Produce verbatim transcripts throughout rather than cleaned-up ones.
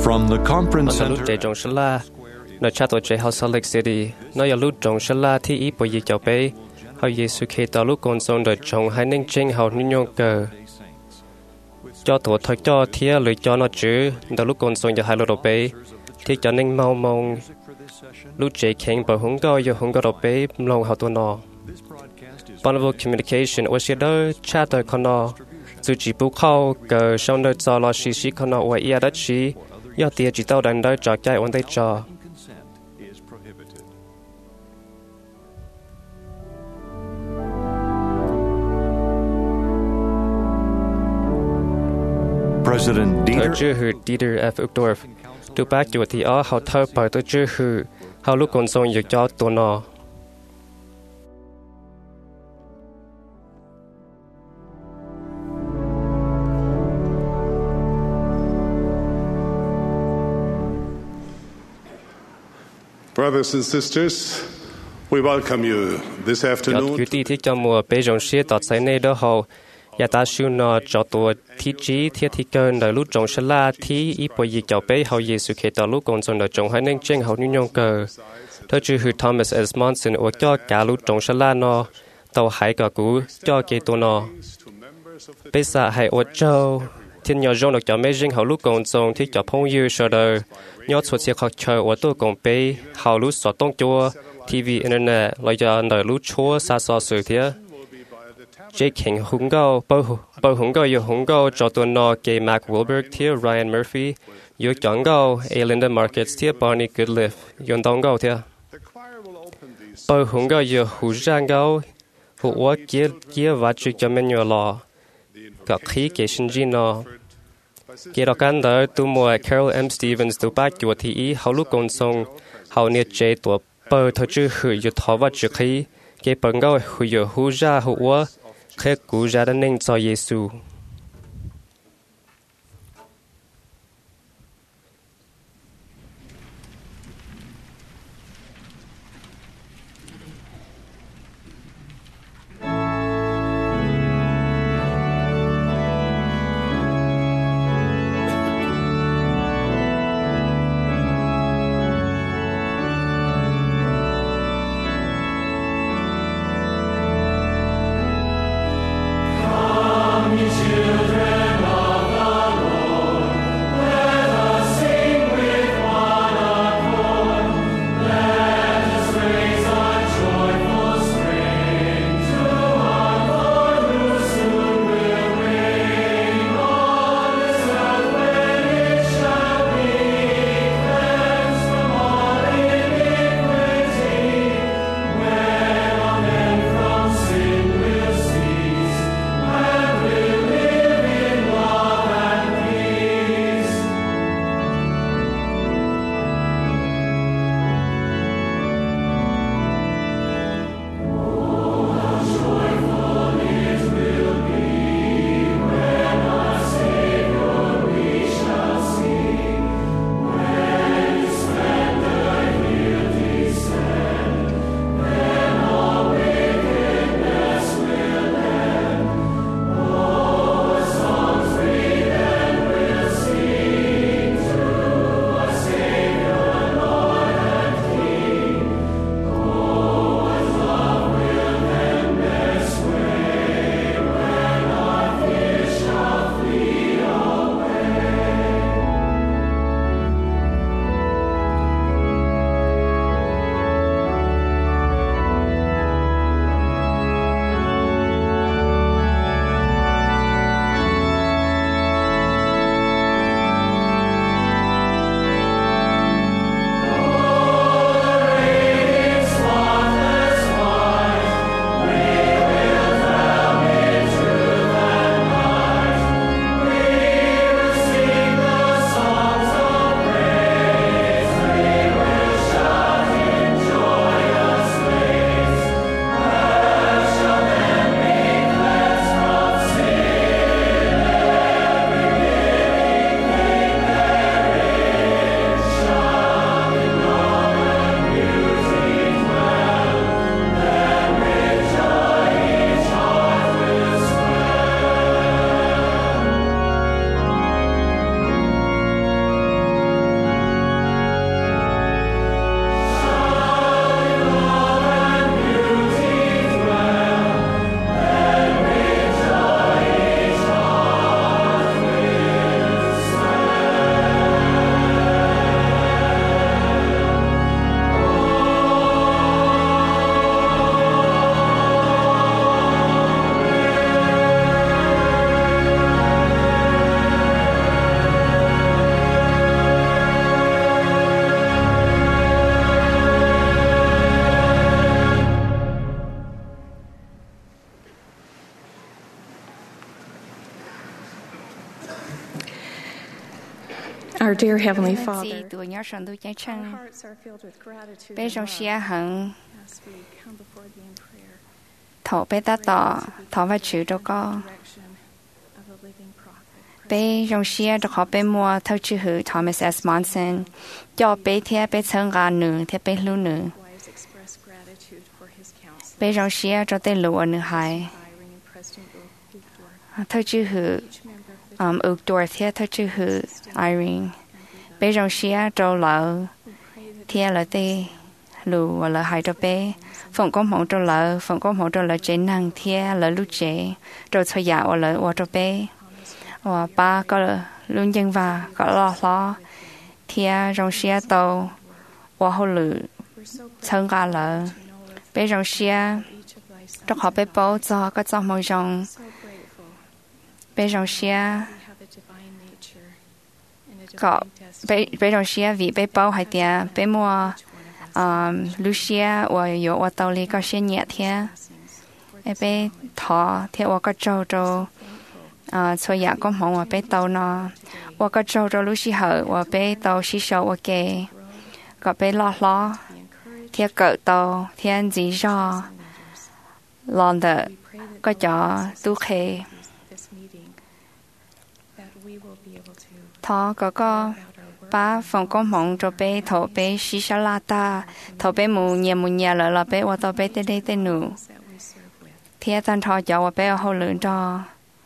From the conference Lúc chạy trong sân la, nơi cha tôi chạy học Salt Lake City, nó giờ lúc trong sân la thì ý bởi vì cháu bé, họ Giêsu khi tao lúc còn sống đời trong hai nên tranh học như nhau cờ. Cho tổ thật cho thia lưỡi cho nó chứ, tao lúc còn sống giờ hai lô đồ bé, thì cho nên mau mong lúc chạy khen bởi hông có giờ hông có đồ bé lòng học tôi nó. Bonneville Communication ở xe đó cha tôi con nó, dù chỉ bố khâu cờ sau nơi cho lo xí xí con nó ở ia đất xí, do tiền chỉ tao đánh đó cho cái ổn định cho. President Dieter Thời hư Dieter F. Uchtdorf, tu bác chủ thì ở họ thơ bởi tôi chưa hư, họ lúc còn sống giờ cho tôi nó. Brothers and sisters, we welcome you this afternoon. Cứ tí thì cho mùa bế rộng xế tọt xảy nê đó hầu, và ta siêu nó cho tôi thi trí thiết thi cơn đời lúc trong sân la thi ý bởi vì cháu bế hầu Giêsu khi tọt lúc còn sống đời trong hai nên tranh hầu như nhông cờ. Thơ chư hư Thomas S. Monson ở cho cả lúc trong sân la nó, tàu hải cả cú cho kê tô nó. Bế xa hay ở châu, thiên nhỏ rong được cho mấy riêng hầu lúc còn sống thì cho phong yêu sở đời. Nhớ xuất hiện học chờ ở tôi còn bế hầu lúc sọ tông chua, ti vi, internet, lại cho đời lúc chúa xa xo sự thế. Jake King hùng gao, bao bao hùng gao yêu hùng gao cho tôi nó kê Mark Wilberg thia Ryan Murphy, yêu chọn gao Alinda Markets thia Barney Goodliff, yon dong gao thia. Bao hùng gao yêu hú giang gao, hú ua kia kia và chữ cho mình nhiều lò, cả khí kê sinh gì nó. Kê đọc ăn đó tu mùa Carol M. Stevens tu bác chuột thì ý hậu lúc còn sống, hậu nhiệt chế tuổi bao thời chữ hữu yêu thọ và chữ khí, kê bằng gao hữu yêu hú ra hú ua, khẽ cú ra đã nên cho Giêsu. Come, Our dear Heavenly Chị Father, tuổi nhỏ sẵn tôi cháy our chăng hearts are filled with gratitude bé and trong love xia hẳn as we come before Thee in prayer, thọ bé ta tỏ thọ và chữ đâu có direction of the living prophet. bé trong xia được họ bé mua thâu chữ hữu Thomas S. Monson cho bé thia bé chân gà nữ thia bé lưu nữ Likewise express gratitude for his counsel. bé trong xia cho tên lụa nữ hài Irene and President Uthor, thâu chữ hữu each member of the um ước tuổi thia thâu chữ hữu Irene bé trong xia trâu lỡ thia là tê lù và lỡ hai cho bé phòng có mong cho lỡ phòng có mong cho lỡ chế năng thia lỡ lúc chế rồi thôi dạ và lỡ và cho bé và ba có luôn dân và có lo lo thia trong xia tàu và hồ lử chân gà lỡ bé trong xia cho họ bé bố cho có cho mong trong bé trong xia có bé bé trong xia vì bé bố hay tia bé mua um Lucia và有我到里个些年天，那边他天我个周周，啊，所以个忙我被到呢，我个周周路时候我被到洗手我给，个被拉拉，天个到天自热，浪的个叫都去，他个个。ba phòng có mong cho bé thọ bé xí xa la ta thọ bé mù nhẹ mù nhẹ lỡ là bé và tao bé tới đây tới nụ thì tan thọ cháu và bé ở hậu lưỡng cho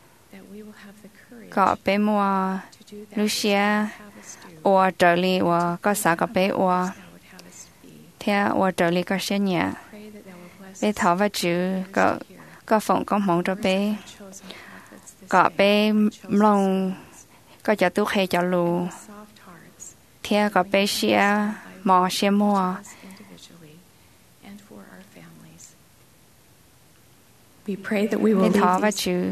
có bé mua Lucia và trợ lý và có xã có bé và thì và trợ lý có xe nhà bé thọ và chữ có có phòng có mong cho bé có bé lòng có cho tôi hay cho lù thia có bé xia mò xia mua We pray that we will bé thọ và leave chữ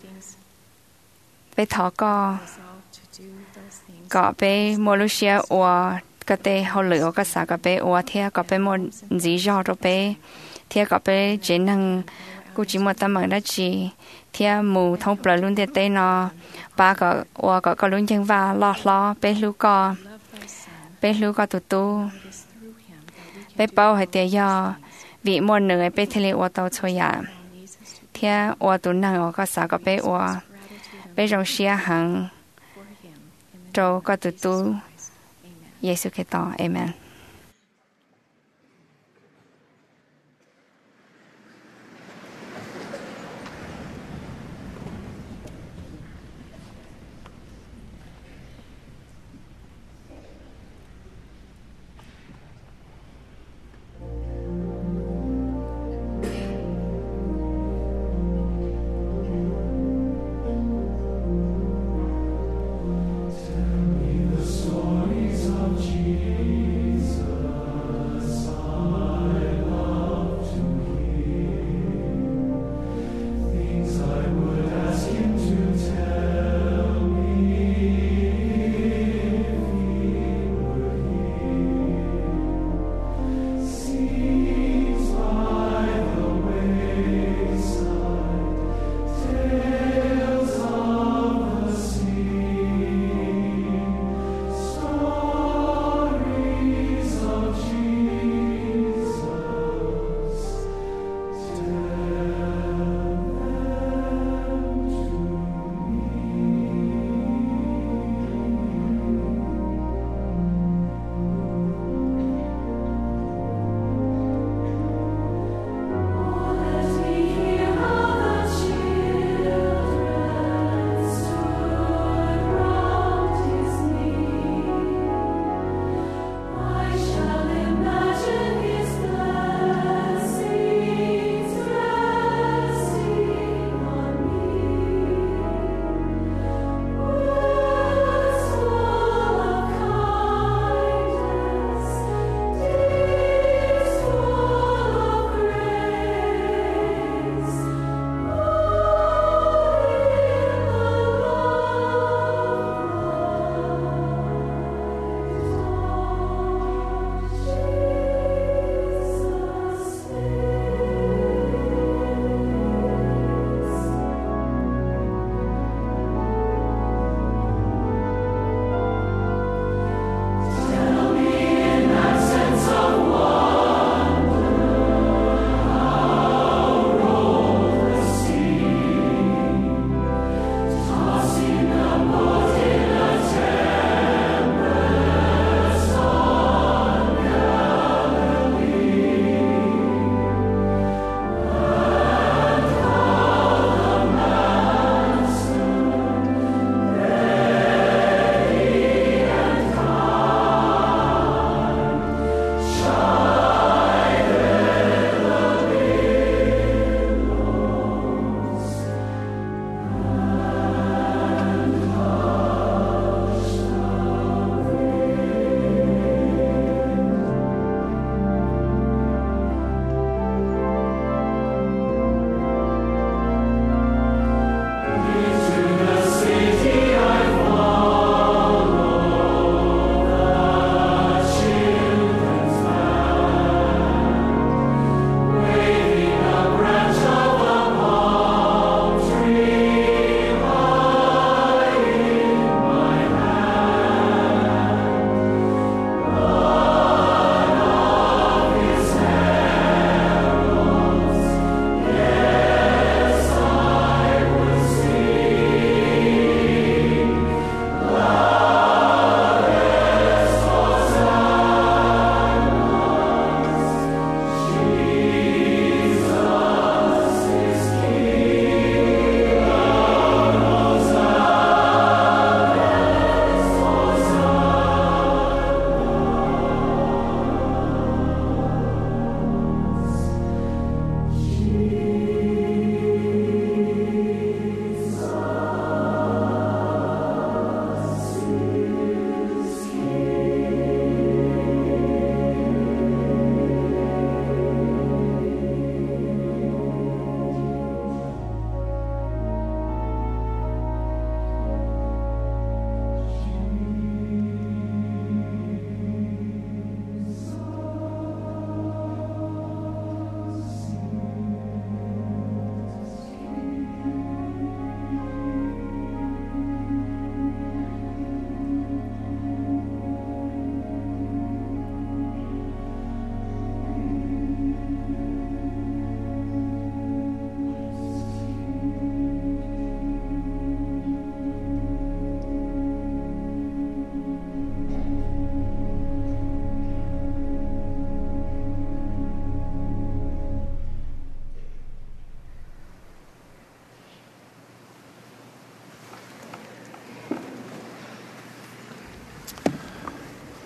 bé thọ có có bé mua lu xia và cái tê hậu lửa cái啥cái bé và thia có bé mua gì cho cho bé thia có bé chỉ năng cô chỉ mua tấm bằng đó chỉ thia mù thông bờ luôn để tê nó ba có và có có luôn chân va lo lo bé lu co bé lu có tụt tu bé bao hay tiệt do vì mua nửa bé thề ở tàu chơi à thia ở tụi nàng ở có sao có bé ở bé trong xia hàng trâu có tụt tu Giêsu Kitô Amen. Stories of Jesus.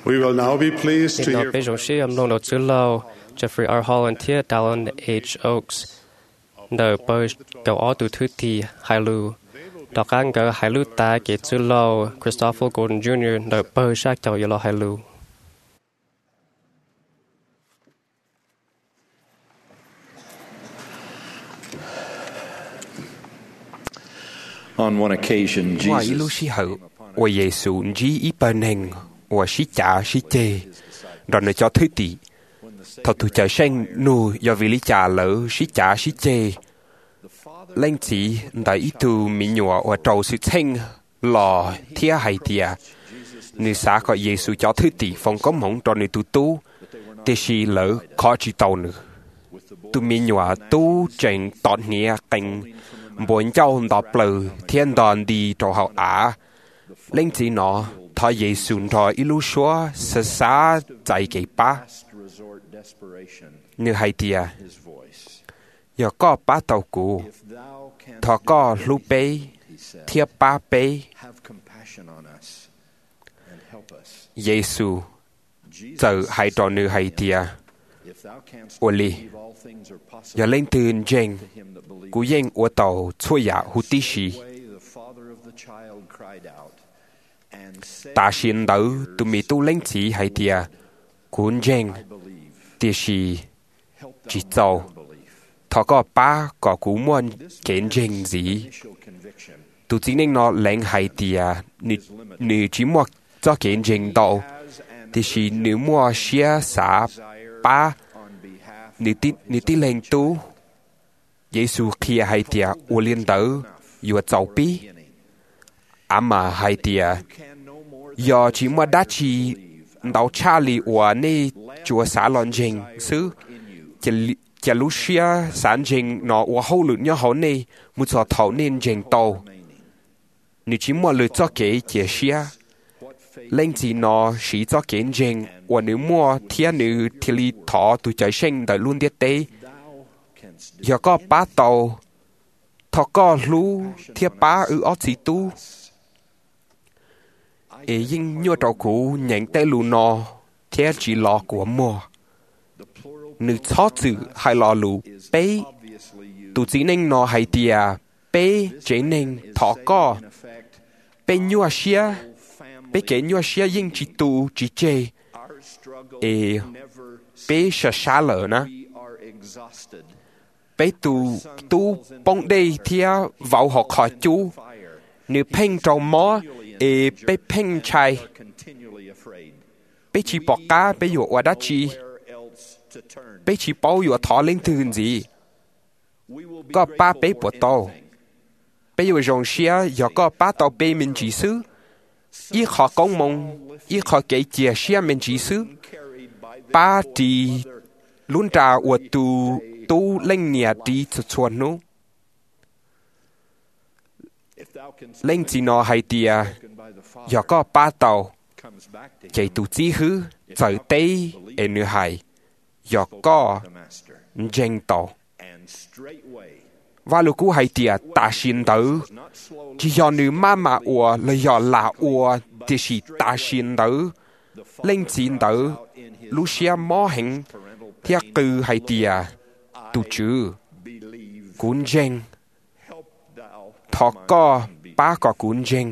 We will now be pleased to Nó hear bây giờ sẽ âm lòng đầu chữ lâu Jeffrey R. Holland thiết Dallin H. Oaks nợ bơi cầu ó từ thứ thì hai lưu đọc ăn gỡ hai lưu ta kể chữ lâu Christopher Gordon Junior nợ bơi sát cầu yêu hai lưu. On one occasion, Ngoài Jesus lúc sĩ hậu, và Giê-xu chỉ ý bên hình, và sĩ trả sĩ chê, rồi nó cho thứ tỷ. Thật thủ trở sinh nụ do vì lý trả lỡ sĩ trả sĩ chê. Lên chỉ đã ý tù mỹ nhọ và trầu sự thanh lò thia hay tìa. Nữ xã có Giê-xu cho thứ tỷ phong có mong cho nữ tù tu, thì sĩ lỡ khó chỉ tàu nữ. Tù mỹ nhọ tu trình tọt nghĩa cảnh bốn châu đọc lờ thiên đòn đi trò hậu á. Lên chỉ nó, thọ Giê-xu trò ý lưu xóa sơ xa chạy kể bá. Nữ hay tìa. Giờ có bá tàu cụ, thọ có lưu bê, thiếp bá bê. Giê-xu giờ hay trò nữ hay tìa. Ủa lì, giờ lên từ dành, cú dành ủa tàu chua dạ hữu tí xì. Ta xin đỡ tụi mì tu lên chỉ hay tìa, cú dành, tìa xì, chỉ châu. Thọ có ba có cú muôn kén dành gì. Tụi chính nên nó lên hay tìa, nữ chỉ mua cho kén dành đâu. Tìa xì nữ mua xia xá ba, nữ tí, nữ tí lên tu. Giê-xu kia hay tìa ua liên tớ, dùa cháu bí. Á mà hay tìa, do chỉ mà đá chỉ đào cha lì ua nê chùa xã lòn dình sư. Chà lũ xia sản dình nó ua hâu lụt nhó hó nê, mù cho thảo nên dình tàu. Nữ chỉ mà lụt cho kế chìa xia. Lên chỉ nó xí cho kế dình, ua nữ mua thia nữ thì lì thọ tụi trái sinh đợi luôn tiết tế. Giờ có bá tàu, thọ có lũ thiếp bá ư ớt xí tu. Ê dinh nhô trò cũ nhánh tay lũ nò, thiếp chỉ lò của mùa. Nữ chó chữ hay lò lũ bê, tụ chỉ nên nò hay tìa, bê chế nên thọ có. Bê nhô xia, bê kế nhô xia dinh chỉ tụ chỉ chê. Ê bê sợ xa lỡ ná. Bế tu tu bông đây thia vào học hỏi chú. Nếu phênh trâu mó, ê bế phênh chai. Bế chỉ bỏ cá bế dụ ở đá chi. Bế chỉ bảo dụ thọ lên thường gì. Có ba bế bỏ tàu. Bế dụ rộng xia dụ có ba tàu bế mình chỉ sư. Ý khó công mong, ý khó kể chìa xia mình chỉ sư. Ba thì luôn trả ua tu tu lên nhà đi cho chuồn nó. Lên chỉ nó hay tìa, giờ có ba tàu, chạy tụ chí hứ, trời tây, ê nữ hài, giờ có dành tàu. Và lúc cú hay tìa ta xin tử, chỉ do nữ má mà ua, là do là ua, thì chỉ ta xin tử. Lên chỉ tử, lúc xia mó hình, thiết cư hay tìa, tu chữ, cuốn dành, thọ có ba có cuốn dành.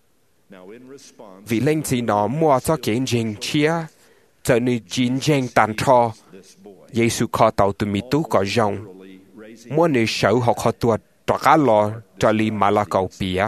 Vì lên thì nó mua cho kiến dành chia, trở nên chín dành tàn trò. Giê-xu khó tàu tụi mì tú có dòng, mua nữ sầu học họ tuột trò cá lò cho lì mà là cầu bìa.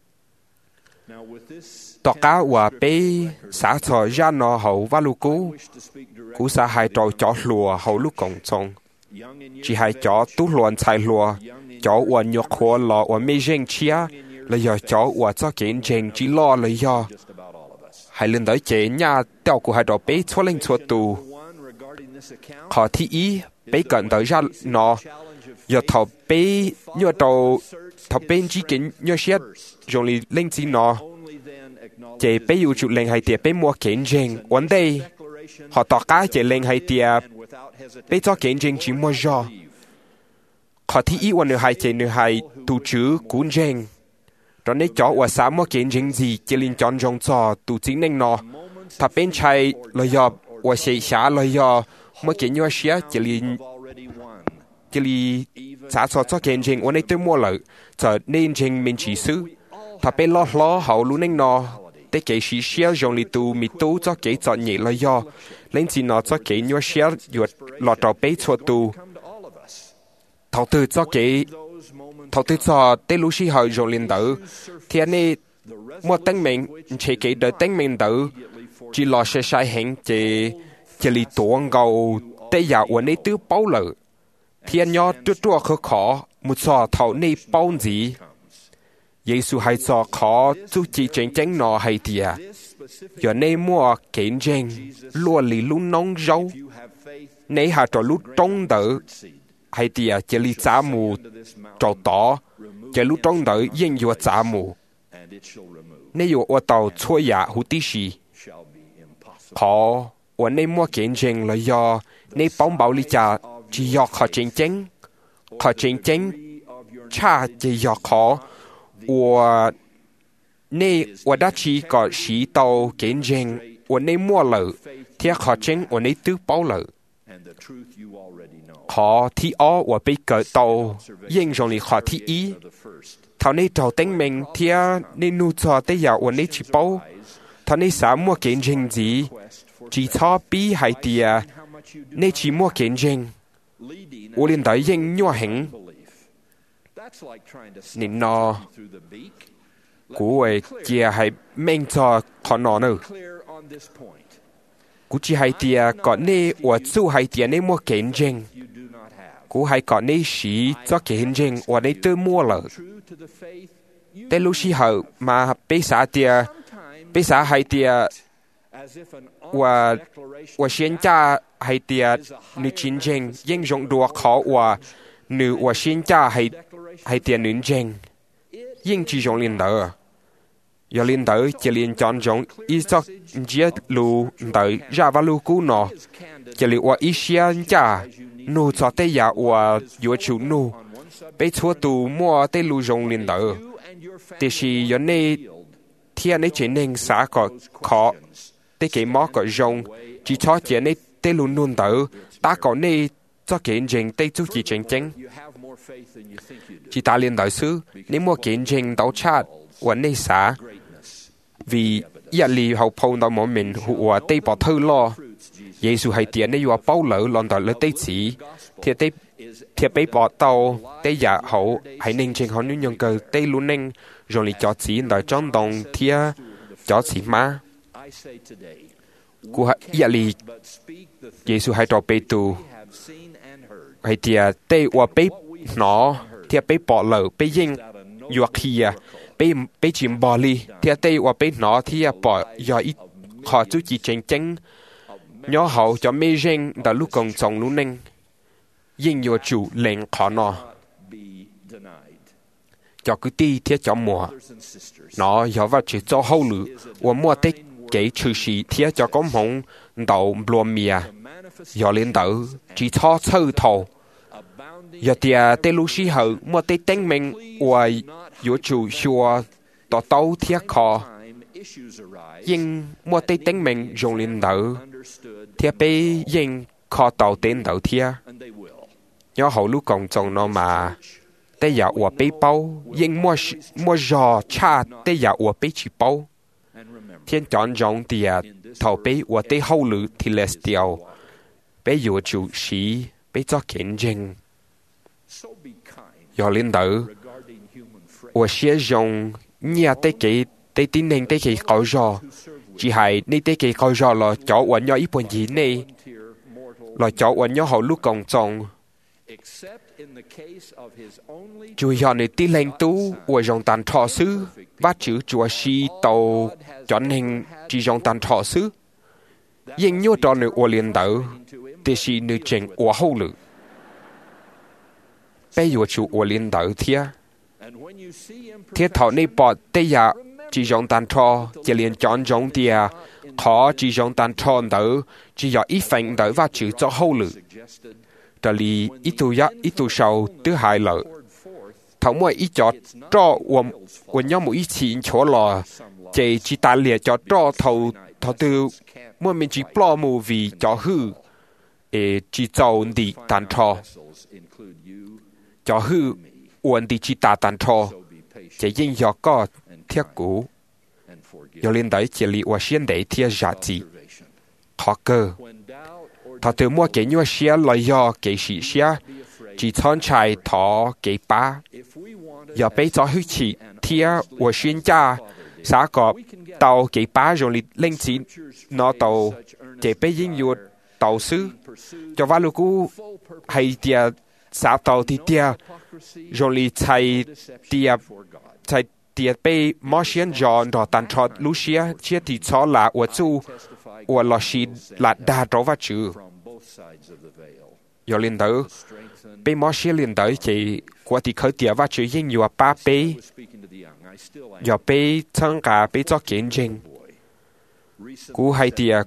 Tòa cá hòa bê xã trò ra nó hậu và lưu cú, cú xã hai trò chó lùa hậu lúc cộng trọng. Chỉ hai chó tú luận chạy lùa, chó hòa nhọc khổ lò hòa mê dành chia, là do chó hòa cho kiến dành chỉ lo là do. Hai lần tới chế nhà tiêu của hai trò bế cho lên chua tù. Khó thi ý, bế cận tới ra nó, do thọ bế nhua trò, thọ bế chỉ kiến nhua xét, rồi lì lên chỉ nó. Chế bế dụ chụp lên hai tiệp bế mua kiến dành, vấn đề, họ tỏ cá chế lên hai tiệp, bế cho kiến dành chỉ mua do. Khó thi ý hoàn nữ hai chế nữ hai tù chữ cuốn dành. Rồi nên chó hòa xã mua kiến dành gì chế linh chọn dòng cho tù chính nên nó. ถ้าเป็นชายเลยยอว่าเสียชาเลยยอเมื่อกี้ยัวเสียจะลีจะลีสาสอดจะเก่งจริงวันนี้ตัวมัวเลยจะเน้นจริงเป็นชีซื้อถ้าเป็นล้อล้อเขารู้นั่งนอแต่เกี่ยชีเสียจงลีตูมีตู้จะเกี่ยจอดเหนื่อยเลยยอเล่นจีนอจะเกี่ยยัวเสียหยุดหลอดต่อไปชัวตูเท่าตัวจะเกี่ยเท่าตัวจะได้รู้สิเขาจงเรียนตัวเทียนี่มัวตั้งเมงเชื่อเกี่ยเดินตั้งเมงตัวchỉ lo sẽ sai hành chỉ chỉ li tuồng gầuแต่อยากวันนี้ตื้อเป้าเลยเทียนยอตัวตัวเขาขอมุดซอเท่านี้เป้าจีเยซูให้ซอขอจุจีเจงเจงนอให้เดียอย่าในมัวเก่งเจงล้วนลีลุ้นน้องเจ้าในหาตัวลุ้นตรงเดอให้เดียจะลีจ้ามูเจ้าต่อจะลุ้นตรงเดอยิ่งอยู่จ้ามูในอยู่ว่าเต่าช่วยยาหูติชีขอวันนี้มัวเก่งจริงเลยยอในป้องเบาลิจ่าจียอขอจริงจริงขอจริงจริงชาจียอขอว่าในวันดัชชีก็สีโตเก่งจริงวันนี้มัวเลยเที่ยขอจริงวันนี้ตื้อเป้าเลยขอที่อ้อว่าไปเกิดโตยิ่งจงลีขอที่อีเท่านี้เจ้าเต็งเมงเที่ยในนูจอได้ยาววันนี้จีเป้าท่านในสามมัวเก่งจริงจีจีชอบปีไฮเดียในจีมัวเก่งจริง我連底應咗興你นอกูไอ้เจียให้แม่งจอขอนอนเนอกูจีให้เดียก่อนนี้ว่าสู้ให้เดียในมัวเก่งจริงกูให้ก่อนนี้สีจะเก่งจริงว่าในตัวมัวเลยแต่ลูกชีเหอมาไปสาเดียไปสาให้เดียว่าว่าเชียนจ้าให้เดียนึกจริงจริงยิ่งจงดัวขอว่านึกว่าเชียนจ้าให้ให้เดียนึกจริงยิ่งจีจงเรียนเตออย่าเรียนเตอจะเรียนจอนจงอีสักเจียลูเตอจะว่าลูกูนอจะเรียกว่าอีเชียนจ้านูจอดแต่ยาว่าอยู่ชูนูไปชัวตูมัวแต่ลูจงเรียนเตอแต่สิยันในเทียนในเจนิงสาก็ขอแต่กี่มอก็จงจีชอเจียในแต่ลุนนุนเตอตาก่อนในจะเก่งจริงแต่จุจีจริงจริงจีตาเรียนเตอซื้อในมัวเก่งจริงเตาชาติวันในสาvìยาลีเขาพง到我們หัวได้ปอเธอรอเยซูให้เตียนในยัวเป้าเหลือลอนต่อเลยได้สีเทียได้เทียไปปอเตาได้ยาเขาให้นิ่งจริงเขานุ่งยังเกิดได้ลุ้นนิ่งrồi lại cho chỉ đợi trong đồng thia cho chỉ má của yali Giêsu hay cho bê tu hay thia tê qua bê nó thia bê bỏ lỡ bê yên yuak kia bê bê chìm bò li thia tê qua bê nó thia bỏ do ít họ chú chỉ tranh tranh nhỏ hậu cho mê rèn đã lúc còn trong lúc ninh yên yo chủ lệnh khó nó cho cứ ti thiết cho mùa nó giờ vào chỉ cho hậu lử và mua tết cái trừ sĩ thiết cho có mông đầu lùa mìa giờ lên tử chỉ cho sơ thầu giờ tia tê lu sĩ hậu mua tết tên mình và yếu chủ xua tỏ tấu thiết khó nhưng mua tết tên mình dùng lên tử thiết bê nhưng khó tàu tên tử thiết nhớ hậu lúc còn chồng nó màแต่อย่าอวดไปเป้ายิ่งมัวมัวรอชาแต่อย่าอวดไปชีเป้าเทียนจอนจงเดียเท่าไปอวดได้เข้าหรือทีเลสเดียวไปอยู่จูสีไปจอเข็นจริงอย่าเล่นเต๋ออวดเสียจงเนี่ยได้กี่ได้ตีหนึ่งได้กี่เขารอchỉ hayนี่ได้กี่เขารอเราจ่ออวดย่ออีปุ่นยีนี่เราจ่ออวดย่อเขาลูกกองจงchúa họ này tin lệnh tu của dòng tàn thọ sư và chữ chúa si tàu chọn hình chỉ dòng tàn thọ sư nhưng nhớ cho nữ của liên tử thì si nữ trình của hậu lự bây giờ chủ của liên tử thia thiết thọ này bỏ tây ya chỉ dòng tàn thọ chỉ liên chọn dòng tia khó chỉ dòng tàn thọ tử chỉ do ít phanh tử và chữ cho hậu lự đó là ít tu ya ít tu sầu thứ hai lợi thấu mọi ít cho cho uom uom nhau mỗi ít chỉ chỗ lò chỉ chỉ ta liệt cho cho thầu thọ từ mua mình chỉ plo mù vì cho hư ê chỉ giàu đi tàn trò cho hư uốn đi chỉ ta tàn trò chỉ yên do có thiết cũ do liên đấy chỉ li và xuyên đấy thiết giá trị khó cơ thọ từ mua cái nhua xia lại do cái sĩ xia chỉ chọn chạy thọ cái ba giờ bây giờ hư chỉ thiết và xuyên cha xã có tàu cái ba rồi li lên chỉ nó tàu chỉ bây giờ nhiều tàu sư cho vào lúc cũ hay tiệt xã tàu thì tiệt rồi li chạy tiệt chạy tiệt bây mỏ xiên giòn đỏ tàn trọt Lucia chia thì cho là ở chỗ ở lò xì là đa trâu vắt chữ rồi liền tới bây mỏ xiên liền tới chỉ qua thì khởi tiệt vắt chữ nhưng nhiều ba bây giờ bây chẳng cả bây cho kiến trình cú hay tiệt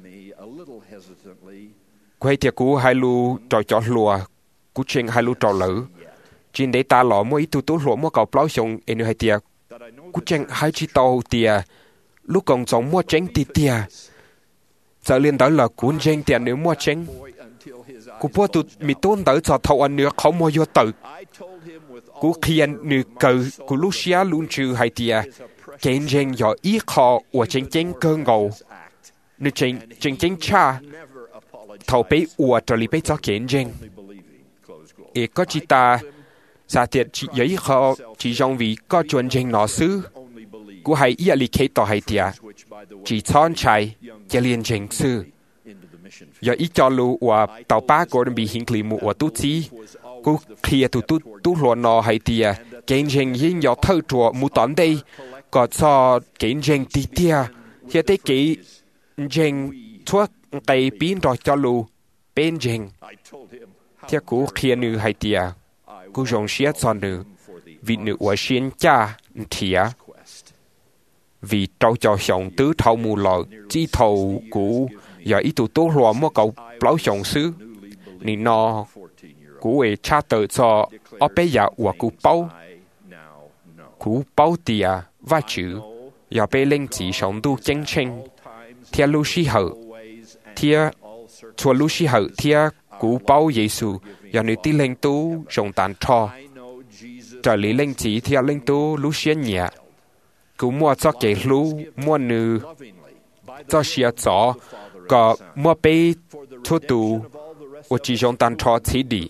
quay tiệt cú hai lu trò chó lùa cú trình hai lu trò lử trên đấy ta lọ mỗi tu tu lùa mỗi cầu plau xong em hai tiệt cú trình hai chỉ tàu tiệt lúc còn giống mua tránh tiệt tiệt giờ liên đó là cú trình tiệt nếu mua tránh cú bỏ tụt mi tôn tới cho thầu anh nữa không mua vô tử cú khiên nữ cờ cú Lucia luôn trừ hai tiệt kiến trình do ý khó của chính chính cơ ngầu nữ chính chính chính cha thầu bé ủa trở lại bé cho kiến trình e có chỉ ta giả tiệt chỉ giấy họ chỉ trong vì có chuẩn trình nó sư cú hay ý lý kế tỏ hay tiệt chỉ chọn chạy cho liên trình sư giờ ý cho lu ủa tàu ba của bị hình lì mù ủa tu chi cú kia tu tu tu luận nó hay tiệt kiến trình yên nhỏ thâu chùa mù tón đây có cho kiến trình tí tiệt hiện tại kiến trình thuốc cái pin rồi cho lu bên trình theo cú kia nữ hay tiệt cú dùng xía cho nữ vì nữ ở xuyên cha thiệt vì trâu cho sống tứ thâu mù lọ chỉ thâu cú giờ ít tụ tố loa mua cậu lão sống xứ nị nó cú ấy cha tự cho ở bây giờ của cú bao cú bao tiệt và chữ giờ bây lên chỉ sống tu chân chân theo lu sĩ hậu theo chùa lu sĩ hậu theo cú bao Giêsu giờ nữ tí lên tu dùng tàn trò trở lý lên chỉ theo lên tu lu sĩ nhẹ cú mua cho cái lu mua nữ cho xia chó có mua bê thu tù và chỉ dùng tàn trò chỉ đi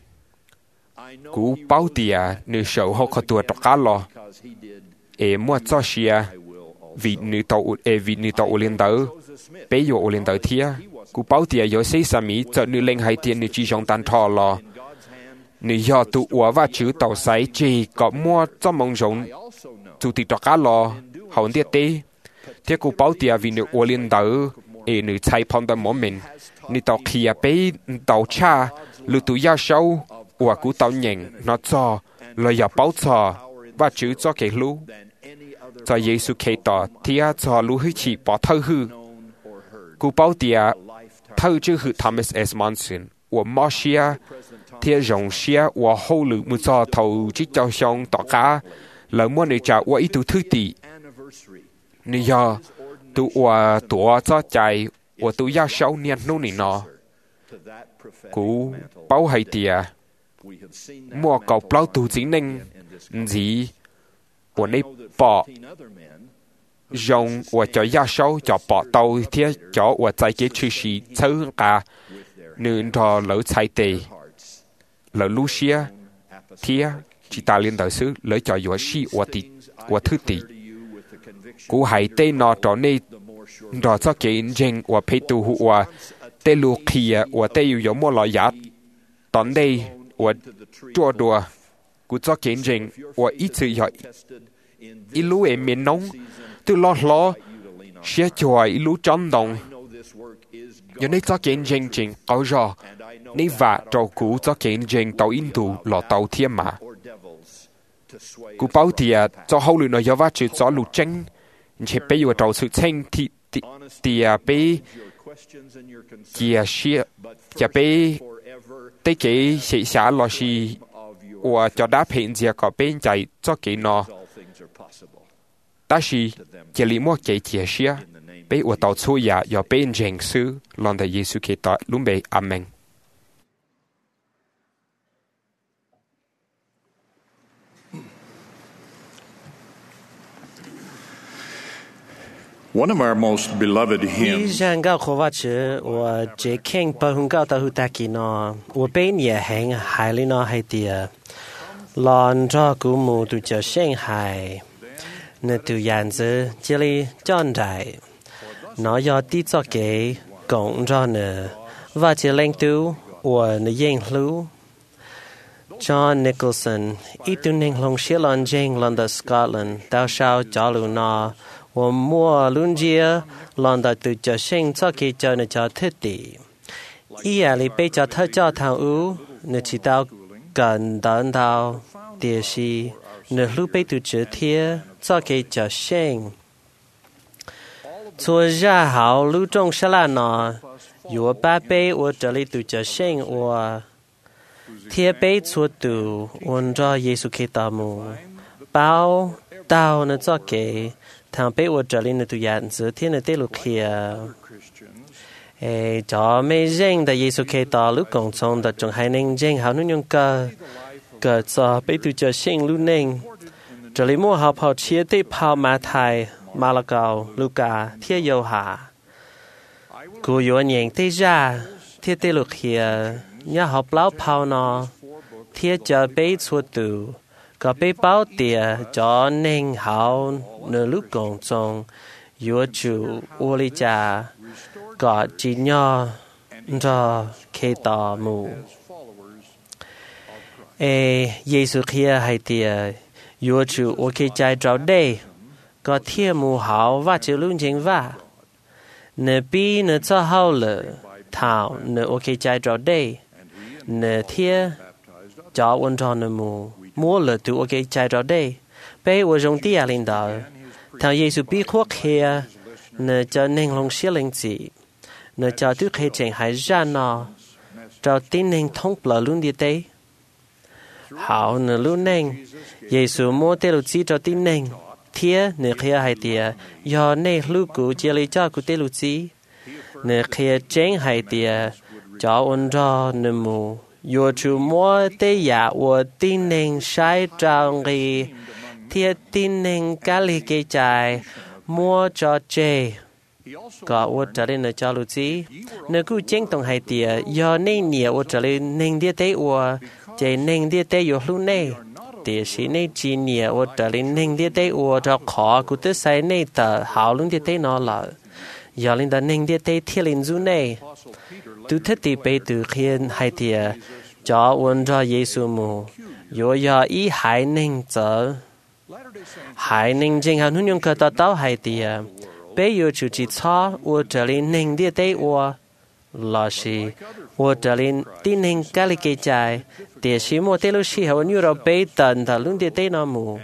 cú bao tiệt nữ sầu họ có tuổi trọc cá lò e mua cho xia vì nữ tàu e vì nữ tàu lên tới bê yo lên tới thia cú bao tiệt yo xây sa mi cho nữ lên hai tiền nữ chỉ dùng tàn trò lò nữ yo tu ủa và chữ tàu sấy chỉ có mua cho mong dùng chủ tịch trọc cá lò hậu tiệt tê thế cú bao tiệt vì nữ ủa lên tới e nữ chạy phong tầm mỏ mình nữ tàu kia bê tàu cha lưu tu ya sâu ủa cú tàu nhện nó cho lời ya bao cho và chữ cho cái lu cho Giêsu kể tỏ thia cho lu hư chỉ bỏ thâu hư cú bao tiệt thâu chữ hư Thomas S. Monson ủa Marcia thia rong xia ủa hậu lử mu cho thầu chỉ cho xong tỏ cá lỡ mua nữ trả ủa ít tu thứ tỷ nữ ya tu ủa tua cho chạy ủa tu ya sâu niên nô nỉ nọ cú bao hay tiệt mua cầu plau tu chính nên gì của này bỏ dùng của cho gia sâu cho bỏ tàu thiết cho của trái cái chữ sĩ chữ cả nên cho lỡ chạy tề lỡ Lucia thiết chỉ ta liên đời xứ lỡ cho yếu sĩ của tỷ của thứ tỷ cú hay tê nó cho nên rồi cho cái nhân của phê tu hụ của tê lu kia của tê yếu yếu mua loại giá tận đây của chua đùa cú cho cái nhân của ít sự giỏi ít lú em miền nông từ lo lo sẽ cho ít lú chấn động giờ này cho cái nhân trình có rõ này và trâu cú cho cái nhân tàu in tù lọ tàu thiên mà cú bảo tiệt cho hậu lửa nó do vắt chữ cho lũ tranh chỉ bây giờ trâu sự tranh thì thì bây kia xia chỉ bây tới cái sự xả lo xì và cho đáp hiện giờ có bên chạy cho cái nó ta chỉ chỉ lý mua cái chia xia bé ua tàu chú ya ya bé jeng sư lon da Giêsu Kitô lum bé amen. One of our most beloved hymns Giang gao khổ vắt chữ và chế khen bà hùng gao ta hữu ta kỳ nó và bên nhà hẹn hải lý nó hay tìa lòn cho cú mù tụ chờ sen hải nè tụ yàn dư chế lý chọn đại nó do tí cho kế cộng cho nè và chế lên tụ và nè yên lưu John Nicholson ít tụ nền lòng xế lòn dành lòn da Scotland tao sao cho lưu nó我摸轮接，让到对着生做给叫那叫特地，伊夜里被叫他教堂屋，那知道跟等到电视，那路被对着贴做给叫生，做热好路中下来呢，有八杯我这里对着生我，贴杯做度，按照耶稣基督母，包到那做给。thằng bé ở trở lên tụi bạn giữa thiên tế lục kia, cho mấy dân đại Giêsu Kitô lúc còn sống đã trong hai nên dân hảo nước nhung cơ, cơ cho bé tụi chờ sinh lúc nên, trở lên mua học học chia tế phao Ma Thai, Malaco, Luca, thiên dầu hạ, cô yếu nhện tế ra, thiên tế lục kia, nhà học lão phao nó, thiên chờ bé chua tù. Có bé báo tìa cho nên hảo nửa lúc còn trong yếu chủ ô lý cha có chỉ nhỏ cho khế tỏ mù. Ê, Giêsu kia hay tìa yếu chủ ô khế trái trao đây có thiên mù hảo và chữ luôn chính vả. Nửa bí nửa cho hảo lỡ thảo nửa ô khế trái trao đây nửa thiên cho ôn trò nửa mù. Mua lỡ tụ ở cái trái đó đây, bây ở trong tia linh đạo, thằng Giêsu bị khuất kia, nè cho nên lòng xí linh gì, nè cho tụi khi chẳng hay ra nó, cho tin nên thông bờ luôn đi đây, hảo nè luôn nên, Giêsu mua tê lụt gì cho tin nên, thia nè kia hay tia, do nên lưu cụ chỉ lấy cho cụ tê lụt gì, nè kia chẳng hay tia, cho ôn cho nè mù. Yo chu mua tế giả của tin nên sai trang ghi thiết tin nên cá lì cây trái mua cho chê có ô trở lên ở cho lưu chí nếu cứ chênh tổng hai tìa do nên nhiều ô trở lên nên địa tế ô chê nên địa tế yo lưu nê tìa sĩ nên chỉ nhiều ô trở lên nên địa tế ô cho khó cụ tư sai nê tờ hảo lưng địa tế nó lỡ do lên tờ nên địa tế thiết lên du nê tu thích thì bê từ khiên hai tìa cho ôn cho Giêsu mù, yo ya ý hải ninh giờ, hải ninh chính hẳn hướng cơ ta tao hai tìa, bé yo chủ chỉ cho ôn trở lên ninh địa tế ôn, là gì, ôn trở lên tin ninh cái lịch cái trái, để xí mua tế lúc xí hậu như rồi bé tận thà luôn địa tế nó mù,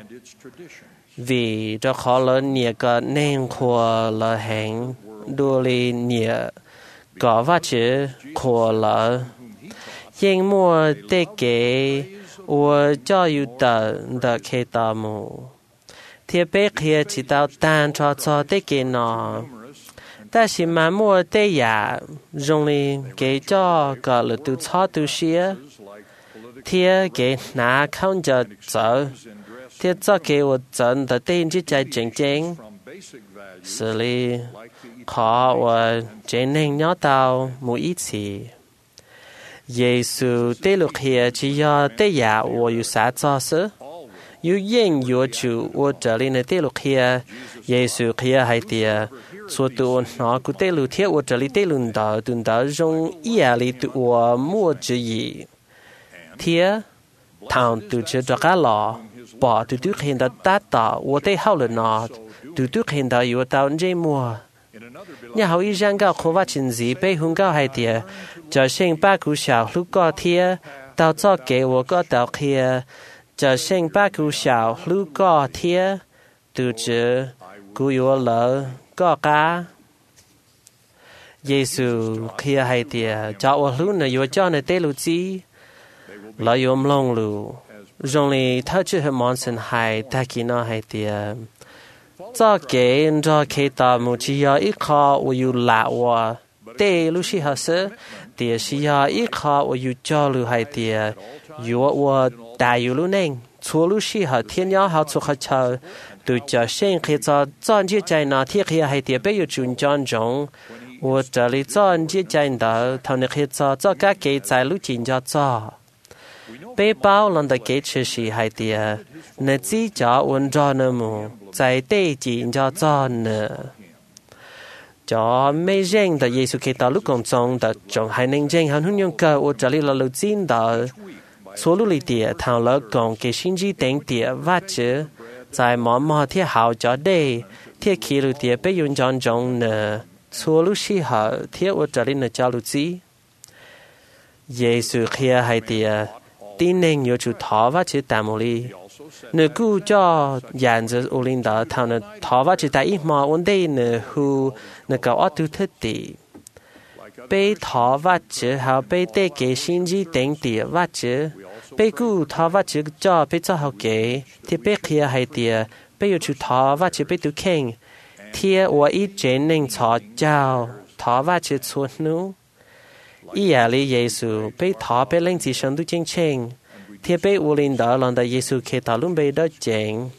vì cho khó lớn nhiều cái ninh khua là hẹn đua lên nhiều, có vắt chữ khua là yên mua tế kế và cho yêu tờ đợt khế tờ mù. Thế bé kia chỉ tao tàn cho cho tế kế nó. Ta chỉ mà mua tế giả dùng đi kế cho cả lực tự cho tự xía. Thế kế nà không cho trở. Thế cho kế và dẫn tờ tên chứ chạy chênh chênh. Xử lý khó và chế nên nhó tao mù ít gì. Giêsu tế lục hier chỉ do tế giả và yêu xã cho sự. Yêu yên yêu chủ và trở lên tế lục hier. Giêsu hier hay tìa. Số tụ nó của tế lục thiết và trở lên tế lục đó. Tụi đó dùng ý lý tụ và mua chữ gì. Thiết thằng tụ chữ cho cá lọ. Bỏ tụ tụ khen đó tát tỏ và tế hào lần nó. Tụ tụ khen đó yêu tạo dây mua. Nhà hậu y giang gạo khổ vắt chân dĩ bê hùng gạo hay tìa. Cho sinh ba cú xảo lúc có thia, tao cho kế vô có tao kia. Cho sinh ba cú xảo lúc có thia, từ chữ cú yếu lỡ có cá. Giêsu kia hay tìa, cho ô lúc nè yếu cho nè tế lũ chí. Lỡ yếu mlong lũ. Rồng lì thao chữ hệ mòn sinh hay ta kì nó hay tìa. cho kế cho kế ta một chỉ ya ít khó và yêu lạ và tê lúc xí hả sớ thì xí ya ít khó và yêu cho lưu hay thì yêu và đại yêu lúc nên chúa lúc xí hả thiên nhớ hảo chúa hả chờ từ cho sinh khi cho chọn chiếc trái nào thiết khi hay thì bây giờ chúng chọn giống và trở lại chọn chiếc trái đó thằng này khi cho cho các cái trái lúc chín cho cho bây bao lần đầu cái chuyện gì hay thì nè chỉ cho ôn cho nè mù trái tê chín cho cho nè cho mấy riêng tại Giêsu Kitô lúc còn sống tại trong hai nên riêng hắn hướng cơ và trở lại là lưu tin đó số lúc lý tiệt thằng lỡ còn cái sinh trí tính tiệt vắt chứ在毛毛贴好着的，贴起路贴被用当中呢，错路时候贴我这里呢叫路子。耶稣kia hay tiệt tin nên nhiều chủ thọ và chữ tạm một ly. Nếu cứ cho dàn giờ u linh đó thằng nó thọ và chữ tại ít mà ổn định nữa hu nó có ở tu thức tỷ. Bây thọ và chữ hào bây tê kế sinh trí tính tiệt và chữ bây cứ thọ và chữ cho bây cho học kế thì bây kia hay tiệt bây giờ chủ thọ và chữ bây tu khen thì ở ít trên nên cho chào thọ và chữ chuột nu ý à lý Giêsu bây thọ bây lên chỉ sống tu chính chính thì bây u linh đó lần đó Giêsu khi ta luôn bây đó chén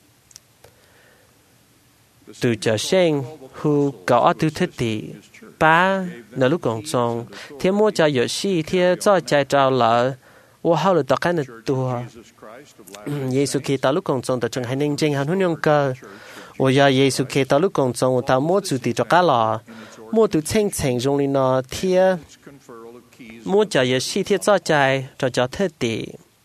từ trở sinh hu có tu thức tỷ ba nửa lúc còn sống thì mua cho dễ xí thì cho chạy trao lỡ và hậu là tất cả những tua Giêsu khi ta lúc còn sống tại trong hai nên chính hắn huấn luyện cơ và giờ Giêsu khi ta lúc còn sống ta mua chủ tỷ cho cả lọ mua từ chính chính trong linh nó thì mua cho dễ xí thì cho chạy cho cho thức tỷ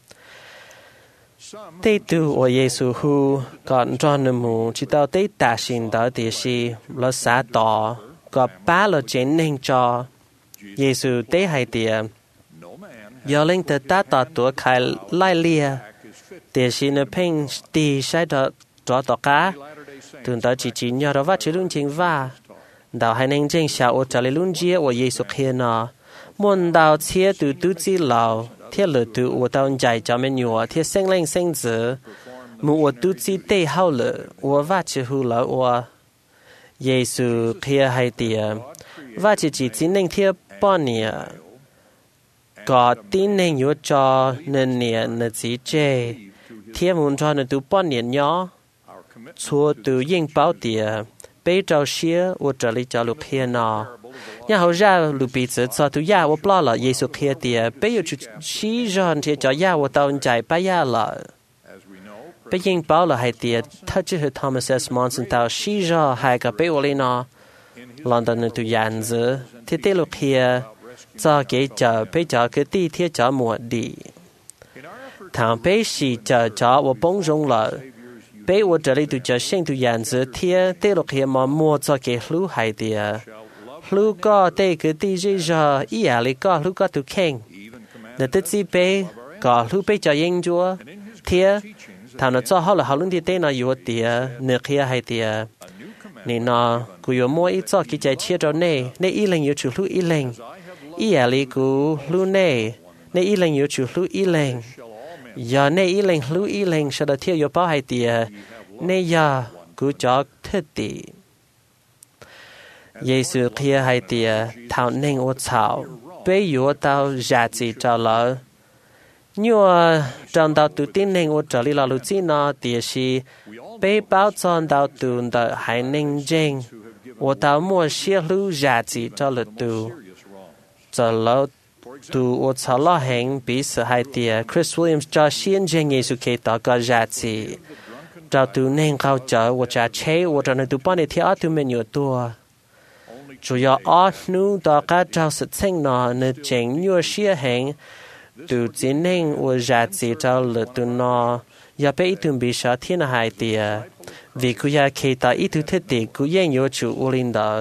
tây tu và Giêsu hu còn cho nên mu chỉ tao tây ta xin đó thì si là xã tỏ có ba là trên nên cho Giêsu tế hay tiệt giờ lên từ ta tỏ tuổi khai lai lia thì xin nó phênh tì sai đó cho tỏ cá từ đó chỉ chỉ nhờ đó vắt chữ luôn chính va đạo hai nên chính sao ở trả lời luôn chia và Giêsu kia nó muốn đạo chia từ tu chỉ lão thiết lựa từ ở đạo giải cho mình nhiều thiết sinh linh sinh tử muốn ở tu chỉ tế hậu lựa ở vắt chữ hữu lỡ ở Giêsu kia hay tiệt và chỉ chỉ chính nên thiết bọn nhỉ có tin nên nhớ cho nên nhỉ nên chỉ chế thiết muốn cho nên tu bọn nhỉ nhỏ chúa tu yên bảo tiệt bây giờ xía ở trở lại cho lục hiền nọ nhà hậu ra lục bị chết cho tu ya ở bao là Giêsu kia tiệt bây giờ chú xí rồi thì cho ya ở tàu chạy bay ya là bây giờ bảo là hay tiệt thật chứ Thomas S. Monson tàu xí rồi hay cả bây giờ nọ London tu yan giờ thì tê lục kia cho cái chờ bây giờ cái đi thiết cho mùa đi thằng bây sĩ chờ cho ở bông rong lợ bây ở这里tu chờ sinh tu yan giờ thiết tê lục kia mà mua cho cái lũ hay tiệt lũ có tê cái đi gì giờ ý à lý có lũ có tu khen để tự chỉ bây có lũ bây giờ yên chúa thiết thằng nó cho họ là họ luôn đi tê nó yếu tiệt nửa kia hay tiệt nên nó cứ yếu mua ít cho cái trái chia cho nè nè ý là yếu chủ lũ ý lệnh ý à lý cứ lũ nè nè ý là yếu chủ lũ ý lệnh giờ nè ý lệnh lũ ý lệnh sau đó thiết yếu bao hay tiệt nè giờ cứ cho thất tỷ Giêsu kia hay tiệt thảo nên ô thảo bây giờ tao giả chỉ cho lỡ nhưng trong tao tự tin nên ô trở lại là lũ chỉ nó tiệt si bây bao trong tao tự đợi hay nên riêng ô tao mua xe lũ giả chỉ cho lỡ tu cho lỡ tu ô thảo lo hành bị sợ hay tiệt Chris Williams cho xiên riêng Giêsu kia tao có giả chỉ cho tu nên cao trở ô trả chế ô cho nên tu bao nhiêu thiết tu mình nhiều tua chủ yếu ở nu đó cả trao sự thanh nó nên chính nhiều xe hành từ chính nên ô giả chỉ cho lỡ tu nó giờ bây ít bị sợ thiên hại tiệt vì cứ ya khi ta ít thứ thiết tiệt cứ yên yếu chủ u linh đó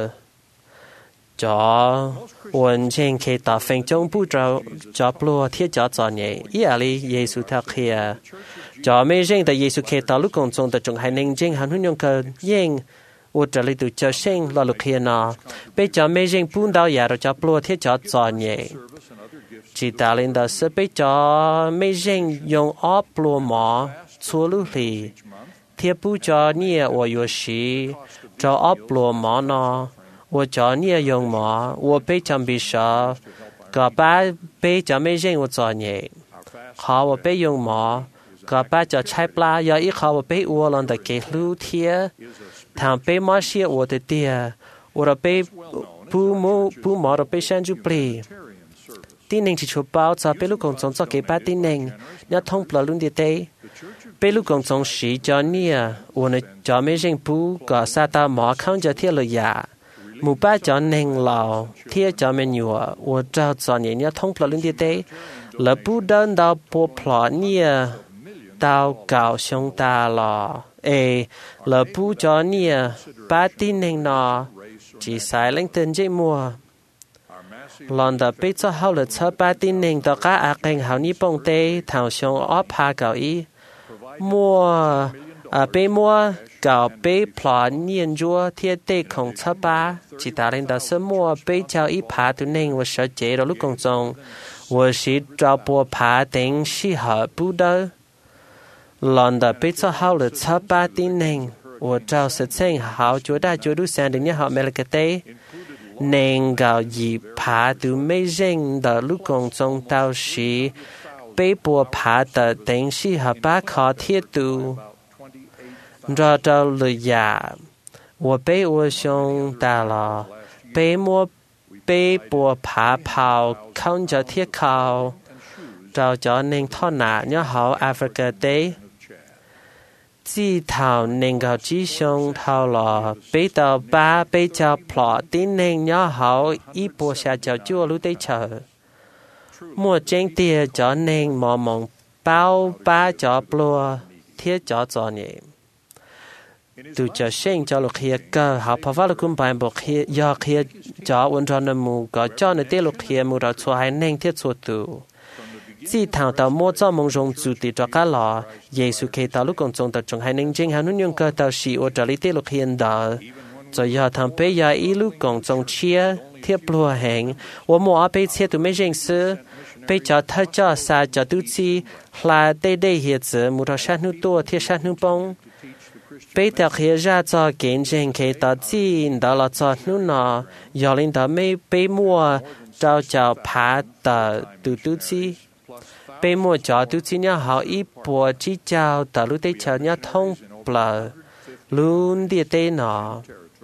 cho ôn trên khi ta phèn trong bu trâu cho plua thiết cho cho nhẹ ý à li Giêsu theo kia cho mấy riêng tại Giêsu khi ta lúc còn sống tại trong hai nên riêng hắn hướng cơ yên ô trở lại từ cho sinh là lúc kia nọ bây giờ mấy riêng bún đào giả rồi cho plua thiết cho cho nhẹ chỉ ta lên đó sẽ bây giờ mấy riêng dùng ốp plua mỏ chúa lưu lì 贴不着你我有时找阿罗毛呢，我找你用毛，我被准备上，个把被准备人我找你，好我被用毛，个把就拆不啦，要一好我被我啷的给路贴，他被毛些我的爹，我的被不毛不毛的被山住不哩。tin nên chỉ chụp bao cho bé lúc còn sống cho cái ba tin nên nhớ thông bờ luôn đi tây bé lúc còn sống sĩ cho nia uốn cho mấy riêng pu có sa ta mỏ không cho thiệt lời giả mù ba cho nên lào thiệt cho mấy nhựa uốn cho cho nhẹ nhớ thông bờ luôn đi tây lỡ pu đơn đào po plọ nia đào cào sông ta lò ê lỡ pu cho nia ba tin nên nọ chỉ sai lên tên dây mùa lòn đợt bây giờ hậu lực cho ba tin nên đó cả ác hành hậu ní bông tê thảo xong óp hà cậu ý mua à bây mua cậu bây plọ nhiên chúa thiết tê không cho ba chỉ ta lên đó sớm mua bây cháu ý phá tu nên và sợ chế đó lúc công trọng và sĩ trao bùa phá tính sĩ hợp bù đơ lòn đợt bây giờ hậu lực cho ba tin nên và trao sự chân hậu chúa đã chúa đủ sang đến nhà họ mẹ là cái tê nên gạo dì phá từ mấy rinh đỡ lúc công trong tao sĩ bế bùa phá tờ tính sĩ hợp bá khó thiết tù rõ trao lời giả và bế ua xong ta lò bế mua bế bùa phá phào không cho thiết khảo trao cho nên thọ nạ nhớ hậu Africa tế chỉ thảo nên gạo chỉ xong thảo lò bây giờ ba bây giờ plọ tin nên nhớ hậu ít bộ xa cho chúa lúc đấy chờ mua trên tia cho nên mò mong bao ba cho plua thiết cho cho nhẹ từ cho sinh cho lục hiệp cơ họ phá vỡ cũng bài bộ hiệp do hiệp cho ôn cho nên mù có cho nên tia lục hiệp mù đó cho hai nên thiết cho tù chỉ thảo tàu mua cho mong rong chủ tịch cho cá lò, Giêsu kêu tàu lúc còn trong tàu trong hai nền chính hai nút nhung cơ tàu sĩ ở trợ lý tế lục hiện đó, cho giờ thằng bé giờ ý lúc còn trong chia thiết plua hàng, và mua ở bên chia tụi mấy riêng sư, bên cho thợ cho xa cho tu chi là đây đây hiện giờ mua ra sát nút tua thiết sát nút bông, bên tàu hiện ra cho kiến riêng kêu tàu chi đó là cho nút nọ, giờ lên tàu mấy bên mua trao chào phá tàu tu tu chi bây mua cho tu chi nhá họ ít bùa chi chào tờ lúc tây chờ nhá thông bờ luôn đi tây nọ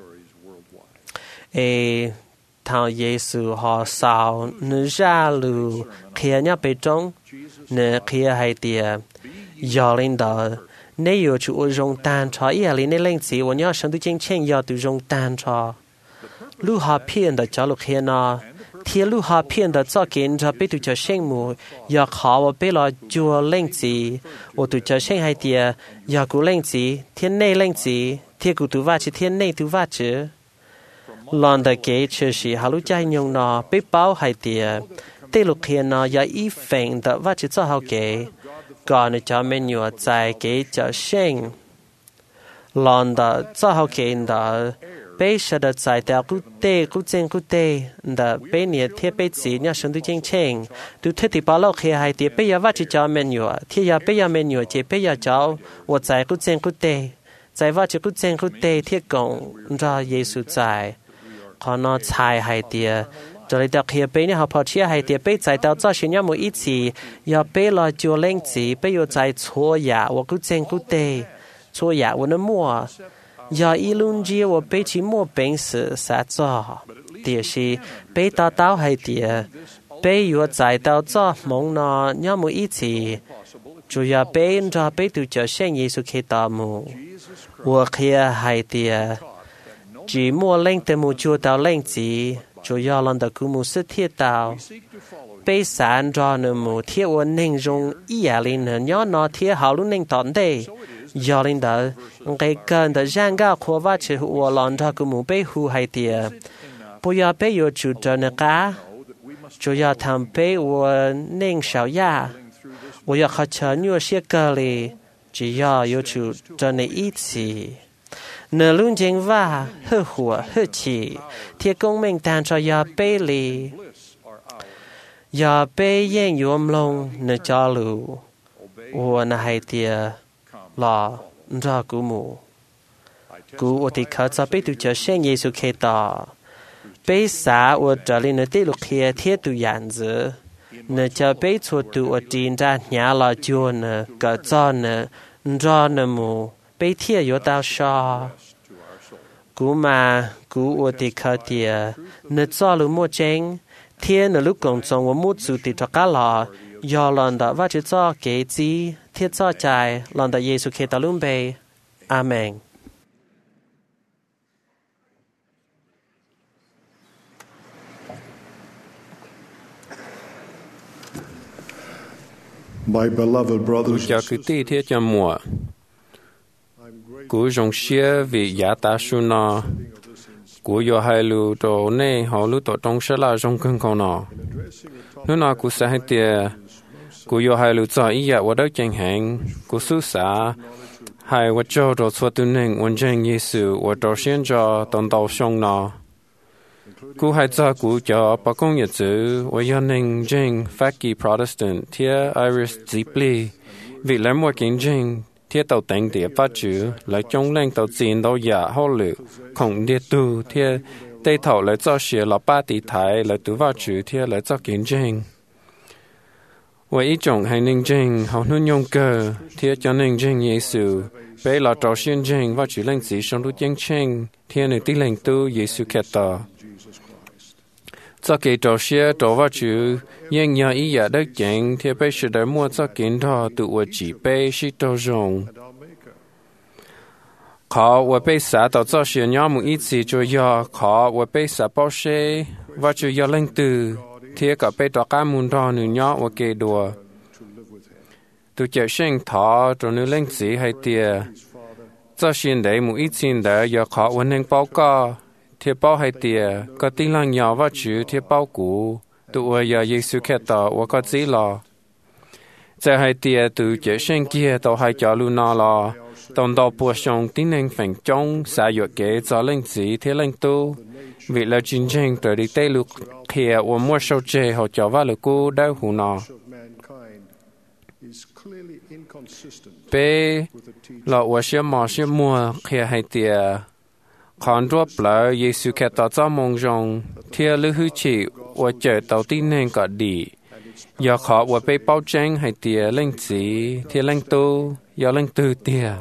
ê thằng Giêsu họ sao nữ ra lù kia nhá bê trong nữ kia hay tiề giờ lên đó nếu chủ dùng tan cho ý là nên lên chỉ và nhá sang tu chính chính giờ tu dùng tan cho lúc họ phiền đó cho lúc kia nọ thiết lúc họ phiền đó cho kiến cho biết tụi cho sinh mù giờ khó và biết là chùa lên gì và tụi cho sinh hay tiề giờ cũng lên gì thiên này lên gì thiết cũng tụi va chỉ thiên này tụi va chứ lòn đời kế chơi sĩ họ lúc chạy nhung nó biết bao hay tiề tê lục hiện nó giờ ý phèn đó va chỉ cho họ kế còn nó cho mình nhiều dài kế cho sinh lòn đó cho họ kế đó bây giờ đã giải掉古代古真古代的bây年贴被子要生都真清都特地把老黑还的bây giờ vắt chỉ cho mình nhiều thì giờ bây giờ mình nhiều chỉ bây giờ cho我在古真古代在vắt chỉ古真古代thiết công ra Giêsu giải còn nó giải hay的cho nên đặc biệt bây giờ họ bảo chia hay de bây giải掉cho sinh nhật mỗi ít gì giờ bây là cho lên gì bây giờ giải错呀我古真古代错呀我能摸giờ y luôn chia và bé chỉ mua bệnh sự sát cho, thì là bé ta tao hay thì bé vừa giải tao cho mong nó nhớ một ít gì, chủ yếu bé cho bé từ cho sinh Giêsu Kitô mu, và kia hay thì chỉ mua lên từ mua chùa tao lên gì, chủ yếu là từ mua sự thiết tao, bé sản cho nó mu thiết ổn định trong ý lên nhớ nó thiết hảo luôn nên tận đây. giờ lên đó cái cần đó giang gạo khoa vắt chỉ hùa lon cho cái mũ bé hù hay tiề bây giờ bé yêu chủ cho nó cá chủ yếu tham bé hùa nên sáu ya bây giờ họ chờ nhiều xe cơ li chỉ giờ yêu chủ cho nó ít gì nửa luôn chính va hư hùa hư chỉ thì công mình tàn cho giờ bé li giờ bé yên yếm long nửa cho lù hùa là hay tiề là ra cú mù cú ở thì khởi cho biết tu chờ xem Giêsu khi tỏ bây xã ở trở lên nơi tiết lục kia thiết tu giản dữ nơi chờ bây chuột tu ở trên ra nhà lò chùa nè cỡ cho nè ra nè mù bây thiết yếu tao so cú mà cú ở thì khởi thì nơi cho lu mua chén thiên ở lúc còn trong một mút sự thì cho cá lò do lần đó và chỉ cho kế gì thiết cho trái lần đó Giêsu khi ta luôn bề Amen. My beloved brothers cho cứ tí thiết cho mùa cú rong xia vì giá ta su nọ cú yo hai lu đồ nè họ lu tổ trong sẽ là rong cưng cầu nọ nếu nọ cú sẽ hay tiề cú yo hai lu cho ý dạ và đất chẳng hạn cú su xã hai và cho đồ cho tu nên hoàn thành Giêsu và đồ xuyên cho tận đầu sông nọ cú hai cho cú cho bà công nhật chữ và do nên jing Faki Protestant thia Iris deeply vì lấy một kiến jing thia tàu đánh địa phát chữ lấy trong lên tàu chiến đâu giả hậu lự không địa tu thia tây thảo lấy cho xia là ba tỷ thái lấy tu vào chữ thia lấy cho kiến jing và ý trọng hay nên jing hậu nuôi nhung cơ thia cho nên jing Giêsu bây là trò xuyên jing vào chữ lên chỉ trong lúc chân chênh thia nơi tí lên tu Giêsu kẹt tờ cho cái trò xe trò vào chữ nhưng nhà ý giả đất chẳng thì bây giờ đã mua cho kiến thọ tự ở chỉ bây sĩ trò rồng khó và bây xã tạo cho xe nhà một ít gì cho do khó và bây xã bao xe và chữ do lên từ thì cả bây trò cá muốn đo nữ nhỏ và kê đùa tự chạy sinh thọ cho nữ lên gì hay tìa cho xin đấy một ít xin đấy do khó và nên báo co thiết bao hay tiề có tin lăng nhỏ vào chữ thiết bao cũ tụ ở giờ Giêsu khét tờ và có gì lo giờ hay tiề từ chế sinh kia tàu hay cho lu nọ lo tàu tàu bùa sông tin nên phèn trong xã hội kế cho lên gì thế lên tu vì là chiến tranh tới đi tây lục kia và mua sâu chê họ cho vào lục cũ đau hù nọ bé là và xe mò xe mua kia hay tiề còn rốt lỡ Giêsu khét tỏ cho mong rong thia lư hư chỉ và chờ tàu tin nên cả đi do khó và被包tranh hay tiề lên chỉ thia lên tu do lên tu tiề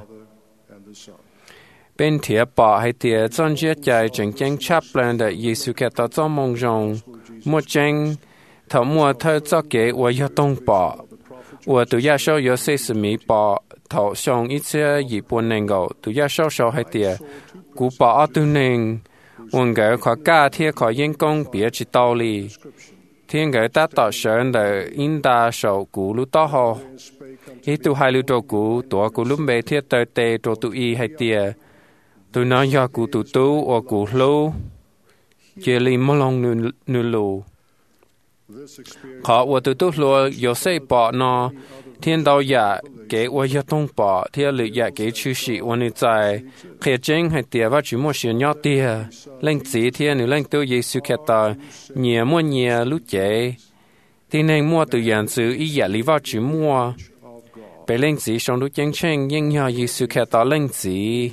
bên thia bỏ hay tiề trong chia chạy chẳng chẳng chắp lên để Giêsu khét tỏ cho mong rong mua tranh thảo mua thơ cho kế và do tông bỏ và tự gia sâu do xây sự mỹ bỏ thảo xong ít xe gì buồn nền gạo tự gia sâu sâu hay tiề cú bỏ tu nên quân gỡ khó ca thiết khó yên công bịa chỉ đạo lý thiên gỡ ta tạo sơn để in đa sầu cú lúc đó họ ít tu hai lưu trâu cú tổ cú lúc bề thiết tờ tê trâu tu y hay tiề tu nói do cú tu tu or cú lâu chỉ li mò long nư nư lù khó và tu tu lùa有谁bỏ nó thiên đạo giả kế và do tông bỏ thiên lự giả kế chư sĩ và nữ giải khía chính hay tiề và chú một sự nhỏ tiề lên chỉ thiên nữ lên tu Giêsu khét tờ nhẹ mua nhẹ lúc chế thì nên mua từ dạng sự ý giả lý vào chú mua bề lên chỉ trong lúc chân chân nhưng nhờ Giêsu khét tờ lên chỉ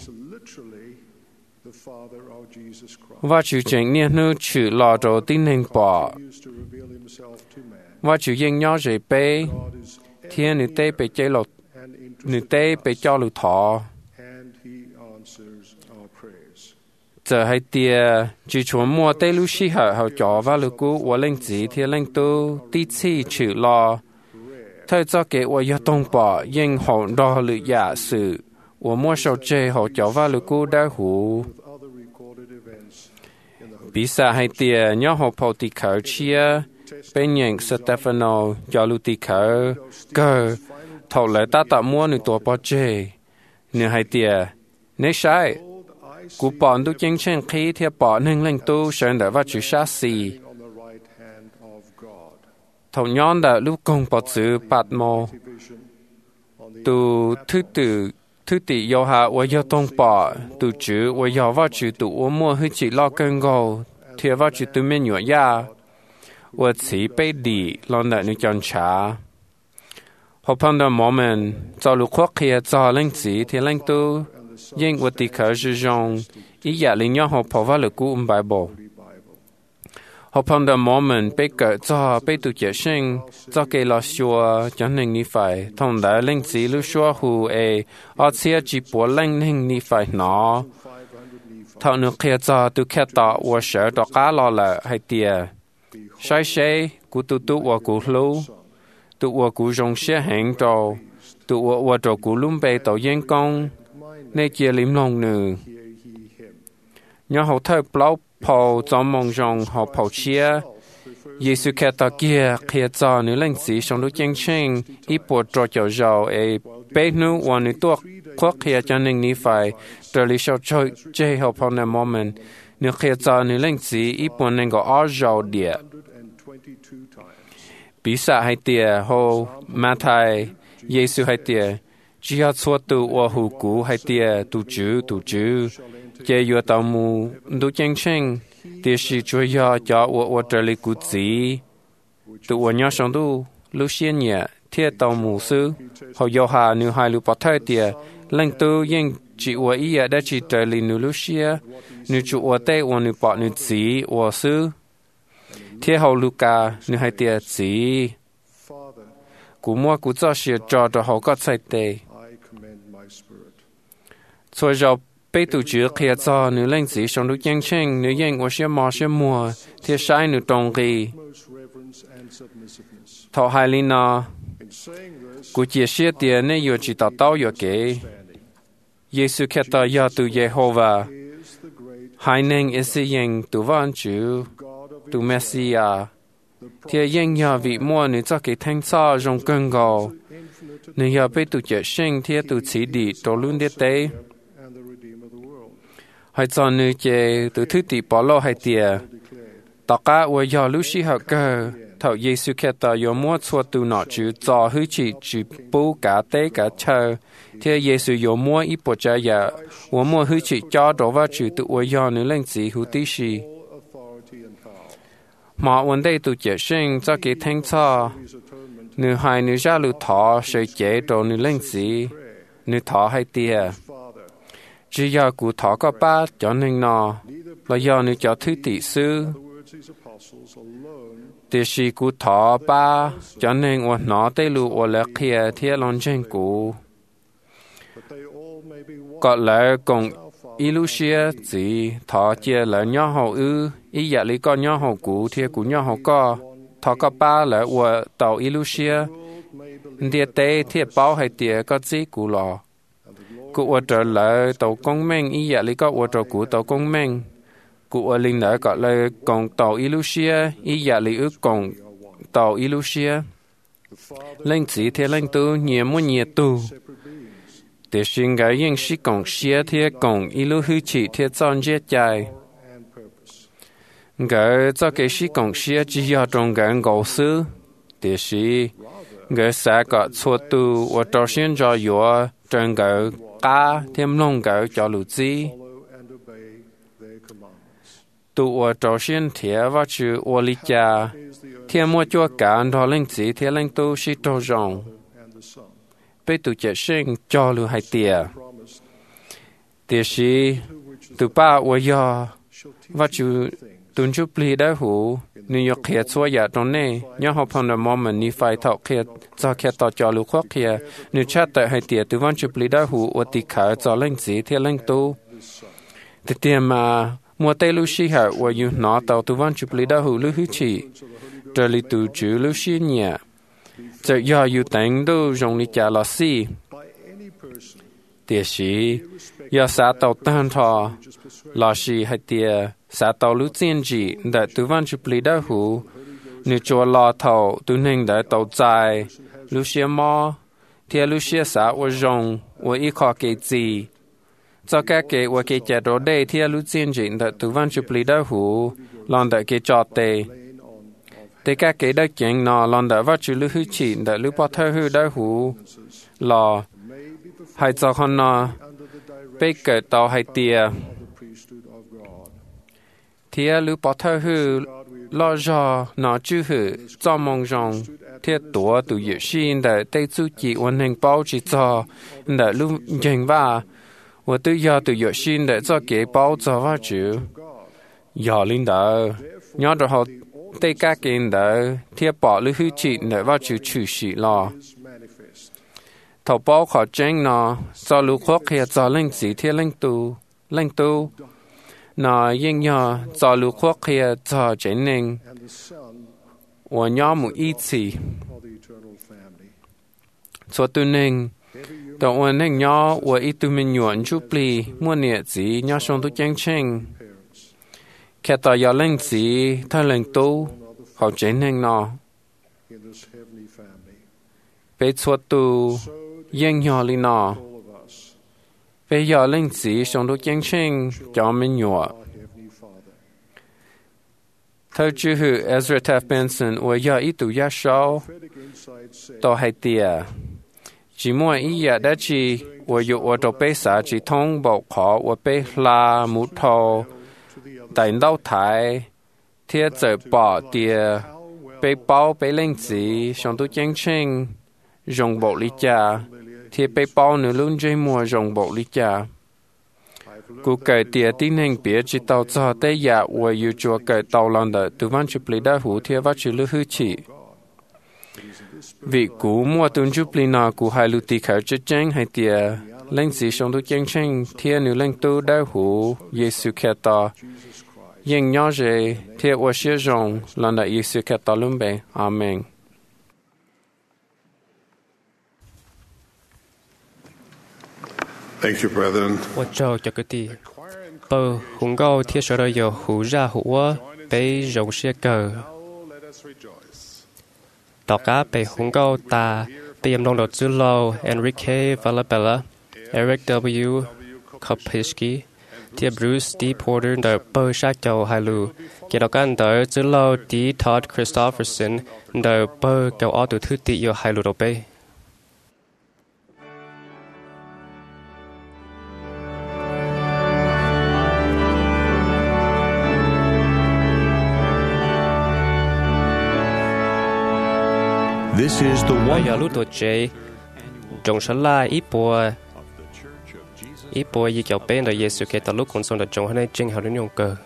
và chú chính niên nữ chữ lò đồ tin nên bỏ và chú yên nhỏ dễ bê thiên nữ tê bê chế lột nữ tê bê cho lù thọ giờ hay tiề chỉ chuẩn mua tê lù xí hở hậu chó và lù cú và lên chỉ thiên lên tu tí chi chữ lo thời cho kế và do tông bỏ yên hậu đo lự giả sự và mua sầu chê hậu chó và lù cú đã hủ bí xa hay tiề nhỏ hậu phổ tì khởi chia bên nhận Stefano cho lưu tì khởi cơ thầu lệ ta tạo mua nữ tổ bỏ chê nữ hay tiề nếu sai cú bọn tu chân chân khí thì bỏ nên lên tu sơn đã vào chữ sát xì thầu nhon đã lúc công bỏ chữ bát mô tu thứ tử thứ tỷ yêu hạ và yêu tông bỏ tu chữ và yêu vào chữ tu và mua hơi chỉ lo cơn gầu thì vào chữ tu men nhỏ ya và chỉ bị đi lo nợ nữ chọn trả họ phong đó mỏ mình cho lũ khoác kia cho linh chỉ thì linh tu nhưng vật tì khởi sử dụng ý giả linh nhau họ phổ vào lực cũ um Bible họ phong đó mỏ mình bê cỡ cho bê tu chế sinh cho cái lo xua cho nên ni phải thông đã linh chỉ lũ xua hù ê ở chia chỉ bộ linh nên ni phải nó thọ nước kia cho tu kia tọ và sợ tọ cá lo là hay tiề sai sai cú tu tu và cú lú tu và cú rong xe hẹn trò tu và và trò cú lúm bê tàu yên công nên chia lim lòng nữ nhớ hậu thơ plau phò cho mong rong họ phò chia Giêsu kia tọ kia kia cho nữ lãnh sĩ trong lúc chiến tranh ít bộ trò chào giàu ấy bê nữ và nữ tuộc khoác kia cho nên ni phải trở lý sau chơi chơi học phong nè moment nữ kia cho nữ lãnh sĩ ít bộ nên có ở giàu địa bí xạ hay tiề hồ ma thai Giêsu hay tiề chỉ học xóa tu và hữu cú hay tiề tu chữ tu chữ chơi vừa tàu mù tu chiến tranh tiề sĩ chúa ya cho và và trở lý cú gì tu và nhau sống tu lúc xuyên nhẹ thiệt tàu mù sư họ yêu hà nữ hai lưu bát thai tiề lãnh tu yên chỉ và ý đã chỉ trở lý nữ lúc xia nữ chủ và tây và nữ bát nữ gì và sư thiệt hậu Luca nữ hai tiề gì cú mua cú cho sự cho cho họ có sai tệ rồi giờ bây tu chữ kia cho nữ lãnh sĩ trong lúc chiến tranh nữ yên và sẽ mò sẽ mua thiệt sai nữ đồng kỳ thọ hai linh nó cú chia sẻ tiền này yêu chỉ tạo tạo yêu kế Giêsu kia ta yêu tu Jehovah hai nên is yên tu văn chủ tu Messiah thiệt yên yêu vị mua nữ cho cái thanh sao trong cơn gạo nữ yêu bây tu chết sinh thiệt tu chỉ đi tổ luôn để tế hai cho nữ chế tu thứ tỷ bỏ lô hai tiề tất cả và yêu lúc sĩ học cơ thầu Giêsu kia ta yêu mua xua tu nọ chữ cho hư chỉ chữ bố cả tế cả chờ thiệt Giêsu yêu mua ít bộ trái ya và mua hư chỉ cho đó vào chữ tu và yêu nữ lãnh sĩ hữu tí sĩ mà vấn đề tu chết sinh cho cái thanh sao nữ hai nữ gia lưu thọ sẽ chế đồ nữ lãnh sĩ nữ thọ hai tiề chỉ do cụ thọ có ba cho nên nó là do nữ cho thứ tỷ sư thì sĩ cụ thọ ba cho nên và nó tây lưu và lạc kia thiết lòng trên cụ có lẽ cùng Ilusia chỉ thọ chia là nhau hậu ư ý giả lý con nhau hậu cụ thiết cụ nhau hậu co thọ có ba là và tàu Ilusia địa tế thiết bao hay địa có gì cụ lò cụ ở trở lại tàu công minh ý giả lý có ở trở cụ tàu công minh cụ ở linh đã gọi là còn tàu Ilusia ý giả lý ước còn tàu Ilusia linh chỉ thiết linh tu nhiều muốn nhiều tu để sinh cái những sĩ cộng xia thiết cộng ilu hư chỉ thiết chọn giết chạy cái cho cái sĩ cộng xia chỉ ở trong cái ngũ sư để sĩ cái xã có số tu và trò xuyên cho yếu trong cái cá thêm long cái cho lũ gì tu và trò xuyên thiết và chữ và lý cha thêm mua cho cả đó linh chỉ thiết linh tu sĩ trò rong bây tu chết sinh cho lưu hai tiề tiề sĩ tu ba và do và chú tuân chú pli đã hủ nếu có khía xóa giả trong này nhớ học phong là mong mình phải thọ khía cho khía tỏ cho lưu khoác khía nếu chắc tại hai tiề tu văn chú pli đã hủ và tì khả cho lãnh sĩ theo lãnh tu thì tiềm mà mua tay lưu sĩ hạ và yêu nó tàu tu văn chú pli đã hủ lưu hữu chỉ trở lý tu chú lưu sĩ nhẹ giờ do yêu đánh đâu dùng lý trả là gì tiề sĩ do xã tàu tan thọ là gì hay tiề xã tàu lũ tiên chỉ để tu văn chụp lý đã hủ nếu cho lo thầu tu nên để tàu dài lũ xe mò tiề lũ xe xã và dùng và ít khó cái gì cho các cái và cái chế độ đây tiề lũ tiên chỉ để tu văn chụp lý đã hủ làm để cái trò tệ thế các cái đất chuyện nó làm đã vắt chữ lưu hữu chỉ đã lưu bao thơ hữu đã hữu là hai cho con nó bây giờ tàu hai tia thì lưu bao thơ hữu lo do nó chữ hử cho mong rằng thiết tổ từ dự xin để tây chú chỉ ổn hình bao chỉ cho để lúc dành va và tự do từ dự xin để cho kế bao cho va chữ giờ linh đạo nhớ rồi họ tây các kiến để thiết bỏ lưu hư chỉ để va chữ chủ sĩ lo thầu bao khó tranh nó do lúc khó khi cho linh sĩ thiết linh tu linh tu nó yên nhờ cho lúc khó khi cho tranh nên và nhớ một ý chỉ cho tôi nên tôi ổn nên nhớ và ý tôi mình nhuận chút bì mua nhẹ gì nhớ xong tôi tranh tranh khi tôi giờ lên gì thay lên tu họ tranh nên nó bé cho tôi yên nhờ li nó bé giờ lên gì xong tôi tranh tranh cho mình nhuận theo chữ hữu Ezra Taft Benson và giờ ý tụ giá sau tỏ hai tìa chỉ mua ý giá đã chỉ và dụ và đồ bê xã chỉ thông bộ khó và bê la mũ thô tại đâu thái thiết trở bỏ tìa bê bao bê lên gì xong tôi chênh chênh dùng bộ lý cha thiết bê bao nữa luôn dây mua dùng bộ lý cha cú kể tiệt tin hình biết chỉ tàu cho tới giờ và yêu chúa kể tàu lần đó từ văn chụp lý đã hữu thiết vắt chữ lưu hư chỉ vì cú mua tuần chụp lý nào cú hai lưu tì khởi chết tranh hay tiệt lên gì xong tôi tranh tranh thiết nữ lên tu đã hữu Giêsu Kitô nhưng nhớ gì thiết và sử dụng lần đó Giêsu Kitô luôn bề Amen. Thank you, brethren. 我照这个地，不红高贴上的有胡ra胡被容些个，大家被红高大被人弄到之后 ，Enrique Valabella、Eric W. Kopeski、贴 Bruce D. Porter 的不杀狗海路，给到干的之后 D. Todd Christopherson 的不狗奥杜特地有海路到被。 This is the one. Ở lúc tuổi trẻ, trong sáng lai ít bùa, ít bùa như kiểu bên đời Giêsu Kitô lúc còn sống ở trong hai nơi trên hào đến nhung cờ.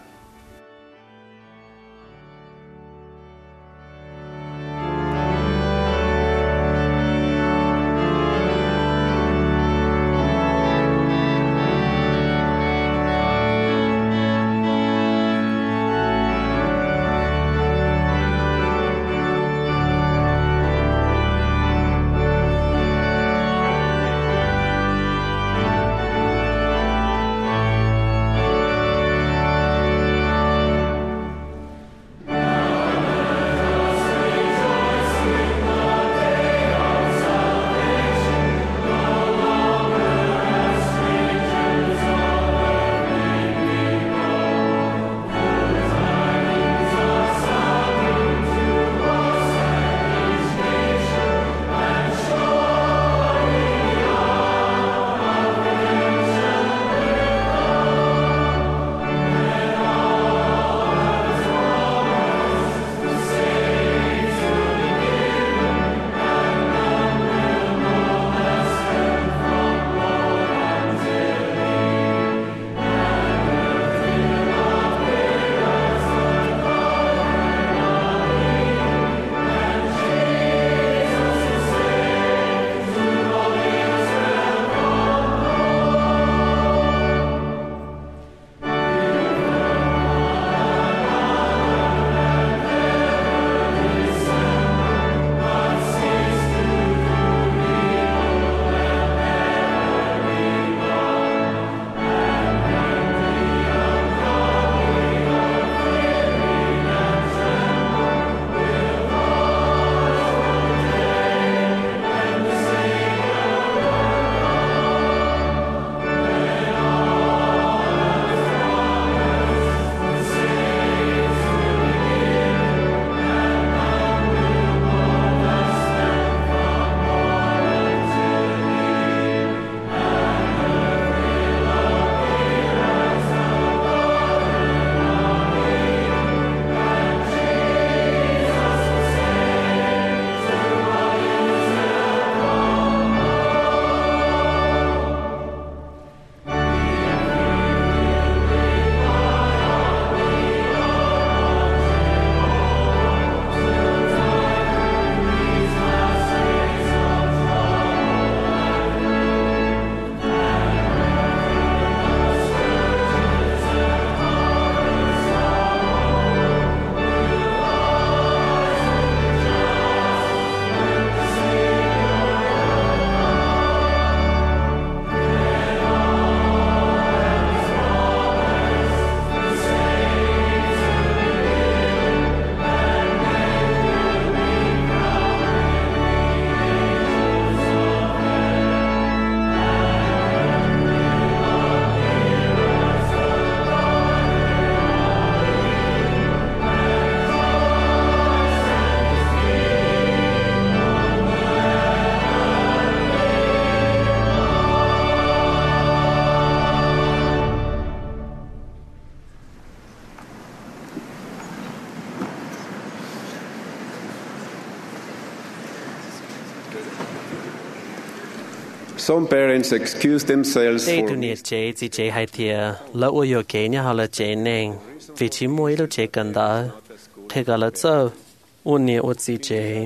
Some parents excuse themselves đây for tu nhiệt chế chỉ chế hay thiệt lỡ ôi yo kế nhà họ là chế nên vì chỉ mua ít chế cần đó khi cả là sơ ôn nhiệt ôn chỉ chế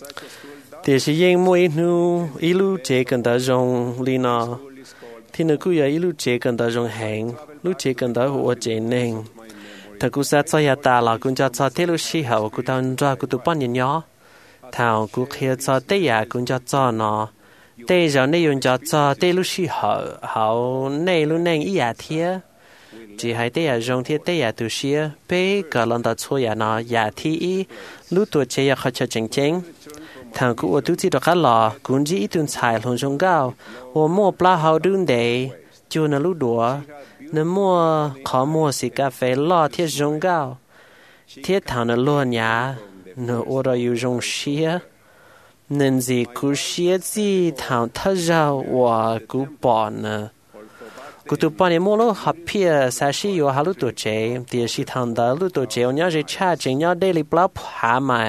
thì chỉ riêng mua ít nu ít lu chế cần đó dùng li nó thì nó cứ vậy ít lu chế cần đó dùng hàng lu chế cần đó hộ chế nên thật cũng sẽ cho nhà ta là cũng cho cho thế lu xí hậu cũng tao ra cũng tụ bao nhiêu nhỏ thảo cũng khi cho thế nhà cũng cho cho nó thế giờ này dùng cho cho thế lu xí hậu hậu này lu nên ý nhà thiệt chỉ hay thế nhà dùng thiệt thế nhà tu xí bé cả lần đó cho nhà nó nhà thi lu tuổi chế nhà khó cho chính chính thằng cũng ở tu chỉ được cái lò cũng chỉ ít tuần xài luôn trong gạo và mua pla hậu đun để cho nó lu đùa nó mua khó mua xì cà phê lò thiết trong gạo thiết thằng nó luôn nhà nó ở đó yêu trong xía nên gì cứ xía gì thằng thợ giàu và cứ bỏ nữa cứ tụi bọn em mua lúc học phía sa sĩ yêu hà lúc tuổi trẻ thì sĩ thằng đó lúc tuổi trẻ nhớ gì cha chỉ nhớ daily blog hạ mày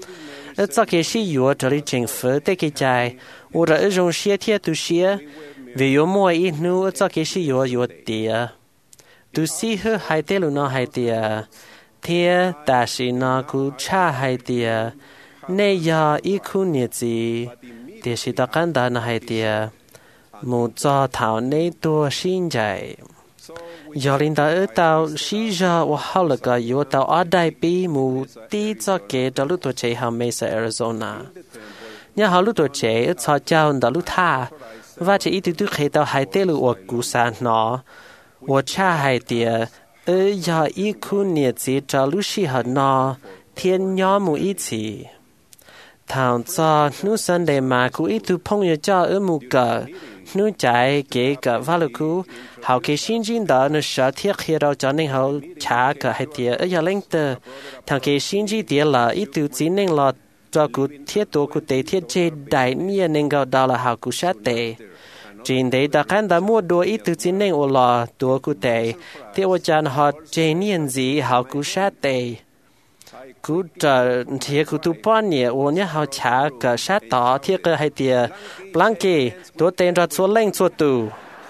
ở trong cái sĩ yêu trở lại chính phủ để cái trái ở đó trong xía thiết tu xía vì yêu mua ít nu ở trong cái sĩ yêu yêu tiền tu sĩ hư hai tiền luôn nó hai tiền thiết ta sĩ nó cứ cha hai tiền nay giờ ít khu nhiệt gì thì sĩ ta căn đó nó hai tiền một cho thảo nay tua xin dạy giờ linh ta ở tàu sĩ giờ và hậu lực ở yếu tàu ở đại bi một tí cho kế cho lúc tuổi trẻ hàm Mesa Arizona nhà họ lúc tuổi trẻ ở cho cháu đó lúc tha và chỉ ít tuổi khi tàu hai tê lu ở cú sa nó và cha hai tia ở giờ ít khu nhiệt gì cho lúc sĩ họ nó thiên nhỏ một ít gì thằng cho nu Sunday mà cứ ít tuổi phong yêu cho ở một cờ nu trái kế cả vào lúc cũ họ cái sinh viên đó nó sợ thiết khi đâu cho nên họ trả cả hai tiền ở nhà lên tờ thằng cái sinh viên tiền là ít tuổi chỉ nên là cho cụ thiết tổ cụ tệ thiết chế đại nhiên nên gọi đó là họ cụ sát tệ trên đấy ta khán đã mua đồ ít tuổi chỉ nên ở là tổ cụ tệ thì ở chân họ chế nhiên gì họ cụ sát tệ cụ trở thì cụ tu bao nhiêu ở nhà họ trả cả sát đó thiết cái hai tiền blanket tổ tên ra số lên số tù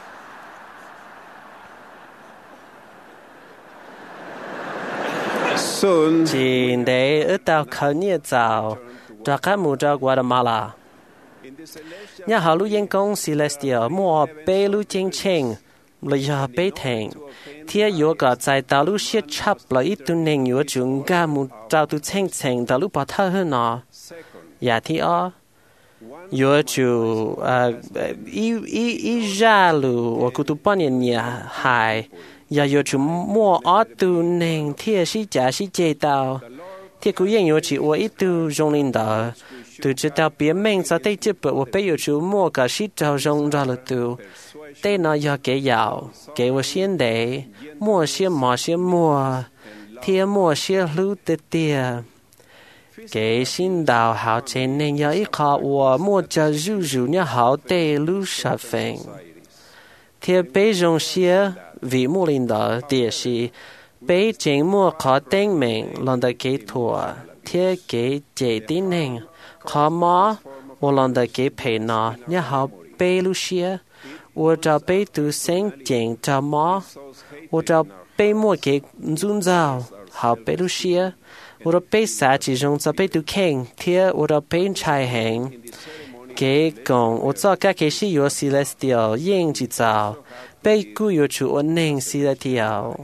chỉ để ở tàu khởi nghĩa giàu cho các mù cho Guatemala nhà họ lưu yên công Celestial mua bê lưu chính chính là do bê thành thiết yếu cả tại tàu lưu siết chắp là ít tuần nên yếu chúng ga mù trao tu chính chính tàu lưu bảo thơ hơn nó nhà thì ó yếu chủ ý ý ý ra lưu ở cụ tu bao nhiêu nhà hài giờ yo chúng mua ở tu nên thiệt sĩ trả sĩ chế tao thiệt cũng yên yo chỉ ở ít tu trong linh đạo tu chỉ tao biết mình sao đây chỉ bữa ở bây giờ chúng mua cả sĩ trao trong ra là tu đây nó do cái giàu cái ở xuyên để mua xuyên mỏ xuyên mua thiệt mua xuyên lưu tê tê cái xin đạo hảo trên nên do ít khó ở mua cho rủ rủ nhà hảo tê lưu sạch phèn thiệt bây giờ xuyên vì mua linh đó địa sĩ bây chính mua khó tên mình lần đầu kế thua thiết kế chế tín hình khó mó và lần đầu kế phê nó nhà họ bây lưu xia và cho bây tu sinh chính cho mó và cho bây mua kế dùn dào họ bây lưu xia và cho bây xa chỉ dùng cho bây tu khen thiết và cho bây trai hành kế công và cho các kế sĩ yếu Celestial yên chỉ dào bây cú yêu chủ ổn định xí là thiểu.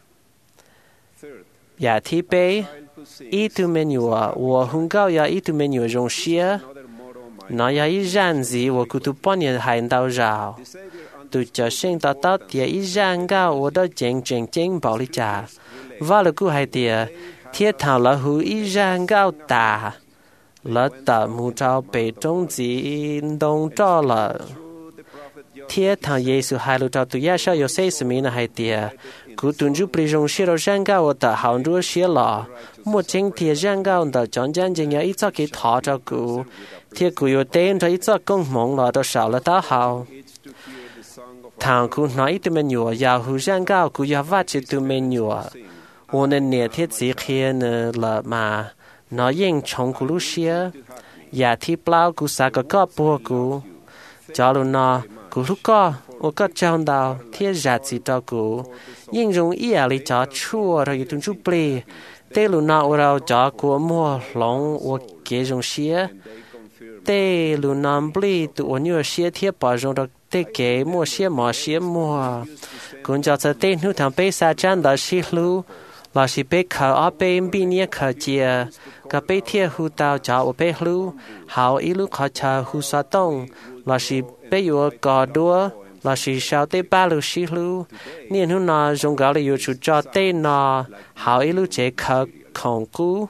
Nhà thi bây, ý tu men yêu à, và hung cao ya ý tu men yêu rong xía. Nó ya ý ràng gì và cụ tu bọn nhiệt hành đào rào. Tu cho sinh tạo tạo tìa ý ràng cao và đó chênh chênh chênh bảo lý trả. Và là cụ hai tìa, thiết thảo là hữu ý ràng cao tà. Là tà mù trao bề trong gì đông cho là. Thiết thằng Giêsu hai lô trao tu ya sao yo say smi na hai tia cụ tuân du pri rong xia ro giang gao ta hao ru xia lò một chính tia giang gao ta chọn giang chính ya ít cho cái thọ cho cụ thiết cụ yo tên cho ít cho công mong lò đó sao là ta hao thằng cụ nói ít men nhua ya hu giang gao cụ ya va chỉ tu men nhua ôn nên nè thiết gì kia nè là mà nó yên trong cụ lu xia ya thi plau cụ sa có có bùa cụ cho luôn nó cú lúc co ô có trong đào thiết giả chỉ cho cú nhưng dùng ý à lý cho chua rồi tung chụp bì tê luôn nó ô rau cho của mua lòng ô kế dùng xía tê luôn nó bì tụ ô nhựa xía thiết bỏ dùng được tê kế mua xía mỏ xía mua cũng cho cho tê nu thằng bé sa chan đó xí lu là xí bé khờ ở bên bên nhẹ khờ chia cả bé thiết hu tao cho ô bé lu hào ý lu khó chờ hu sa tông là xí bé yêu cò đua là xí sao tê ba lu xí lu niên hu nó dùng gạo là yêu chủ cho tê nó hào ý lu chế khờ khổng cú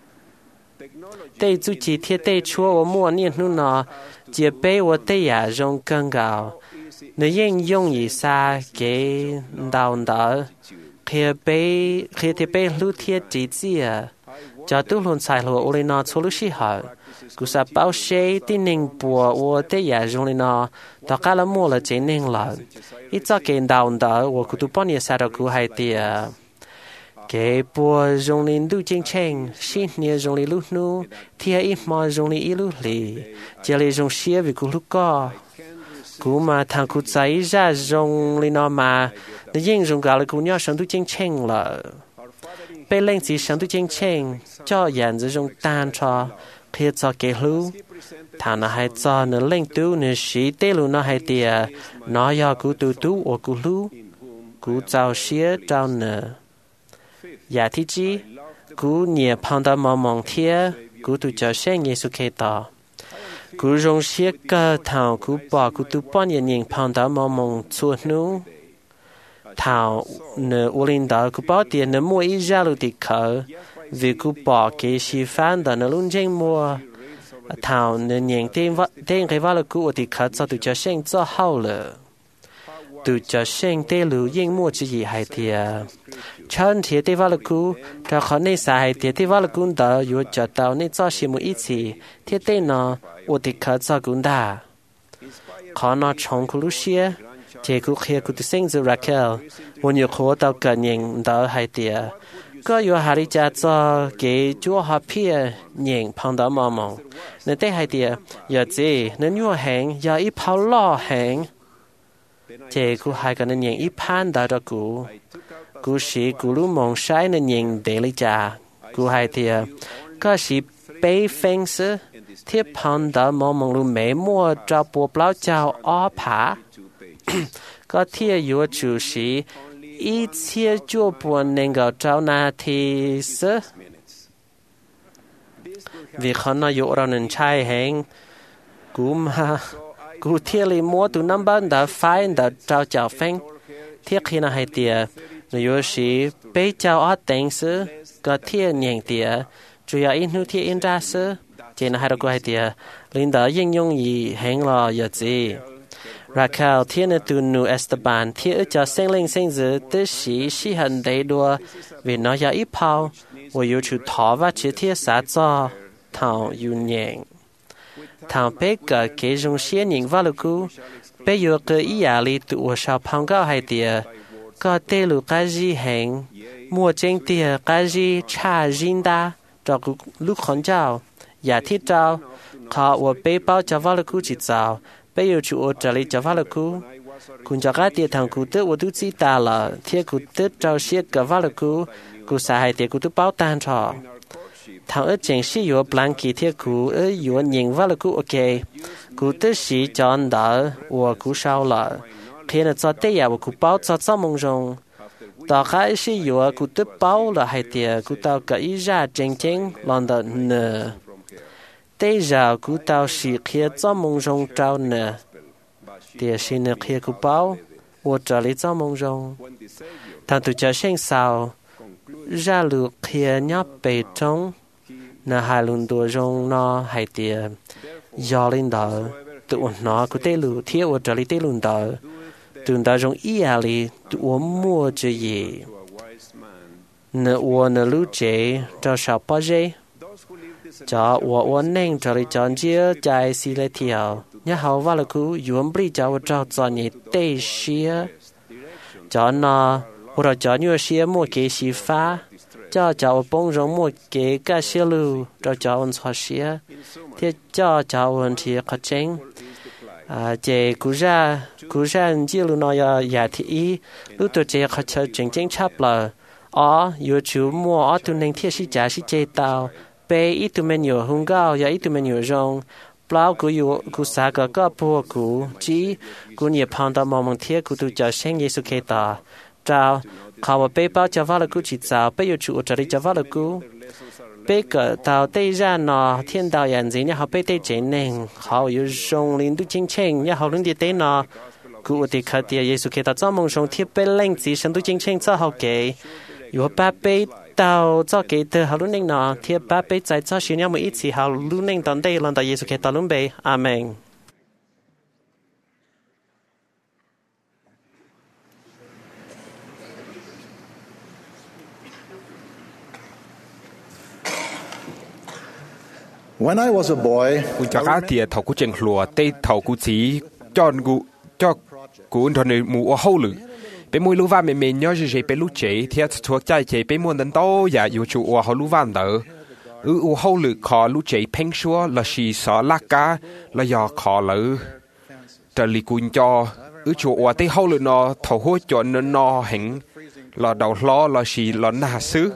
tê chú chỉ thiết tê chúa ô mua niên hu nó chia bé ô tê ya dùng cân gạo nếu yên dùng ý xa cái đào đỡ khi bé khi thì bé lưu thiết chỉ chia cho tôi luôn xài lúa ô lên nó số lúc xí hở cú sa bao xe tin nên bùa ô tê ya dùng lên nó tất cả là mua là chế nên là ít cho cái đào đỡ ô cú tu bao nhiêu xa đó cú hay tiệt cái bùa dùng lên lưu chênh chênh xin nhớ dùng lên lưu nu thì ít mà dùng lên ít lưu lì chỉ là dùng xía vì cú lúc co cú mà thằng cú cháy ra dùng lên nó mà nếu yên dùng gạo là cú nhớ sống tu chênh chênh là bên lên chỉ sống tu chênh chênh cho dàn giữ dùng tan cho khi cho cái lưu thằng nó hay cho nó lên tu nó xí tê lưu nó hay tiệt nó do cú tu tu ở cú lưu cú trao xía trao nợ giả thị chi cú nhẹ phong đó mong mong thiê cú tu cho xe nhẹ su kê tỏ cú rong xía cơ thảo cú bỏ cú tu bỏ nhẹ nhẹ phong đó mong mong chua nu thảo nợ u linh đó cú bỏ tiền nợ mua ít ra lưu tị khờ vì cú bỏ cái xí phán đó nợ luôn chênh mua thảo nợ nhẹ tên tên cái vợ là cú ở tị khờ cho tu cho xe cho hậu lợ tu cho xe tê lưu yên mua chỉ gì hay thiê chân thiệt tê vào cú cho khó nên sai thiệt tê vào cú đó yêu cho tao nên cho xí một ít gì thiệt tê nó ô tê khờ cho cú đà khó nó trong cú lúc xía thiệt cú kia cú tự sinh ra Raquel muốn yêu khó tao cần nhìn đó hay thiệt có yêu hà đi cha cho cái chúa họ phía nhìn phong đó mò mò nên tê hay thiệt giờ gì nên yêu hẹn giờ ít phao lo hẹn thiệt cú hai cái nên nhìn ít pan đó cho cú cú sĩ cú lú mong sai nên nhìn để lấy trả cú hai thiệt có sĩ bê phèn sư thiết phong đó mong mong lú mẹ mua cho bộ bao chào ó phá có thiệt yêu chủ sĩ ít chia chúa buồn nên gạo trao na thì sư vì khó nó yêu ra nên trai hẹn cú mà cú thiệt li mua từ năm ban đã phải đã trao chào phèn thiết khi nào hay tiệt nếu sĩ bây giờ ở tỉnh sư có thiên nhiên tiệt chủ yếu in hữu thiên in ra sư chỉ là hai đứa hay tiệt linh đó应用gì hẹn là giờ gì Raquel thiên là từ nu Esteban thiên ở cho sinh linh sinh tử tới sĩ sĩ hận đầy đua vì nó giờ ít phao và yêu chủ thọ và chỉ thiên xã cho thảo yêu nhện thảo bé cả cái dùng xe nhìn vào lúc bé yêu cái ý à li tụ sao phong cao hay tiệt có tê lù cá gì hẹn mua trên tiệt cá gì cha riêng đa cho lúc khốn chào giả thiết chào họ ở bê bao cho vào lúc chỉ chào bé yêu chủ ở trả lý cho vào lúc cũng cho các tiệt thằng cụ tết ở tu chỉ ta là thiết cụ tết chào xe cả vào lúc cụ xài hai tiệt cụ tết bao tan cho thằng ở trên sĩ yêu blanket thiết cụ ở yêu nhìn vào lúc ok cụ tết sĩ chọn đỡ và cụ sau là khi nó cho tê ya của bao cho cho mong rong, đó cái sự yêu của tết bao là hai tiệt của tao cái ra chân chân làm đó nè, tê giờ của tao sĩ khi cho mong rong trao nè, tiệt sĩ nè khi của bao, và trả lý cho mong rong, thằng tụi cha sinh sao, ra lục khi nhấp bể trong, nè hai lần đua rong nó hai tiệt, do lên đó, tụi nó của tê lù thiết và trả lý tê lùn đó. Tụi ta dùng ý à li tụi mua cho gì nè uo nè lưu chế cho sao bao giờ cho uo uo nên cho li chọn chia trái xí lệ thiểu nhớ hậu vào là cứ yuan bì cho cho cho nhị tê xía cho nó hoặc cho nhiều xía mua cái xí phá cho cho bông rong mua cái cái xía lưu cho cho ôn xóa xía thì cho cho ôn thì khó chênh à chế cú ra cú ra chỉ lu nói ya ya thì lu tôi chế khó chơi chính chính chấp là ở yêu chú mua ở tụi nên thiết sĩ giá sĩ chế tàu bé ít tụi mình nhiều hung cao ya ít tụi mình nhiều rong bao cú yêu cú sa cái cái bùa cú chỉ cú nhiều phong tao mong mong thiết cú tụi cho sinh Giêsu Kitô chàoเขาbé bao cho vào là cú chỉ chào bé yêu chú cho đi cho vào là cú bé cái tàu tây ra nọ thiên đạo nhận gì nhá họ bé tây chế nên họ yêu rong linh du chính chính nhá họ linh địa tây nọ cú thì khát địa Giêsu Kitô cho mong sống thiết bé linh chỉ sinh du chính chính cho họ kể yêu ba bé tàu cho kể từ họ luôn nên nọ thiết ba bé tại cho xin nhau một ít thì họ luôn nên đón đây lần tại Giêsu Kitô luôn bé amen. When I was a boy, Cú cho cá tiệt thầu cú chèn lùa tây thầu cú chỉ cho cú cho cú thằng này mù ở hậu lử. Bé mùi lúa vàng mềm mềm nhớ gì bé lúa chế thì thuộc trái chế bé muôn đến to ya yêu chủ ở hậu lúa vàng đó. Ừ ở hậu lử khó lúa chế phèn xua là xì xỏ lá cá là do khó lử. Trở lì cún cho ừ chủ ở tây hậu lử nó thầu hốt cho nó nó hình là đầu lo là xì là nà xứ.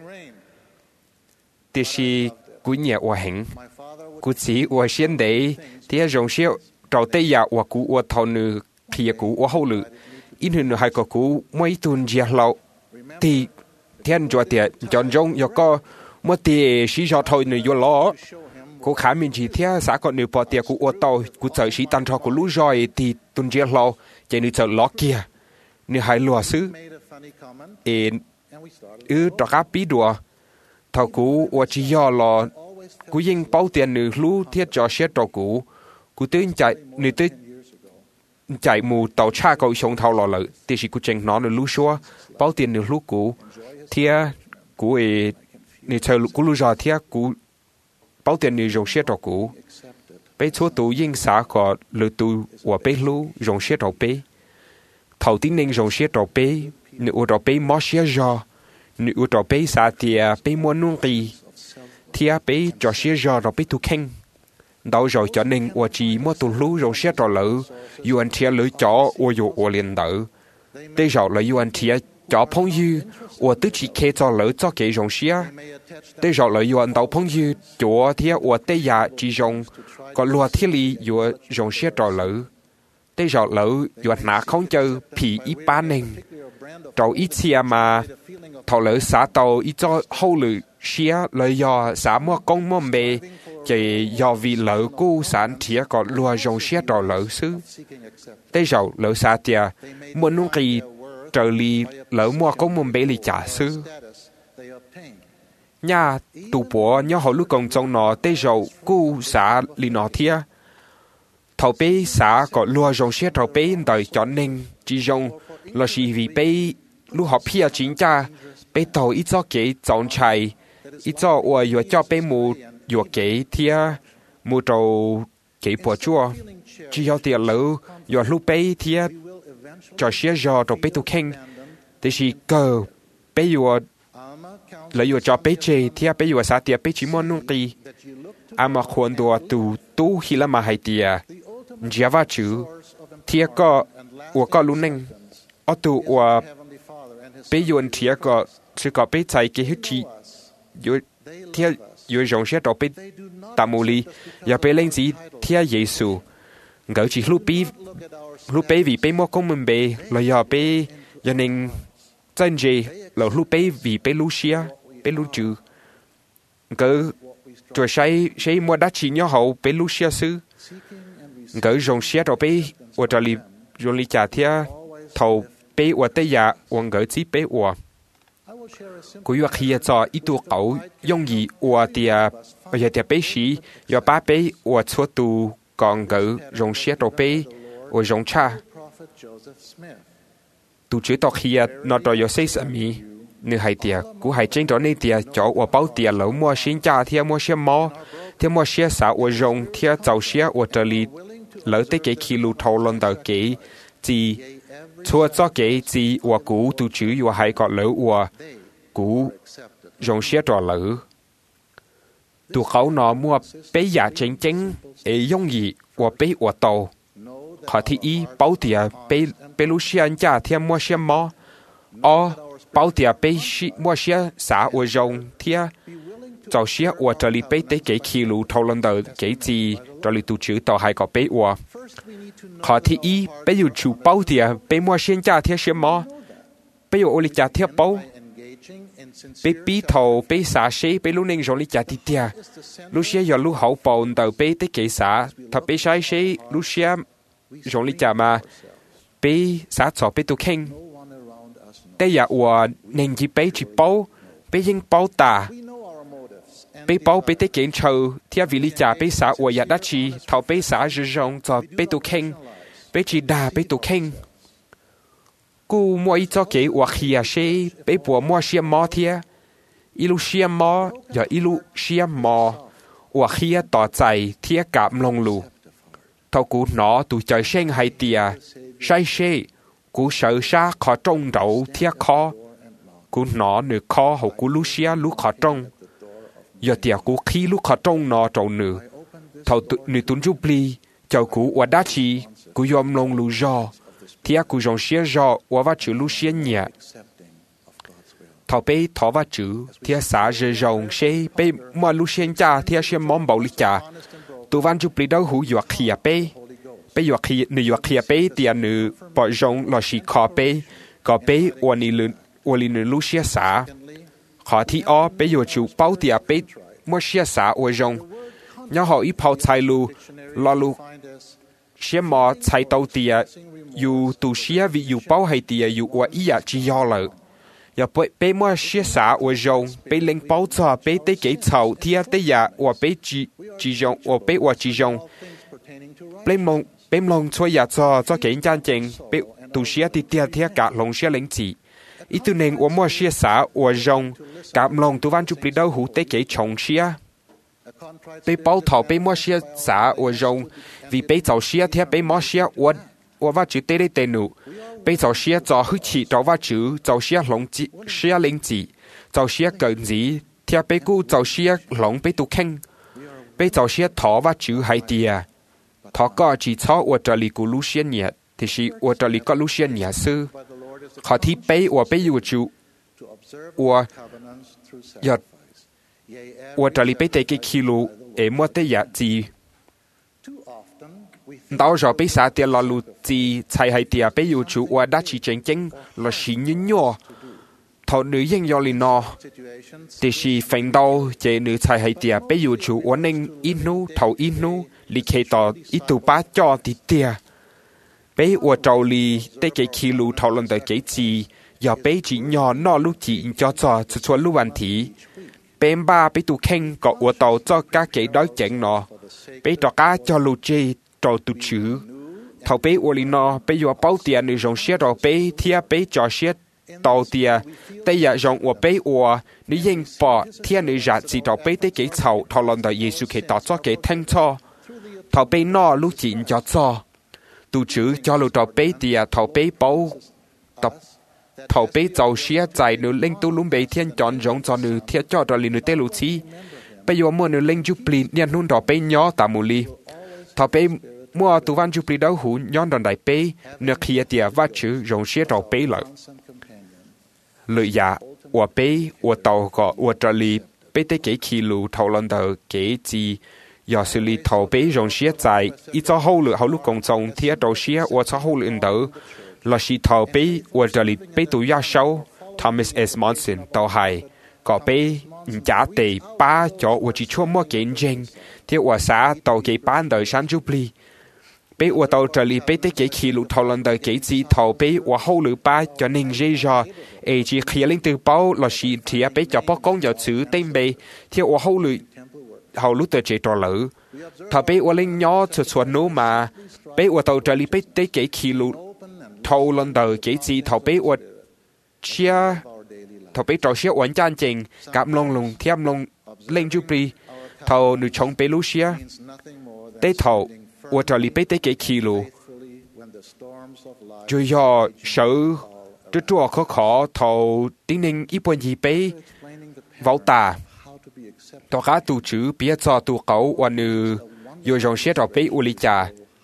Thì xì cú nhẹ ở hình cú chỉ ở xuyên đấy thì rong xíu trâu tây ya ở cú ở thầu nữ kia cú ở hậu lử in hình hai cái cú mấy tuần già lâu thì thiên cho tiệt chọn rong giờ có một tiệt sĩ cho thôi nữ vô lo cú khá mình chỉ thiên xã còn nữ bỏ tiệt cú ở tàu cú chờ sĩ tan cho cú lú rồi thì tuần già lâu chỉ nữ chờ lo kia nữ hai lúa xứ ê ư trò cá bí đùa thầu cú ở chỉ do lo cú yên bao tiền nữ lú thiết cho xét trò cú cú tới chạy nữ tới chạy mù tàu cha cầu sông thầu lò lợ thì chỉ cú chèn nó nữ lú xua bao tiền nữ lú cú thia cú ấy nữ chờ cú lú giò thia cú bao tiền nữ dùng xét trò cú bé chúa tụ yên xã có lừa tụ của bé lú dùng xét trò bé thầu tiếng nên dùng xét trò bé nữ ở trò bé mót xét giò nữ ở trò bé xã thia bé muốn nung kỳ thia bé cho xét giò rồi bé thu khen đâu rồi cho nên ở chỉ mua tụ lú rồi xét trò lỡ yêu anh thia lỡ chó ở yêu ở liền đỡ đây rồi là yêu anh thia chó phong yêu ở tự chỉ khe cho lỡ cho cái dùng xét đây rồi là yêu anh đâu phong yêu chỗ thia ở tây ya chỉ dùng có lúa thiết lý yêu dùng xét trò lỡ đây rồi lỡ yêu anh nã không chơi phì ít ba nên trâu ít xe mà thầu lỡ xã tàu ít cho hậu lử xía lợi do xã mua công mua bề chỉ do vì lỡ cũ sản thía còn lùa dùng xía trò lỡ xứ đây rồi lỡ xã tia mua nung kỳ trở li lỡ mua công mua bề li trả xứ nhà tụ bộ nhớ hậu lúc công trong nó đây rồi cũ xã li nó thía thầu bề xã còn lùa dùng xía trò bề đời chọn nên chỉ dùng là chỉ vì bề lúc học phía chính cha bề tàu ít cho kế chọn chạy ít cho ở vừa cho bề mù vừa kế thia mù trâu kế bỏ chua chỉ có tiền lỡ vừa lúc bề thia cho xía giò trâu bề tu khen thì chỉ cờ bề vừa lỡ vừa cho bề chê thia bề vừa sát tiệt bề chỉ muốn nung kỳ ama khuôn đùa tu tu hi là mà hay tiệt chỉ vào chữ thia có ở có luôn nên ở tu ở bề vừa thia có chỉ có bề chạy cái hết chi yêu theo yêu dùng xét đồ bê tam mô li và bê lên gì theo Giêsu ngỡ chỉ lúc bê lúc bê vì bê mua công mình bê là do bê cho nên chân gì là lúc bê vì bê lu xia bê lu chữ ngỡ rồi say say mua đắt chỉ nhau hậu bê lu xia sư ngỡ dùng xét đồ bê ở đây li dùng li trả theo thầu bê ở tây ya ở ngỡ chỉ bê ở cú yêu khi cho ít tu cậu dùng gì ở tiề ở tiề bé sĩ ở ba bé ở chỗ tu còn gỡ dùng xe đồ bé ở dùng cha tu chỉ tao khi nó đòi xây sắm mi nếu hai tiề cú hai tranh đó nên tiề cho ở bao tiề lẩu mua xin cha tiề mua xe mò tiề mua xe xả ở dùng tiề tàu xe ở đây li lỡ tới cái kilo thâu lần đầu cái chỉ chúa cho cái chỉ ở cú tu chỉ ở hai cái lẩu ở cú dùng xe trò lỡ tu khẩu nó mua bé giả chính chính ấy dùng gì ở bé ở tàu họ thì ý bảo tiệt bê bê lu xiên cha thiên mua xiên mò ở bảo tiệt bê xí mua xiên xã ở rồng thiên cho xiên ở trở lại bê tới cái kilo thâu lần đầu cái gì trở lại tu chữ tàu hai có bê ở họ thì ý bê yêu chủ bảo tiệt bê mua xiên cha thiên xiên mò bê yêu oli cha thiên bảo bê bí thầu bê xã xí bê lu ninh rồi li cha tiệt tiệt lu xiên giờ lu hậu bồn đầu bê tới cái xã thà bê sai xí lu xiên rồi li cha mà bê xã cho bê tu khen đây là của nền chỉ bê chỉ bảo bê yên bảo ta bê bảo bê tế kiến trâu theo vì lý cha bê xã của nhà đất chỉ thảo bê xã rư rong cho bê tu khen bê chỉ đà bê tu khen cú mua ít cho kế của khía xe bê bùa mua xe mò thia ilu xe mò giờ ilu xe mò của khía tỏ chạy thia cảm lòng lù thảo cú nó tụ trời sen hay tia sai xe cú sợ xa khó trông đậu thia khó cú nó nửa khó hậu cú lu xe lu khó trông giờ tia cú khi lu khó trông nó trâu nửa thảo nửa tuấn giúp ly chào cú ở đá chi cú yom lòng lu giò thia cú dòng xe giò ở vắt chữ lu xe nhẹ thảo bê thọ vắt chữ thia xã rơi rồng xe bê mua lu xe cha thia xe món bầu li cha tu văn giúp ly đâu hú giọt khía bê bây giờ khi nữ giờ khi bây tiền nữ bỏ rong là chỉ khó bây có bây ôn nữ ôn nữ lúc xia xả khó thì ở bây giờ chủ bảo tiền bây mua xia xả ôn rong nhớ họ ít bảo chạy lu lo lu xia mò chạy tàu tiền dù tu xia vì dù bảo hay tiền dù ôn ý à chỉ do lợi giờ bây bây mua xia xả ôn rong bây lên bảo cho bây tới cái chậu thì tới giờ ôn bây chỉ chỉ rong ôn bây ôn chỉ rong bây mong bên lòng chơi nhà cho cho kỹ chân chính bên tu sĩ thì tia tia cả lòng sĩ lính chỉ ít tu nên ở mua sĩ xã ở rong cả lòng tu văn chụp đi đâu hú tế kỹ trồng sĩ bên bảo thọ bên mua sĩ xã ở rong vì bên giàu sĩ thì bên mua sĩ ở ở vắt chữ tế đấy tên nụ bên giàu sĩ cho hư chỉ cho vắt chữ giàu sĩ lòng chỉ sĩ lính chỉ giàu sĩ cần gì thì bên cũ giàu sĩ lòng bên tu khen bên giàu sĩ thọ vắt chữ hay tia thọ có chỉ cho ở这里古路线也，但是我这里个路线也是，好ที่ไป我ไปอยู่住，我要我这里ไป这个 kilo， 诶，莫得日子，到时候ไป啥点老路子才系点ไปอยู่住，我打起正经，落是人哟。thọ nữ dân do lì nọ, thì si phèn đau chế nữ才係點，比如住我能一努頭一努，你可以到一度把咗啲點，比我做你得幾 kilo 討論到幾次，又比只nhỏ nọ lúc chỉ cho cho出出lúc vấn題，bên ba比度傾個我到做家幾đối整nọ，比做家cho lúc chỉ做tu chữ，頭比我lì nọ，比我包tiền nữ dùng xe rồi比貼比做xe đầu tiên đây là dòng của bé của nữ dân bỏ thiên nữ giả chỉ đầu bé tới cái chậu thọ lần đầu Giêsu khi tạo cho cái thanh cho thọ bé nó lúc chuyện cho cho tu chữ cho lúc đầu bé thì thọ bé bảo tập thọ bé giàu xía dài nữ linh tu lúc bé thiên chọn giống cho nữ thiên cho rồi nữ tê lụt chi bây giờ mua nữ linh giúp plin nhân hun đỏ bé nhỏ tạm mù li thọ bé mua tu văn giúp plin đâu hú nhon đòn đại bé nữ kia thì vắt chữ giống xía đầu bé lợi lợi dạ, 我俾我到個我這裡俾啲幾 kilo 討論到幾字，要是你頭俾用些在，一早好了好路公眾貼到些我早好了到，若是頭俾我這裡俾到一手 Thomas S. Monson 都係個俾唔假地把咗我只出麼見證，貼我xã到幾班到山竹里。俾我到這裡俾啲幾 kilo 討論到幾字頭俾我好了把cho nên dễ dàng，而只khi linh từ bao là sự thì俾cho bác con giờ chữ tên bề thì我好了好了到這ตัวlỡ，頭俾我linh nhỏ出出nô mà俾我到這裡俾啲幾 kilo 討論到幾字頭俾我chia頭俾做些穩真正夾龍龍添龍linh chú bì頭女重俾路些啲頭。我這裡俾啲幾 kilo， 就要手就做可可頭頂定一般二俾vào tà， 大家tu chữ biết cho tu cậu và nữ， 有用些就俾我理解，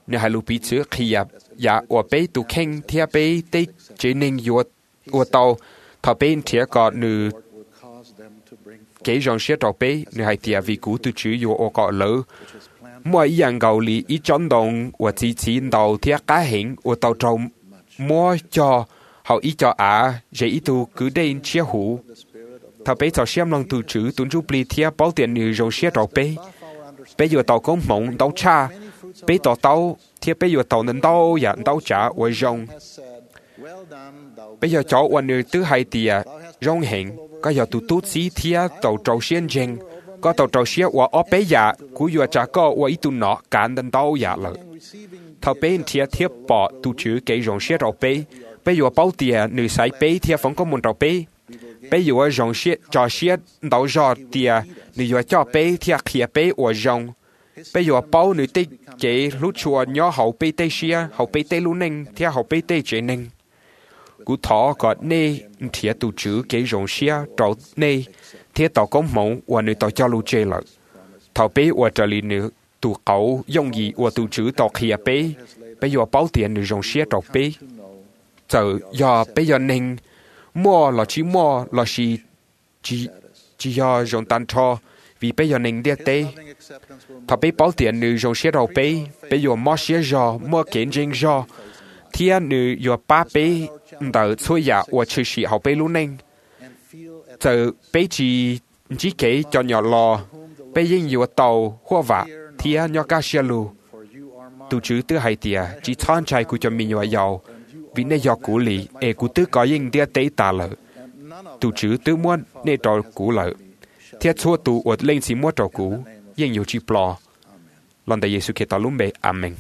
nếu hai lũ bị chữa khi à ya ở bên tụ khen thia bên tây chế nên yo ở tàu thọ bên thia có nữ cái dòng xe tàu bên nếu hai thia vì cú tụ chữ yo ở có lỡ mỗi ý dạng gạo lì ý chọn đồng và chỉ chỉ đầu thia cá hình ở tàu trâu mua cho họ ý cho à dễ ý tụ cứ đến chia hủ thọ bên cho xem lòng tụ chữ tuấn chú bì thia bảo tiền nữ dòng xe tàu bên bây giờ tàu công mộng tàu cha bây tàu tàu thì bây giờ tàu nên tàu ya tàu trả ở rong bây giờ cháu quan nữ thứ hai tia rong hình có giờ tụ tốt xí thia tàu trâu xiên jeng có tàu trâu xiên ở ở bây giờ cú giờ trả có ở ít tụ nọ cản nên tàu ya lợ thầu bên thia thia bỏ tụ chữ cái rong xiên tàu bây bây giờ bảo tia nữ sai bây thia phong có một tàu bây bây giờ rong xiên cho xiên tàu giò tia nữ giờ cho bây thia khía bây ở rong bây giờ bao nữ tây chế lúc chùa nhỏ hậu bê tây xia hậu bê tây lu ninh theo hậu bê tây chế ninh cú thọ có nê thiệt tụ chữ cái rồng xia trâu nê thiệt tàu công mộng và nữ tàu cho lu chế lợi thọ bê và trở lại nữ tụ cậu dùng gì và tụ chữ tàu khía bê bây giờ bao tiền nữ rồng xia trâu bê giờ giờ bây giờ ninh mua là chỉ mua là chỉ chỉ chỉ do rồng tan cho vì bây giờ ninh điệt tê thọ bê bảo tiền nữ rồng xe đầu bê bây giờ mua xe giò mua kiện trên giò thiên nữ giờ ba bê đỡ xuôi giả và chữ sĩ học bê luôn ninh giờ bê chỉ chỉ kể cho nhỏ lò bê yên giờ tàu hoa vạ thiên nhỏ cá xe lù tụ chữ tư hai tia chỉ thon trai của cho mình nhỏ giàu vì nơi giàu cũ lì e của tư có yên điệt tê ta lợ tụ chữ tư muốn nơi trò cũ lợ thiết xua tụ ở lên xí mua trò cũ yên nhiều chi plò lần đại Giêsu Kitô lúc bề amen.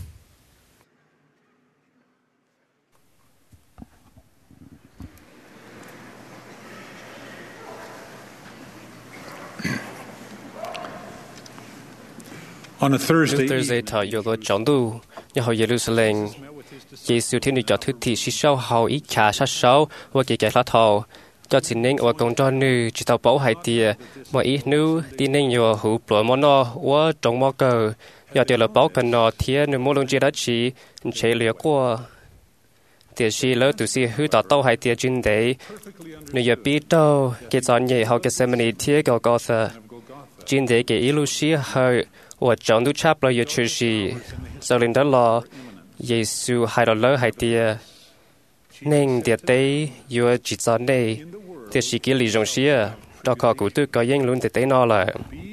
On a Thursday, Thursday thọ yo lo chọn tu nhà họ Jerusalem Giêsu thiên đi cho thứ thì sĩ sau hầu ít trả sát sáu và kể kể lá thọ cho chính nên ở công cho nữ chỉ tàu bảo hai tia mà ít nữ tin nên yo hữu ploi món nó và trồng mò cờ giờ tiêu là bảo cần nó thiên nữ mua lông chỉ đã chỉ chế lừa qua tiền sĩ lỡ tụi sĩ hữu tàu tàu hai tia trên đấy nữ giờ biết đâu cái chọn nhẹ họ cái xem này thiên cái có sao trên đấy cái ilu sĩ hơi và chọn tu chắp là giờ chơi sĩ sau lên đó là Giêsu hai đó lỡ hai tia nên tiệt tế vừa chỉ chọn đây tiệt sĩ kia lý rong xia đó có cụ tư có yên luôn tiệt tế nó là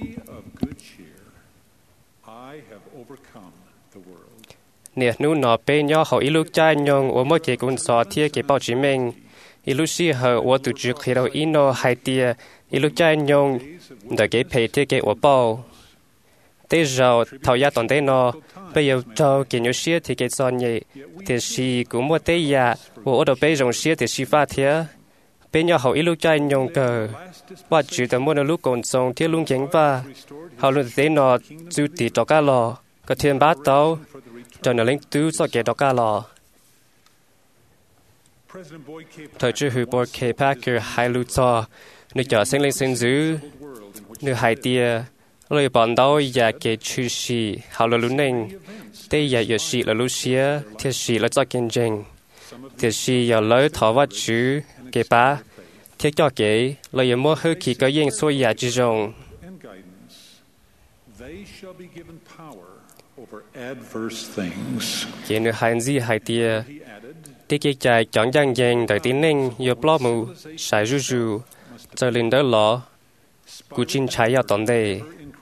nè nu nó bên nhau họ ilu trai nhung ở mỗi cái cuốn sổ thiê cái báo chí mình ilu xia họ ở tụ trực khi đâu ino hai tia ilu trai nhung để cái pay thiê cái ở bao tế giờ thầu gia toàn tế nó bây giờ cho cái nhau xia thì cái son nhỉ thì sĩ cũng mua tế gia ở đó bây rong xia thì sĩ pha thiê bên nhau họ ilu trai nhung cờ và chỉ tầm mua nó lúc còn sống thiê luôn chén va họ luôn tế nó chú tì cho cá lò có thiên bát tàu cho nó lên tứ so kẻ đó cả lò thời trước hữu bồi kê Parker hai lưu cho nơi chợ sinh lên sinh dữ nơi hai tia lời bọn đâu và kẻ chư sĩ họ là lúc nên đây là giờ sĩ là lúc xía thiệt sĩ là cho kinh doanh thiệt sĩ giờ lời thọ vật chữ kê ba thiết cho kẻ lời mua hơi kỳ có yên xuôi nhà chứ rồng kể nữa hành gì hai tia tí cái chạy chọn giang giang đại tín nên yêu plot mù sai rú rú cho lên đó lọ cú chín trái vào tận đây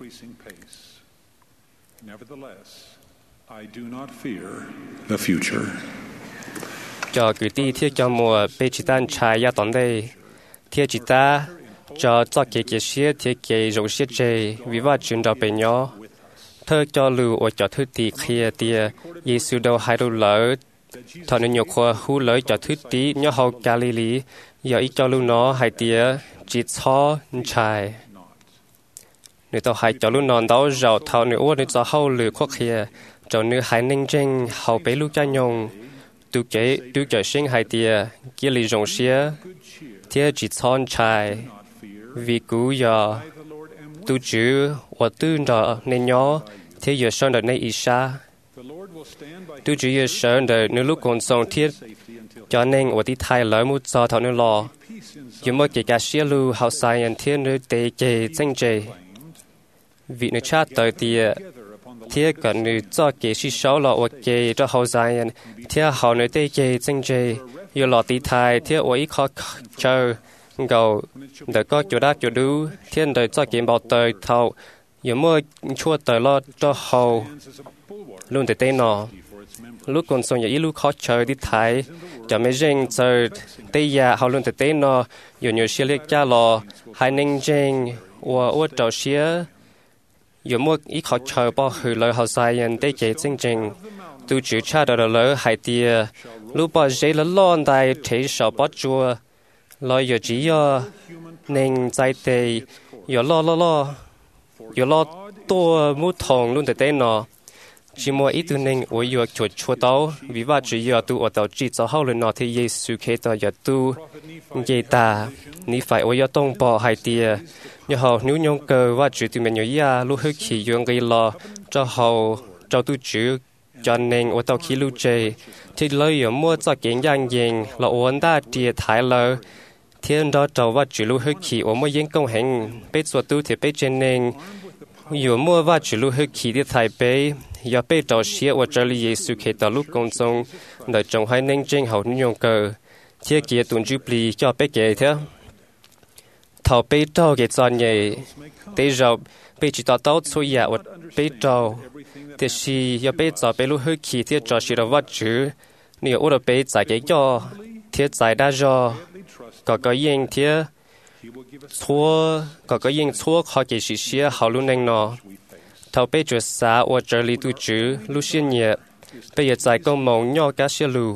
cho cứ tí thiết cho mùa bê chỉ tan trái vào tận đây thiết chỉ ta cho cho cái cái xe thiết cái rồng xe chơi vì vậy chuyện đó bên nhau thơ cho lưu ở cho thứ tí kia tia Giêsu đâu hai đâu lỡ thọ nên nhiều khoa hú lỡ cho thứ tí nhớ hậu Galilee giờ ít cho lưu nó hai tia chỉ cho chạy nếu tao hai cho lưu non đâu giàu thọ nếu ở nếu cho hậu lừa khoa kia cho nếu hai ninh tranh hậu bé lưu cha nhung tu kế tu cho sinh hai tia kia lì rong xía tia chỉ cho chạy vì cú giờ tu chữ và tu đó nên nhớ thế giờ sau đó này Isa tu chủ yếu sơn đời nếu lúc còn sống thiết cho nên ở tí thái lỡ một giờ thọ nữa lo dù mà kể cả xia lu hậu sai anh thiên nữ tế kề danh chế vì nữ cha tới thì thiết cần nữ cho kể sĩ sáu lo ở kề cho hậu sai anh thiết hậu nữ tế kề danh chế dù lo tí thái thiết ở ít khó chờ gầu để có chỗ đá chỗ đu thiên đời cho kể bảo tới thầu dù mà chua tới lo cho hậu luôn để tên nó lúc còn sống nhà lúc khó chơi đi thái cho mấy riêng chơi tây nhà họ luôn để tên nó dù nhiều xe liệt cha lò hai ninh riêng và ở trâu xe dù mua ít khó chơi bao hư lời họ sai anh tây chế chính trình tu chữ cha đời lỡ hai tia lúc bao giấy lỡ lon đại thế sợ bắt chua lo giờ chỉ giờ nên trái tây giờ lo lo lo giờ lo tua mút thòng luôn để tên nó chỉ mua ít tu nên ở giờ chuột chuột tàu vì vậy chỉ giờ tu ở tàu chỉ cho hậu lên nó thì Giêsu khi tàu giờ tu vậy ta ni phải ở giờ tông bỏ hai tia nhờ họ nếu nhung cơ và chỉ tu mình nhớ ya lúc hơi khí dùng cái lo cho họ cho tu chữ cho nên ở tàu khí lưu chơi thì lời giờ mua cho kiện giang giang là ổn ta tia thái lờ thiên đó trâu và chỉ lưu hơi khí ở mua những công hành bây giờ tu thì bây trên nên dù mua và chỉ lưu hơi khí đi thái bây giờ bây giờ xía ở这里耶稣khi到lúc công眾đời trong hai nên trên hậu nhung cơ thiết kế tuần chú bì cho bây kể thế thầu bây giờ cái chọn nhảy bây giờ bây chỉ tao tao xuôi ya ở bây giờ thì si giờ bây giờ bây lúc hơi khí thiết cho xí đó vật chữ nếu ở bây giờ cái cho thiết giải đa cho có cái yên thiết xua có cái yên xua khó cái xí xía hậu luôn nên nó thầu bây giờ xa ở这里tu chữ lúc xưa nhẹ bây giờ giải công mong nhỏ cá xía lù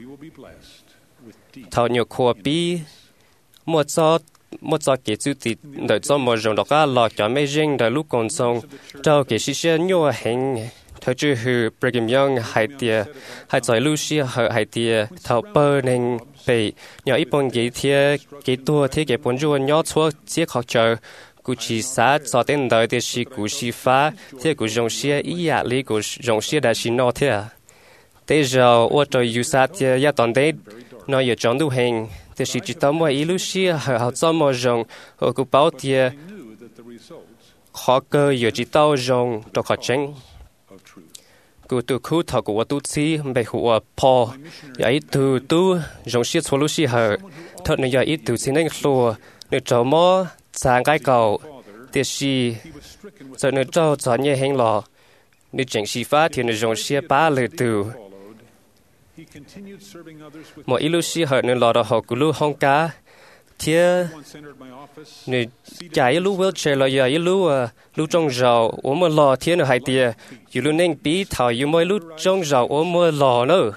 thầu nhiều khoa bí mua cho mua cho cái chữ thì đợi cho một rồng đó cả lọ cho mấy riêng đợi lúc còn sống cho cái xí xía nhỏ hình thầu chữ hư Brigham Young hai tia hai giải lúc xưa hai tia thầu bơ nên bị nhỏ ít bọn cái thiê cái tua thiê cái bọn ruộng nhỏ xua chiếc học chờ cụ chỉ xã cho đến đời thì是cụ sĩ phá thế cụ dùng xe ý ạ lý cụ dùng xe đã xin nó thế à thế giờ ở chỗ yêu xã thì ya toàn đấy nó giờ chọn đủ hình thì chỉ chỉ tao mua ý lúc xe họ cho mua dùng ở cụ bảo thì khó cơ giờ chỉ tao dùng cho khó tránh cụ tu khu thọ cụ tu sĩ bị hụa po giờ ít tu tu dùng xe số lúc xe hở thật nên giờ ít tu sĩ nên xua nếu cho mua sang cái cầu thì si giờ nếu cho cho nhẹ hình lọ nếu chẳng si phá thì nếu dùng xe ba lời từ một ít lúc si hở nếu lọ đó họ cứ lúc không cá thì nếu chạy lúc wheelchair là giờ lúc lúc trong rau ốm mà lọ thì nó hay tiệt dù lúc nên bị thảo dù mỗi lúc trong rau ốm mà lọ nữa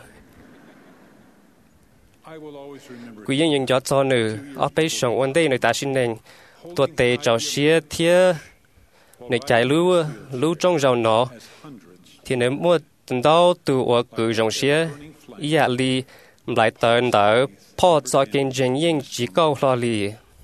quý nhân nhân cho cho nữ ở bên sông ổn định người ta xin nênตัวเตเจ้าเสียเทียในใจรู้รู้จงเราเนาะที่ในมั่วตันดาวตัวกือจงเสียอยากลีหลายตอนเดอพ่อจะกินเจงยิ่งจีเก้าลอลี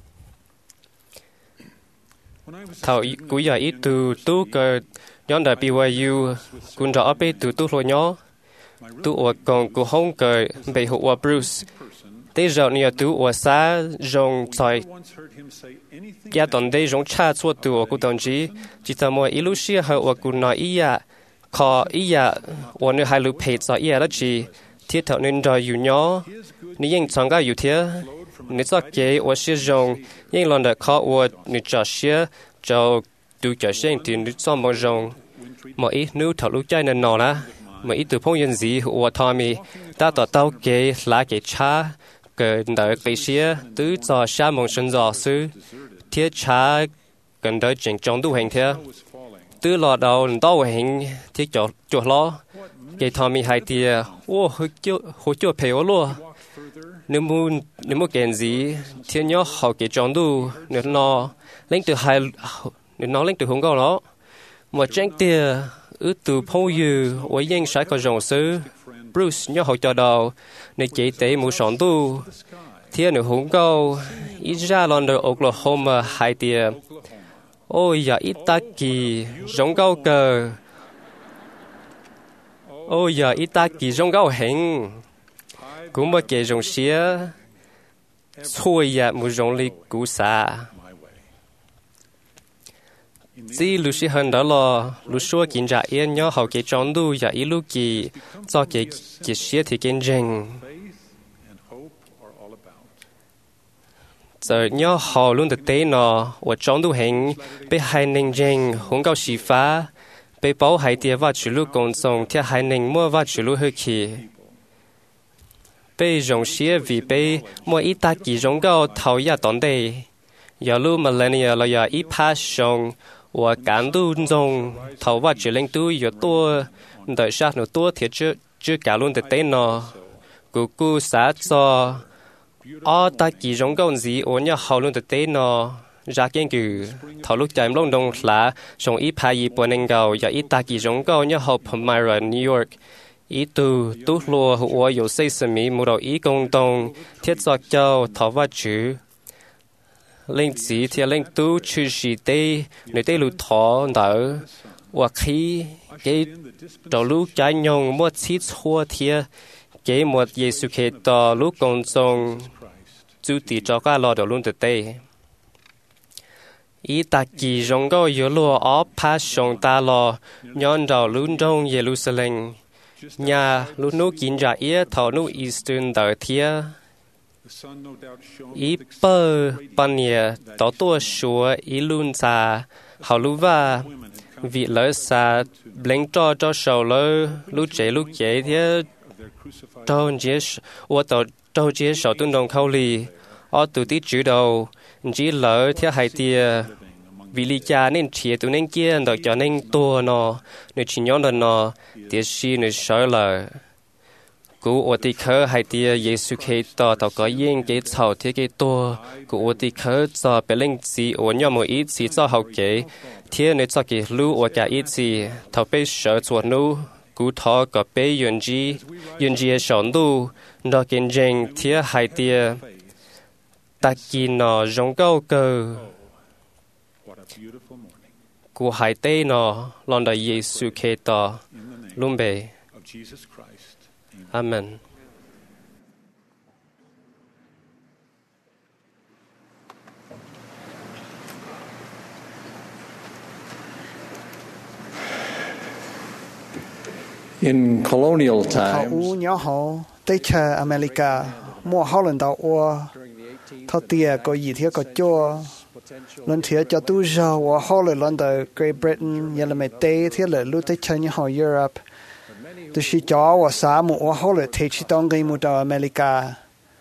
เท่ากูอยากอีตัวตู้เกิดย้อนแต่ปีวายูกูจะเอาไปตัวตู้ลอยเนาะตัวอวกองกูห้องเกิดไปหัวบรูซแต่เราเนี่ยตัวอวสาจงใจยาตอนได้จงชาชัวตัวกูตอนจีจิตมัวอิลุเชียเหอกูนออียาขออียาวันนี้ให้ลูกเพจจะอียาแล้วจีเทียเท่านั้นจะอยู่เนาะนี่ยังจังก็อยู่เทียนี่จะเกี่ยวว่าเสียจงยังลองเด็กเขาว่านี่จะเสียจะดูจะเสียงที่นี่จะมองจงมาอีนู้เท่าลูกใจนั่นนอละมาอีตัวพงยันสีหัวทอมีตาต่อเต้าเกี่ยลาเกี่ยชาเกิดเด็กไปเสียตื้อจะชามองฉันจะซื้อเทียชากันเด็กจริงจงดูเห็นเทียตื้อหลอดเอาโต้เห็นเทียจอดจอดล้อเกี่ยทอมีไฮเทียโอ้หัวจ่อหัวจ่อเพลวลัวนึกมูนึกมูเก่งสีเทียย่อเขาเกี่ยจงดูนึกนอเล่นตัวไฮนึกนอเล่นตัวหงก็ล้อหมดแจ้งเตียอึดตัวพงยูไว้ยังใช้ก็จงซื้อBruce nhớ hậu cho đầu nơi chỉ tế một sọn tu thiên nữ hùng câu ít ra lon đời Oklahoma hai tia ôi giờ ít ta kỳ giống câu cờ ôi giờ ít ta kỳ trong gạo hình cũng mà kể trong xía xuôi ya một trong lịch cũ xa chỉ lúc xí hơn đó là lúc xưa kinh trả yên nhớ học cái trong đu ya ít lúc kỳ cho cái cái xía thì kinh trình giờ nhớ họ luôn thực tế nó và trong đu hình bị hai ninh trình không cao xí phá bị bảo hai tia và chủ lúc công dụng thì hai ninh mua và chủ lúc hơi kỳ被容些vì被莫一大几种个讨厌当地，有路马来尼了有一趴上，我感度中头发只领都有多，的杀no多铁只只搞论的电脑，姑姑啥做，啊大几种个字我要好论的电脑。ra kiến cử thảo lúc chạy long đông là trong ít hai y bữa nên gạo và ít ta kỳ giống gạo như học Palmyra New York ý tu tu lùa hữu yếu xây dựng mỹ một đầu ý công đồng thiết do châu thảo và chữ linh chỉ thì linh tu chữ sĩ tê nơi tê lụt thọ đỡ và khi cái đầu lúc trái nhung một chi chua thì cái một Giêsu Kitô lúc công đồng chú tỷ cho cả lo đầu luôn từ tê ý ta kỳ giống gạo yếu lùa ở pa sông ta lo nhon đầu luôn trong Jerusalem nhà lúc nô kinh ra ia thọ nô Eastern đỡ thia ý bơ ban nhẹ tỏ tua sủa ý luôn xa hào lúc va vị lỡ xa lên cho cho sầu lỡ lúc chế lúc chế thia trâu chế ô tàu trâu chế sầu tuân đồng khâu lì ở tụ tí chữ đầu chỉ lỡ thia hai tia vì lý cha nên chia tụi nên kia đòi cho nên tua nó nên chỉ nhớ là nó tiếc gì nên sợ là cú ở đây khơi hai tia Giêsu Kitô tao có yên cái thầu thế cái tua cú ở đây khơi cho bé linh gì ở nhau một ít gì cho học cái thế nên cho cái lưu ở cả ít gì thầu bé sợ chuột nu cú thọ có bé yuan ji yuan ji sợ nu nó kinh doanh thế hai tia ta kỳ nó giống câu cơ của hai tê nó lòng đại Giêsu Kitô luôn bề Amen. In colonial times, u nhỏ họ tới chờ America mua họ lần đầu qua thọ tiề có gì thế có cho lần thứ cho tu giờ và họ lần đầu Great Britain nhà là mấy tê thế là lúc tới chờ nhỏ họ Europe tôi chỉ cho và xã một và họ là thế chỉ trong cái một đầu America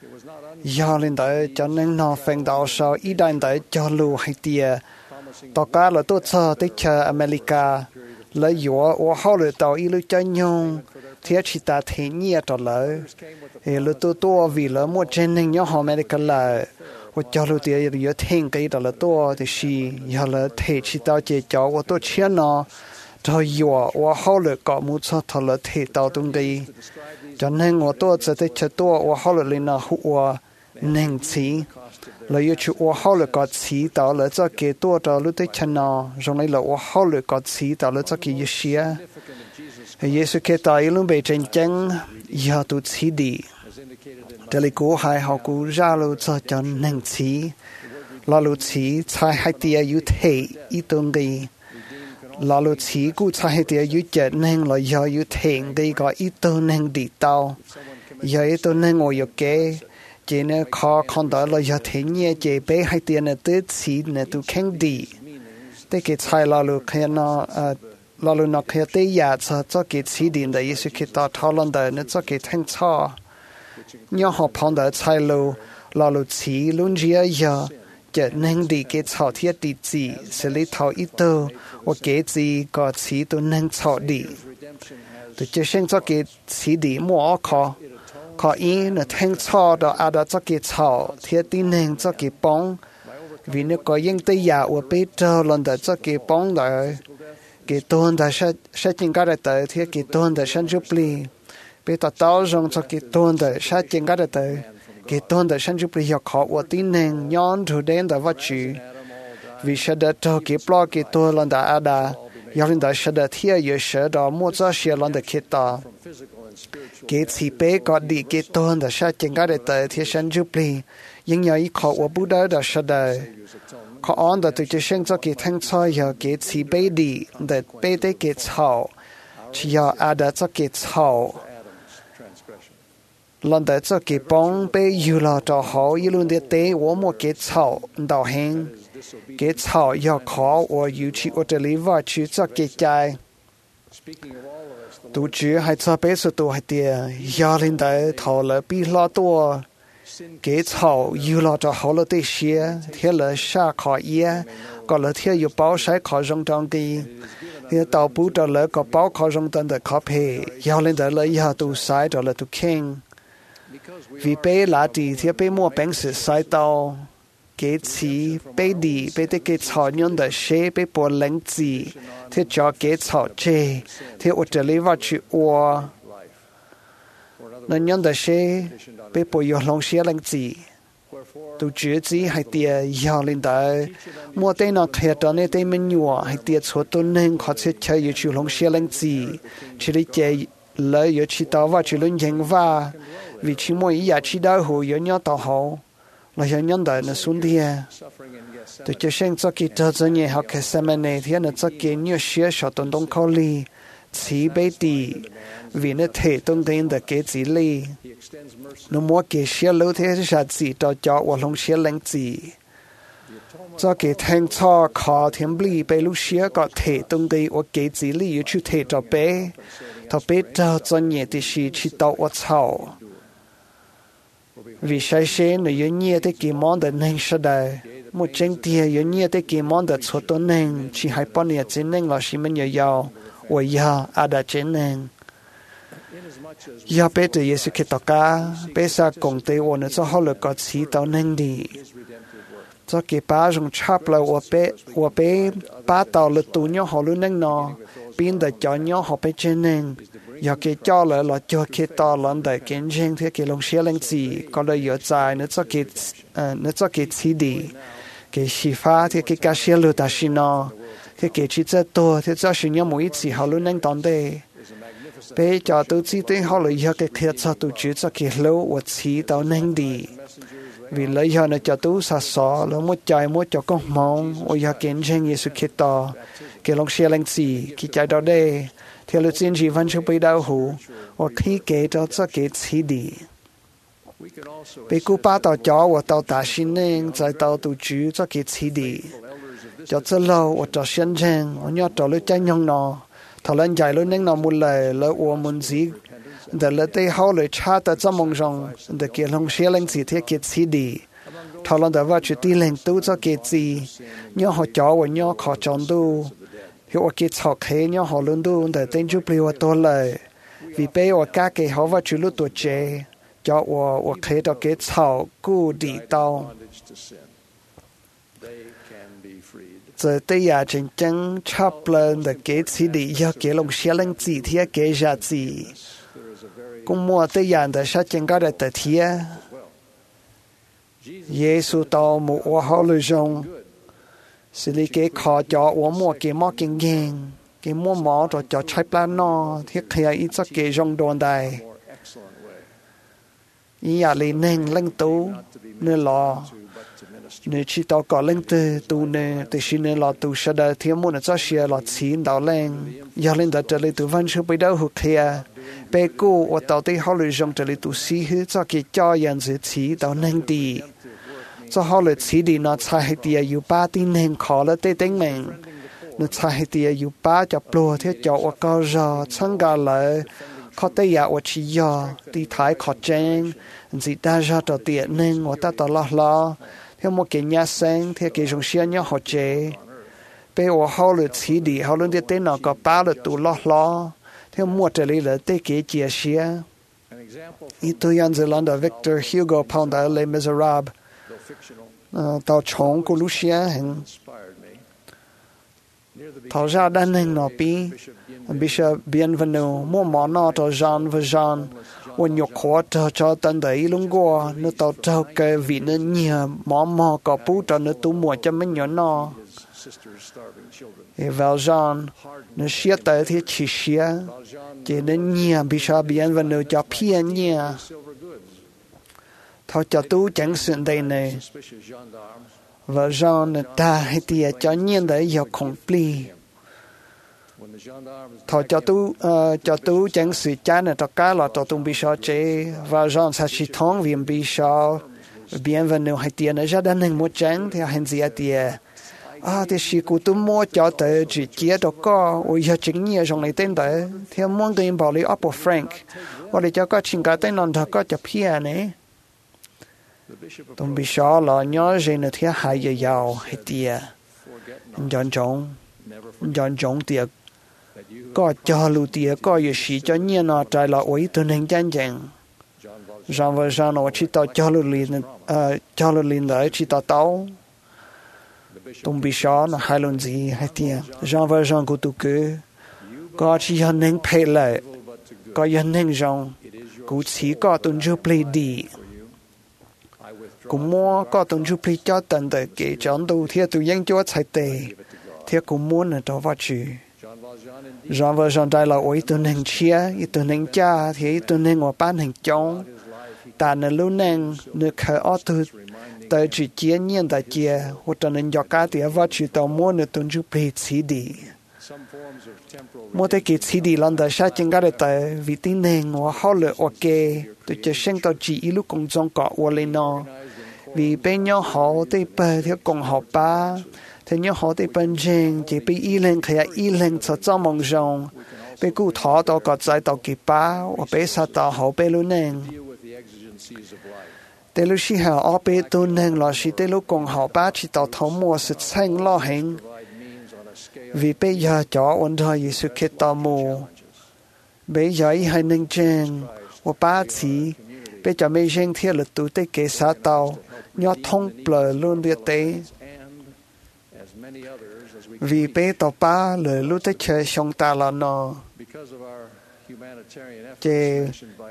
giờ lên tới cho nên nó phèn đầu sau ít đại tới cho lưu hay tiề tất cả là tôi chờ tới chờ America lấy dũa và họ là tàu ít lúc cho nhau thế chỉ ta thế nhẹ trở lại thì lúc tôi tôi vì là một trên nên nhỏ họ America là và cho lúc tiề giờ thêm cái đó là tôi thì chỉ giờ là thế chỉ tao chỉ cho và tôi chia nó rồi dùa và họ là có một số thằng là thế tao tung đi cho nên我多在在吃多我好了领那我能吃了有去我好了个吃到了这个多到了在吃那用来了我好了个吃到了这个一些耶稣基督一路被真正要都吃的这里古还好古รา路这叫能吃老路吃才还得有体一东西老路吃古才还得有节能了要有停的个一东能地道要一东能我有给chỉ nên khó khăn đó là do thế nhẹ chỉ bé hay tiền là tới xí là tụ khen đi, tới cái sai là lúc khi nó là lúc nó khi tới nhà cho cho cái xí điện đấy sự khi ta thảo luận đấy nó cho cái thanh cho, nhớ họ phong đó sai lúc là lúc xí luôn giờ giờ chỉ nên đi cái thảo thiết đi gì xử lý thảo ít đồ, và cái gì có xí tụ nên thảo đi, tụ chỉ xem cho cái xí đi mua khó có ý là thanh cho đó à đó cho cái thảo thiết tin nên cho cái bóng vì nó có những cái nhà ở bên trong lần đó cho cái bóng đó cái tuần đó sẽ sẽ chính cái đó thì cái tuần đó sẽ giúp li bây giờ tao dùng cho cái tuần đó sẽ chính cái đó cái tuần đó sẽ giúp li học họ ở tin nên nhon thủ đến đó vật chữ vì sẽ được cho cái blog cái tuần lần đó à đó giờ lên đó sẽ được thiệt yêu sẽ đó mua cho sẽ lên được kết ta cái chỉ bé có đi cái tôn đó sẽ chẳng có để tới thiệt sinh giúp li nhưng nhờ ý khó của bố đó đó sẽ đời khó on đó tụi chơi sinh cho cái thanh soi giờ cái chỉ bé đi để bé để cái thảo chỉ giờ à đã cho cái thảo lần đó cho cái bông bé yêu là cho họ yêu luôn để tế của một cái thảo đào hen cái thảo giờ khó của yêu chỉ ở đây và chỉ cho cái trái tụi chú hay cho bé số tụi hay tiền giờ lên đấy thảo là bị lo tua cái thảo yêu là cho họ là để xia thế là xa khó ia còn là thế yêu bảo sai khó trong trong cái thì tàu bút đó là có bảo khó trong trong để khó phê giờ lên đấy là giờ tụi sai đó là tụi khen vì bé là thì thì bé mua bánh sự sai tàu cái chỉ bé đi bé để cái thảo nhân để xe bé bỏ lạnh gì thì cho cái thảo chê thì ở đây vào chữ ua nên nhân để xe bé bỏ vô lòng xe lạnh gì tụ chữ gì hay tiệt giờ lên đây mua tên nó thiệt đó nên tên mình nhua hay tiệt số tuần nên họ sẽ chơi vô chữ lòng xe lạnh gì chỉ để chơi lấy vô chỉ tao vào chữ lên nhanh và vì chỉ mỗi ý chỉ đau hồ vô nhau tao hậu là do nhân đời nó xuống đi từ cho sinh cho kỳ cho cho nhẹ học cái xem này thì nó cho kỳ nhiều xía sở tuần đông khâu li chỉ bé đi vì nó thể tung tin được cái gì li nó mua cái xía lâu thế là gì cho cho và lòng xía lạnh gì cho cái thanh cho khó thêm li bé lúc xía có thể tung tin và cái gì li yêu chú thể cho bé thọ bé cho cho nhẹ thì chỉ chỉ tao và chào vì sai sai nó yếu nhiều tới kỳ món để nên sao đây một chân tiền yếu nhiều tới kỳ món để số tuần nên chỉ hai bao nhiêu tiền nên là chỉ mình nhiều giàu và giờ à đã tiền nên giờ bé từ Giêsu Kitô cả bé sa cùng tới và nó cho họ được có chỉ tao nên đi cho cái ba dùng chắp là và bé và bé ba tao là tụ nhau họ luôn nên nó biến để cho nhau họ bé trên nên giờ cái cho là là cho cái to lần đấy cái riêng thế cái lòng xe lên gì có là giờ dài nữa cho cái nữa cho cái chỉ đi cái xí pha thế cái cá xe lừa ta xí nó thế cái chỉ rất to thế cho sinh nhau mỗi chỉ họ luôn nên tận đây bây giờ tôi chỉ thấy họ là giờ cái thiệt cho tôi chỉ cho cái lâu và chỉ tao nên đi vì lấy giờ nó cho tôi sa sọ là một trái một cho con mong và giờ cái riêng Giêsu Kitô cái lòng xe lên gì cái trái đó đây theo luật tiên chỉ văn chương bị đau hủ và khi kể cho cho cái chỉ đi bị cụ ba tàu chó và tàu ta xin nên tại tàu tụ chú cho cái chỉ đi cho cho lâu và cho xin chân và nhớ cho lối tranh nhung nó thằng lên chạy lối nên nó một lời lối của muốn gì để lối tây hậu lối cha ta cho mong rằng để cái lòng xe lên gì thế cái chỉ đi thằng lên đã vào chuyện đi lên tu cho cái gì nhớ họ chó và nhớ họ chọn tu hiệu cái thọ khế nhau họ luôn đu để tên chụp liều tôi lời vì bây giờ các cái họ vào chữ lúc tuổi trẻ cho我我khế到cái thọ cố đi tao giờ đây là chân chân chấp lên để cái gì đi giờ cái lòng xe lên gì thì cái giá gì cũng mua đây là để sao chân cái để tới thì Giêsu tao một họ lưu trong xử lý cái khó cho uống một cái mỏ kinh nghiệm cái mua mỏ rồi cho trái plan nó thiết hiện ít cho cái trong đồn đại ý là lên nên lên tú nên lo nên chỉ tao có lên từ tu nên từ khi nên lo tu sẽ được thêm một cho xe lo chín đào lên giờ lên đó trở lại tu văn chương bây giờ hụt kia bé cô và tao thấy họ lợi dụng trở lại tu sĩ hết cho cái cho nhân sự chỉ tao nên đi cho họ lợi chỉ đi nó sai thì yêu ba tin nên khó là tê tính mình nó sai thì yêu ba cho plua thế cho ở cao giờ sang cả lại khó tây ya ở chỉ giờ đi thái khó chen chỉ đa ra đầu tiên nên người ta tao lo lo theo một cái nhà sen theo cái dòng xe nhau họ chế bây giờ họ lợi chỉ đi họ luôn đi tên nó có ba lợi tụ lo lo theo một trở lại là tê cái chia sẻ ít tôi nhận ra là Victor Hugo Pounder Les Miserables tao chọn của Lucia hình thảo ra đan hình nó bị Bishop Bienvenu mua món nó cho Jean và Jean và nhục khó cho cho tân đấy luôn qua nó tao cho cái vị nó nhiều món mò có bút cho nó tu mua cho mình nhớ nó Valjean nó xia tới thì chỉ xia chỉ nên nhà bị sao biến và nếu cho phiền nhà thôi cho tu chẳng sự đây này Valjean nó ta hay tiệt cho nhiên đấy giờ không pli thôi cho tu cho tu chẳng sự chán là tất cả là cho tu bị sao chế Valjean sa chỉ thong vì bị sao biến và nếu hay tiệt nó ra đến hình một chẳng thì hành gì tiệt à thì sự của tôi mua cho tới chỉ chia đó có, ôi giờ chính nhiều trong này tên đấy, thì muốn cái bảo lý Apple Frank, và để cho có chính cái tên non thật có chụp here này, tôi bị sợ là nhớ gì nữa thì hai giờ giàu hay tiệt, chọn chọn, chọn chọn tiệt, có cho lưu tiệt có gì sự cho nhiều nó trái là ôi tôi nên chân chân, rằng vậy rằng nó chỉ tao cho lưu liền, cho lưu liền đấy chỉ tao tao. Tông bị sợ nó hai lần gì hay tiệt, Jean Valjean của tụi cứ, có chỉ hiện nên phê lại, có hiện nên rằng, cũng chỉ có tuần chú plei đi, cũng mua có tuần chú plei cho tận tới cái chọn đầu thì tụi dân chúa chạy tệ, thì cũng muốn là đó vào chữ. Jean Valjean đại là ôi tuần hình chia, tuần hình cha thì tuần hình ở ban hình chọn, ta nên luôn nên được khởi ở từ tới chỉ chia nhiên tại chia, hoặc là nên cho cả thì vào chỉ tàu mua nữa tuần chú plei chỉ đi. Mua tới cái chỉ đi lần tới sao chính cái tới vì tin nên hoặc họ lựa ok, tôi chỉ sinh tàu chỉ lúc công trong cọ qua lên nó, vì bên nhau họ tới bờ theo cùng họ ba, theo nhau họ tới bên trên chỉ bị y lên khi y lên cho cho mong rong, bên cụ thọ tàu có trái tàu kịp ba, hoặc bên sao tàu họ bên luôn nên. Để lúc khi họ ở bên tuần nên là khi để lúc cùng họ ba chỉ tàu thống mua sự xanh lo hình, vì bây giờ cho ổn thời Giêsu Kitô mù, bây giờ ý hay nên trên, và ba chỉ, bây giờ mấy dân thiết lực tụ tế kế xã tàu, nhớ thông bờ luôn địa tế. Vì bây tàu ba lời lúc tế chơi xong ta là nó, chê,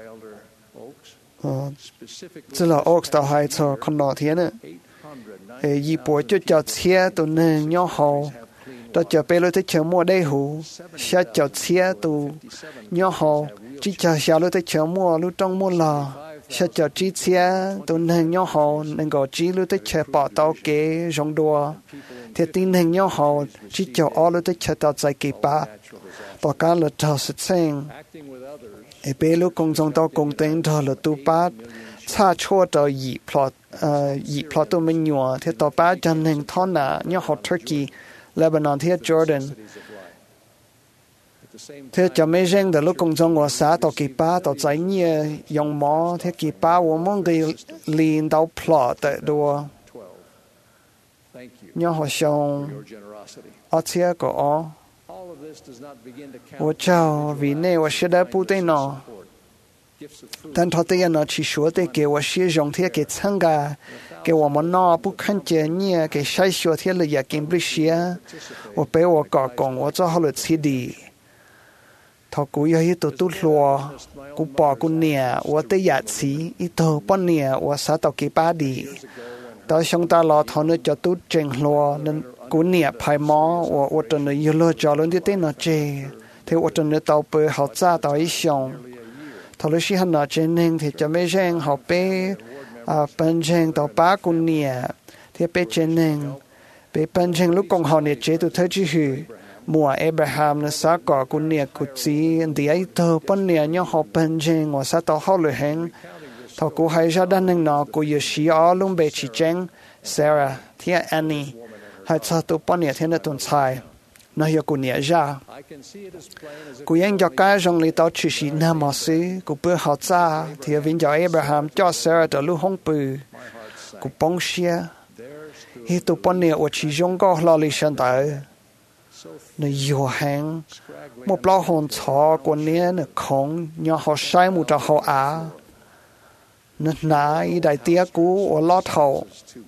chứ là Oaks tàu hai cho con nọ thế nữa. Vì bộ cho cho xe tụ nên nhớ hầu, đó chờ bây lúc tế chơi mua đây hủ, xe cho xe tụ nhớ hầu, chỉ chờ xe lúc tế chơi mua lúc trong mua lò, xe cho chỉ xe tụ nên nhớ hầu, nên gọi chỉ lúc tế chơi bỏ tàu kế rong đùa, thì tin nên nhớ hầu, chỉ chờ ở lúc tế chơi tàu dài kỳ bạc, tàu cá là tàu sạch xanh. Ê bê lúc công trong tàu công tên tàu là tụ bát, xa chua tàu dị plot, dị plot tụ mình nhua, thì tàu bát chân nên thon nà nhớ hầu Turkey, Lebanon thì Jordan. Thế cho mấy dân từ lúc công trong của xã tàu kỳ ba tàu trái nhẹ dùng mỏ thế kỳ ba của mong cái liền tàu plot tại đua. Nhớ họ xong ở thế của họ. Tôi chào vì này tôi sẽ đã bù tên nó.但他这样呢，去说的给我使用的给参加，给我们那不看见你，给筛选的了也跟不上，我被我搞讲，我做好了吃的，他故意一头都落，我把我年，我的牙齿一头半年，我杀到几把的，到上大老他呢就都整落，能我年排毛，我我真的有了教人的电脑机，他我真的到背好炸到一上。thầu lúc hắn nói trên hình thì cho mấy dân học bé à bên trên tàu ba cũng nhẹ thì bé trên hình bé bên trên lúc còn họ nhẹ chế tụ thấy chứ hử mùa Abraham nó xa cỏ cũng nhẹ cũng chỉ thì ấy thầu bên nhẹ nhau học bên trên ngồi xa tàu họ lười hẹn thầu cũng hay ra đan hình nó cũng yêu sĩ ở luôn bé chỉ chân Sarah thì Annie hay sao tụ bên nhẹ thế này tuần sai nó hiểu cũng nhẹ ra cô yên cho cái trong lý tao chỉ sĩ nam mà sư cô bữa họ ra thì viên cho Abraham cho Sarah từ lúc hông bự cô bông xia khi tụ bọn này ở chỉ trong có lo lý sinh tới nó yêu hàng một bao hồn chó của nè nó không nhớ họ sai một trò họ á nó nãy đại tia cũ ở lo thầu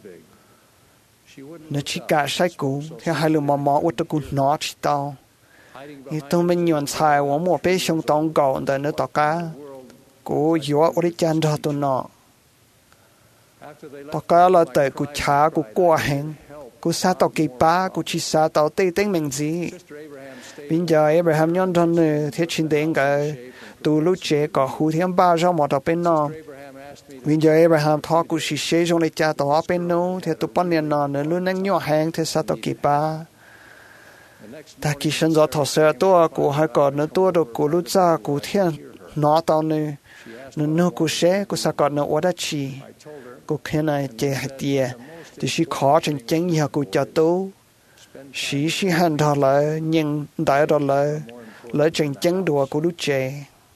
nó chỉ cả sai cũ theo hai lần mà mò ở trong cũ nó chỉ tao thì tôi mình nhận sai ở một bên sông tông cầu để nó tao cá cũ yếu ở đây chân đó tôi nó tao cá là tới cũ chả cũ qua hàng cú sa tàu kỳ ba cú chỉ sa tàu tây tên mình gì bây giờ Abraham nhon thon thiết chính đến cái tu lúc trẻ có hú thiên ba trong một tàu bên nó bây giờ Abraham thọ cú chỉ xây trong này cha tàu bên nó thì tu bận liền nó nữa luôn năng nhỏ hàng thì sa tàu kỳ ba ta kỳ sinh ra thọ sơ tua cú hai còn nữa tua được cú lúc ra cú thiên nó tàu này nó nó cú sẽ cú sa còn nó ở đó chi cú khi này chơi hạt tiền thì chỉ khó chân chân nhà cú cho tu chỉ chỉ hành thọ lại nhưng đại đó lại lại chân chân đùa cú lúc chơi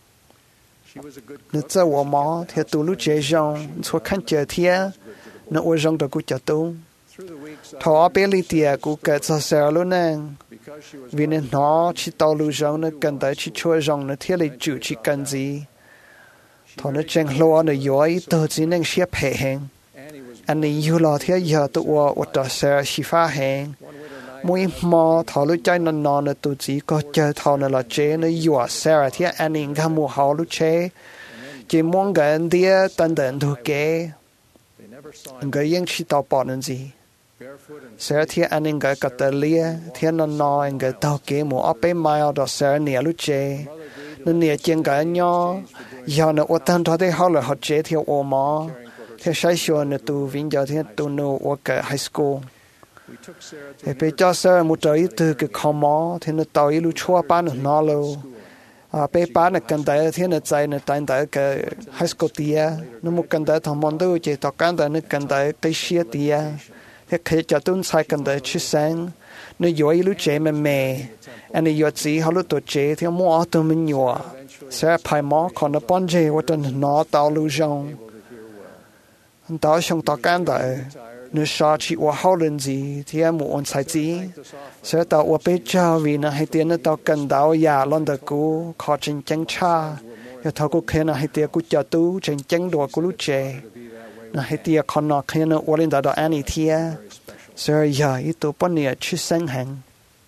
nó cho我嘛thì tu lúc chơi xong cho khăn chơi thiệt nó ở trong đó cú cho tu thọ bé li tiền cú kể cho sao luôn nè vì nên nó chỉ tao lưu trong nó cần tới chỉ chơi trong nó thiệt là chủ chỉ cần gì thọ nó chân lo nó giỏi từ chỉ nên xếp hệ hàng anh ấy yêu lo thiệt giờ tụi ở đó sẽ xí phá hàng mỗi mò thọ lúc chơi nó nó nó tụi chỉ có chơi thọ nó là chơi nó yêu sẽ thiệt anh ấy không mua hào lúc chơi chỉ mong cái anh thiệt tân tân thuộc kế cái những chỉ tao bỏ nên gì sẽ thiệt anh ấy cái cái tờ lia thiệt nó nó anh cái tao kế mua ở bên mai ở đó sẽ nè lúc chơi nó nè chơi cái nhau giờ nó ở tân thọ thì họ là họ chơi thiệt ở mò thế sai số nó tu vinh giờ thế tu nó ở cái high school thế bây giờ sẽ một trời từ cái khom mỏ thế nó tàu ít lúc chua bán nó lâu à bây bán nó cần tới thế nó chạy nó chạy tới cái high school tia nó một cần tới thằng mòn đâu chỉ tao cần tới nó cần tới cái xe tia thế khi cho tôi sai cần tới chữ sáng nó giỏi lúc chơi mà mẹ anh ấy giỏi gì họ lúc tôi chơi thì mua tôi mình nhỏ sẽ phải mỏ còn nó bán chơi hoặc là nó tàu lưu rong tao xong tao can tới nếu sao chỉ ở hậu lần gì thì em muốn sai gì sẽ tao ở bên trong vì nó hay tiền nó tao cần tao nhà lần đầu cũ khó chân chân cha rồi tao cũng khen là hay tiền cũng cho tu chân chân đồ của lúc trẻ nó hay tiền còn nó khen nó ở lên đó đó anh ấy thiệt rồi giờ ít tụ bọn này chưa sinh hàng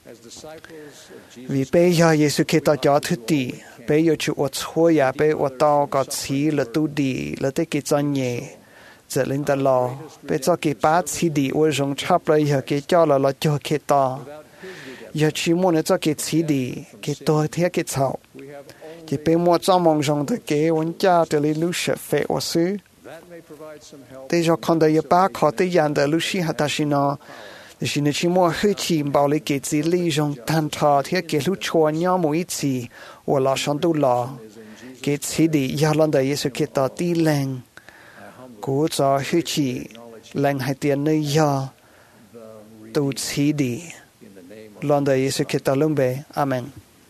vì bây giờ Giêsu khi tao cho thứ tỷ bây giờ chịu ở chỗ nhà bây ở tao có chỉ là tu đi là tới cái chân nhẹ giờ lên ta lo bây giờ cái bát chỉ đi ở trong chắp lại giờ cái cho là lo cho cái to giờ chỉ muốn là cho cái chỉ đi cái to thì cái chậu chỉ bây mua cho mong trong cái cái vấn cha từ lấy lúc sẽ phải ở xứ bây giờ còn đây ba khó tới dàn tới lúc xí hạt ta xin nó thì xin chỉ mua hơi chỉ bảo lấy cái chỉ lý trong thanh thọ thì cái lúc chua nhau mỗi chỉ ở lo trong tu lo cái chỉ đi giờ lần đây Giêsu cái to tí lên cố cho hư chỉ lành hai tiền nơi giờ tu chỉ đi lần đây Giêsu Kitô lưng bề amen.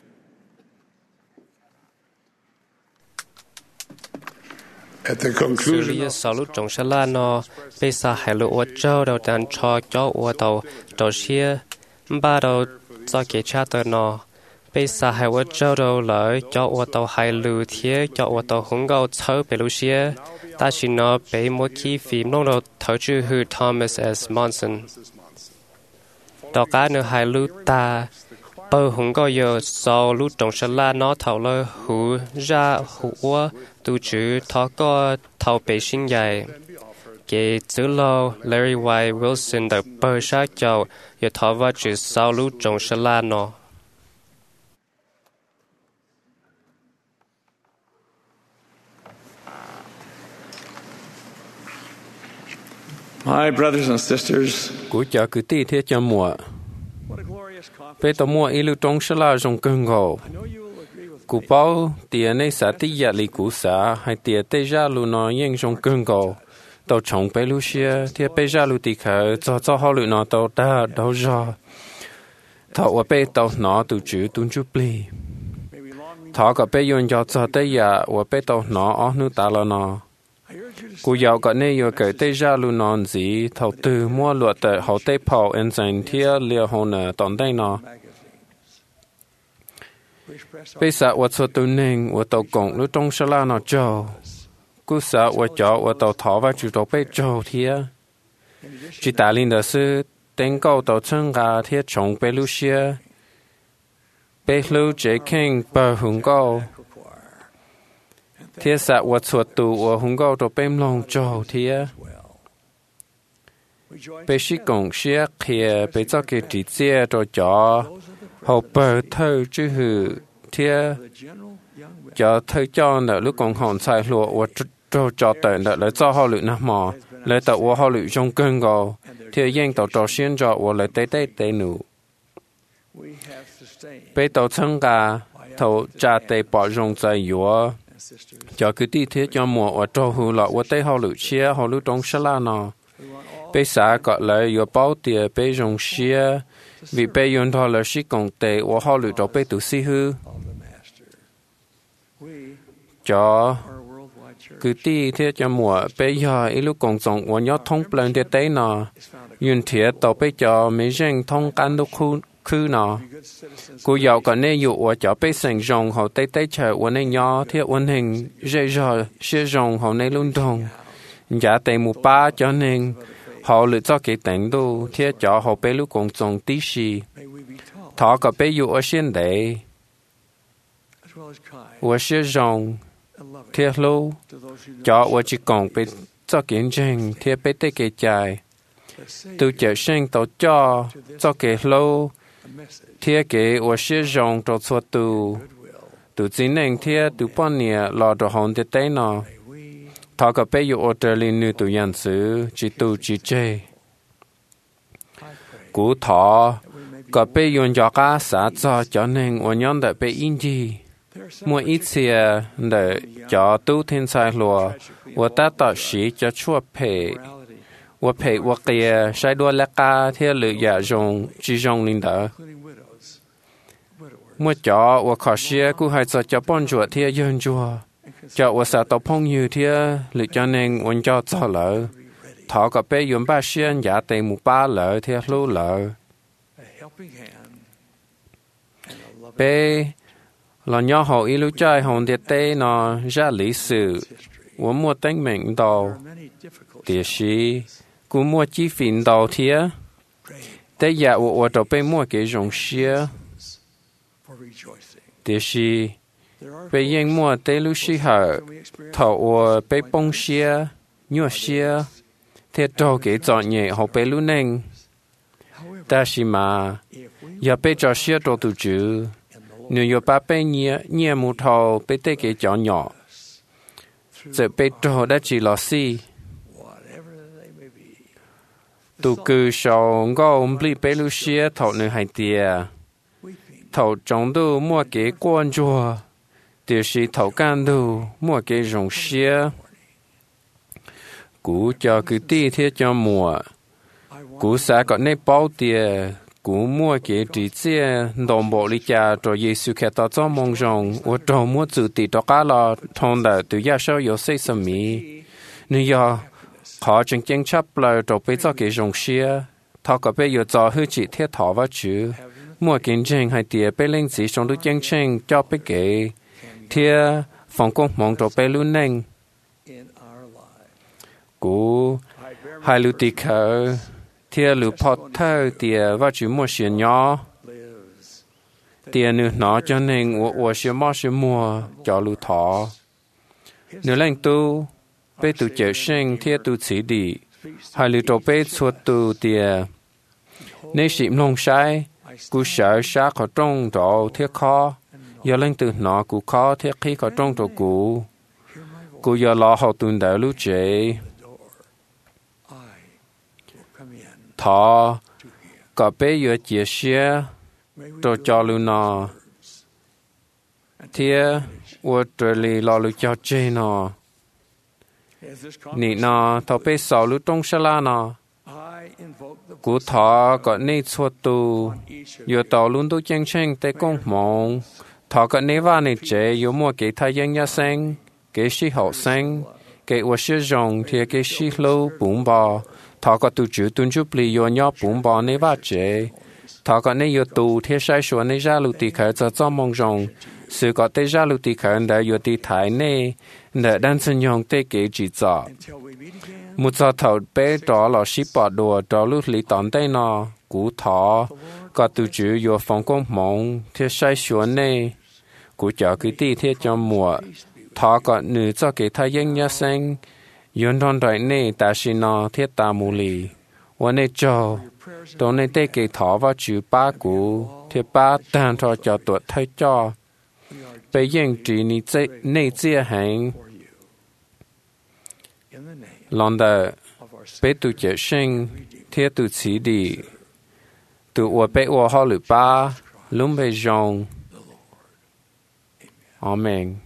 Sự lý sau lúc trong sân la nó bây giờ hai lũ ở châu đầu đàn cho cho ở đầu đầu xia ba đầu cho cái cha tờ nó bây giờ hai ở châu đầu lợi cho ở đầu hai lũ thiê cho ở đầu hung gạo châu bê lũ xia ta chỉ nó bị một khi phim nông đầu thấu chữ hư Thomas S. Monson đó cả nữa hai lũ ta bờ hung gạo giờ sau lúc trong sân la nó thấu lời hú ra hú tu chữ thọ có thầu bề sinh dài cái chữ lâu Larry Y. Wilson đã bờ sát chào giờ thọ vào chữ sau lúc trong sân la nó. My brothers and sisters, cú chợ cứ ti thế cho mùa bây tao mua ilu trong sân la trong cơn gồ cú bao tiền này xã tí giả lý cú xã hay tiền tây ra lu nó yên trong cơn gồ tao trồng bé lu xia thì bé ra lu tì khờ cho cho họ lu nó tao đã đâu ra thọ ở bé tao nó tu chữ tu chữ pli thọ có bé yon cho cho tây giả ở bé tao nó ở nước ta là nó cú giàu có này yo cái tây ra lu nó gì thọ từ mua lụa tờ họ tây跑 enzyme thia lia hồn tòn đây nó bây giờ tôi cho tôi nên tôi tàu cộng lúc trong sala nó trâu, cứ sợ tôi cho tôi tàu thọ và chủ tàu bé trâu thia, chỉ ta linh đó sư tên câu tàu chân gà thia trồng bé lu xia, bé lu chế kinh bờ hùng câu, thia sợ tôi cho tụ tôi hùng câu tàu bé long trâu thia, 被是共些贴被这个直接着脚，后背头之后贴，脚头脚呢，如共行菜路我着着脚等的来做好了那么，来到我好了用更高，贴应到着先着我来对对对努，被到参加头家对保用在有。cho cứ đi thế cho mùa ở trâu hù lọ ở tây họ lũ chia họ lũ đông sa la nọ bây xã gọi lại vừa bao tiền bây dùng chia vì bây dùng thọ là sĩ công tệ ở họ lũ trâu bây tụ si hư cho cứ đi thế cho mùa bây giờ ít lúc công trọng ở nhớ thông plan thế tây nọ dùng thiệt tàu bây giờ mấy dân thông can đốc khu khu nọ cô giàu còn nên dụ ở chỗ bây sinh rồng họ tây tây chờ ở nên nhỏ thiết ổn hình dễ dàng sẽ rồng họ nên luôn đồng giá tây mù ba cho nên họ lựa cho cái tính đồ thiết cho họ bây lúc công trọng tí xì thọ có bây dụ ở xuyên đấy ở sẽ rồng thiết lâu cho ở chỉ còn bây cho kiến trình thiết bây tây cái chạy từ chợ sinh tàu cho cho cái lâu thiết kế ở sẽ rong cho số tu tu chính nên thiết tu bao nhiêu lo cho hòn để tay nó thọ cái bây giờ ở đây như tu nhân sự chỉ tu chỉ chơi cú thọ cái bây giờ cho cả xã cho cho nên ở nhóm đại bây in gì mua ít xe để cho tu thiên sai lúa ở ta tạo sĩ cho chua phe ở phe ở kia sai đua lá cá thiết lựa giả rong chỉ rong linh đó mua chó ở khó xia cũng hay cho cho bọn chuột thiết dân chùa cho ở xã tàu phong như thiết lựa cho nên ôn cho cho lỡ thọ có bé yếm ba xuyên giả tây mù ba lỡ thiết lú lỡ bé là nhỏ họ ít lúc chơi hồn địa tây nó ra lý sự ở mua tính mình đầu địa sĩ cũng mua chi phí đầu thiết tây giả ở ở đầu bé mua cái rong xia địa sĩ bây giờ mua tây lúc xí hở thầu ở bây bông xia nhua xia thế đâu cái chọn nhẹ họ bây lúc nên ta xí mà giờ bây giờ xia đồ tụ chữ nếu giờ ba bây nhẹ nhẹ một thầu bây tây cái chọn nhỏ giờ bây giờ đã chỉ là xí tụ cứ sau ngô bị bây lúc xia thầu nơi hai tia thầu trong đồ mua cái quan chùa điều sĩ thầu can đồ mua cái rong xia cú cho cứ ti thiết cho mùa cú xã có nên bao tiền cú mua cái chỉ chia đồng bộ lý cha cho Giêsu khét ta cho mong rằng ở trong mua chủ tỷ đó cả là thằng đã từ gia sau có xây sầm mi nếu giờ họ chân chân chấp lại cho bây giờ cái rong xia thọ có bây giờ cho hơi chỉ thiết thọ vào chữ mua kiến trình hay tiền bây lên chỉ trong lúc chân chân cho bây cái thiết phòng công mong cho bây luôn nên cú hai lưu tì khờ thiết lưu phật thơ tiền và chữ mua xuyên nhỏ tiền nữa nó cho nên của của xuyên mua xuyên mua cho lưu thọ nếu lên tu bây tu chợ sinh thiết tu chỉ đi hai lưu trâu bây suốt tu tiền nếu xịm nông sai cú sợ sát ở trong đó thiết khó giờ lên từ nó cú khó thiết khi ở trong đó cú cú giờ lo họ tuần đạo lưu chế thọ có bé giờ chia sẻ rồi cho lưu nó thiết ở đây li lo lưu cho chế nó nị nó thọ bé sáu lưu trong sa la nó cú thọ có nên xuất tu giờ tàu luôn tu chân chân tới công mộng thọ có nên vào này chế giờ mua cái thay dân nhà sinh cái sĩ hậu sinh cái ở sử dụng thì cái sĩ lâu bốn bò thọ có tu chữ tuân chụp li yo nhỏ bốn bò nên vào chế thọ có nên yo tu thì sai số nên ra lưu tì khởi cho cho mong rằng sự có tới ra lưu tì khởi để yo tì thái nè để đan sinh用tới cái chỉ cho một giờ thầu bé đó là ship bỏ đồ đó lúc lý tòn đây nó cú thọ có tu chữ yo phòng công mong thì sai số nè cú cho cái tì thì cho mùa thọ có nữ cho cái thay dân nhà sinh yon thon đại nè ta xin nó thiết ta mù lì 我那做到那得给讨伐主八股，贴八单头叫ตัว太照，被应指你这内这行，浪的被杜解生贴杜起的，杜我被我好了吧，龙被中，阿门。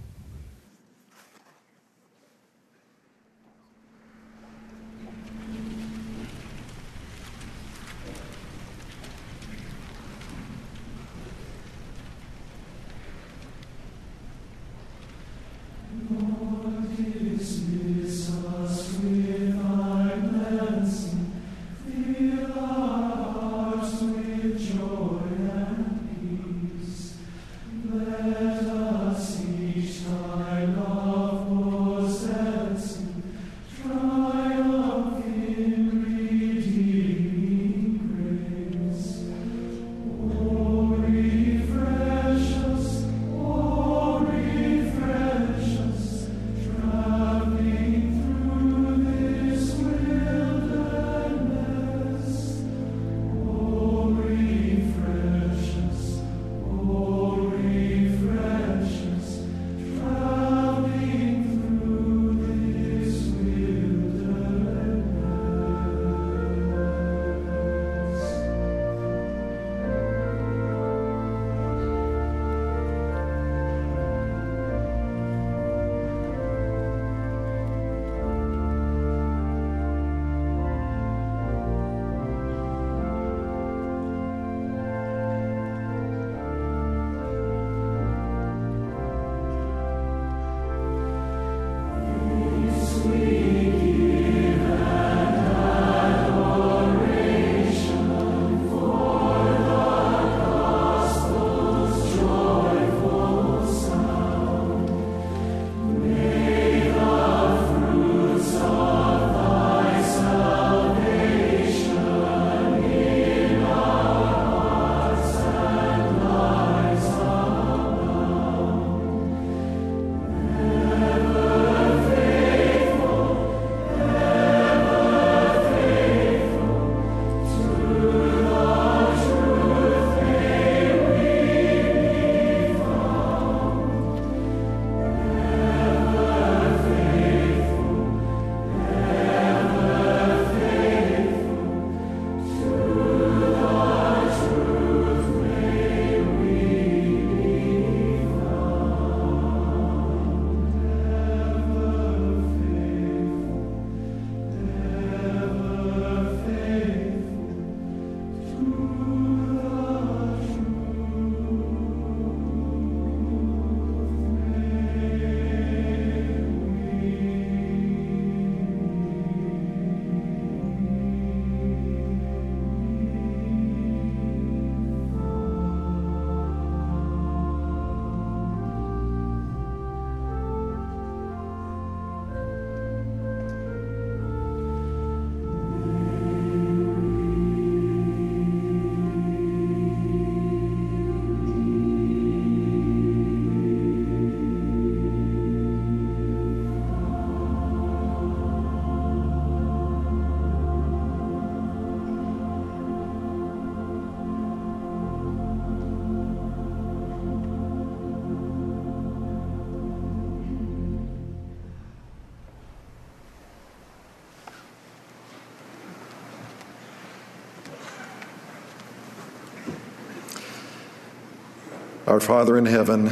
Our Father in heaven,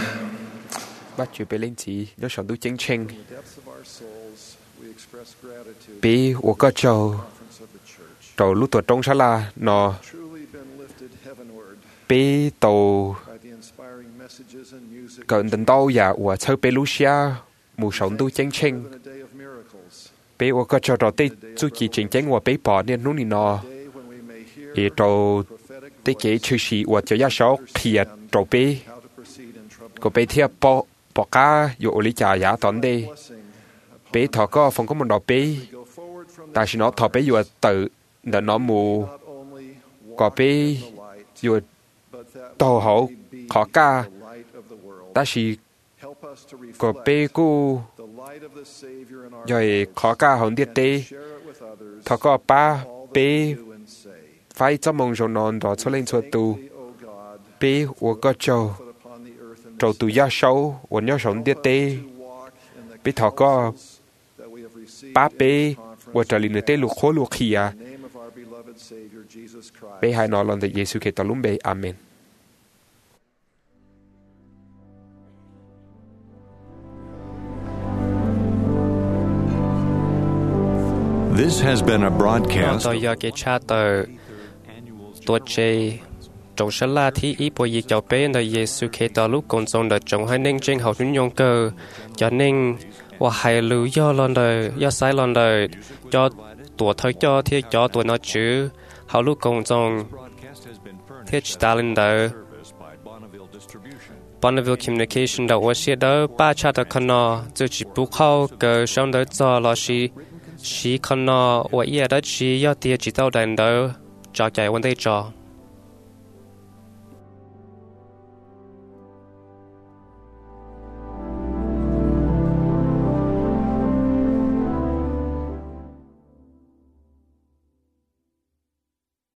Bác Chúa bên lên chỉ nó sống tu chân chân. Bí của các cháu trâu lúc tuổi trong xã là nó bí tàu cận tình tàu và của châu bê Lucia mù sống tu chân chân. Bí của các cháu trâu tê chú chỉ chính chân của bí bỏ nên nó nó thì trâu tê kế chư sĩ của cháu giá sáu khía trâu bí có bé thiệp bỏ bỏ cá dụ lý trà giá tốn đi bé thọ có phòng có một đỏ bé tại vì nó thọ bé dụ tự để nó mù có bé dụ tàu hậu khó ca ta chỉ có bé cu rồi khó ca hồng tiết tê thọ có ba bé phải cho mong cho non đó cho lên cho tu bé của có châu trâu tu gia sâu của nhau sống tiết tê bé thọ có ba bé của trả linh tê lục khô lục khía bé hai nó lần để Giêsu Kitô lúng bé amen. This has been a broadcast. Tôi giờ cái cha tờ tôi chơi trong sân la thì ý bồi dịch cho bé nơi Giêsu Kitô lúc còn sống đời trong hai nên trên hậu nhân nhung cơ cho nên và hai lưu do lần đời do sai lần đời cho tuổi thời cho thì cho tuổi nó chứ hậu lúc còn sống thiết ta lên đời Bonneville Communication đã qua xe đó ba cha tờ con nó chỉ chỉ bút khâu cơ xong đời cho lo xí xí con nó và ý đó chỉ do tiền chỉ tao đàn đó cho chạy vấn đề cho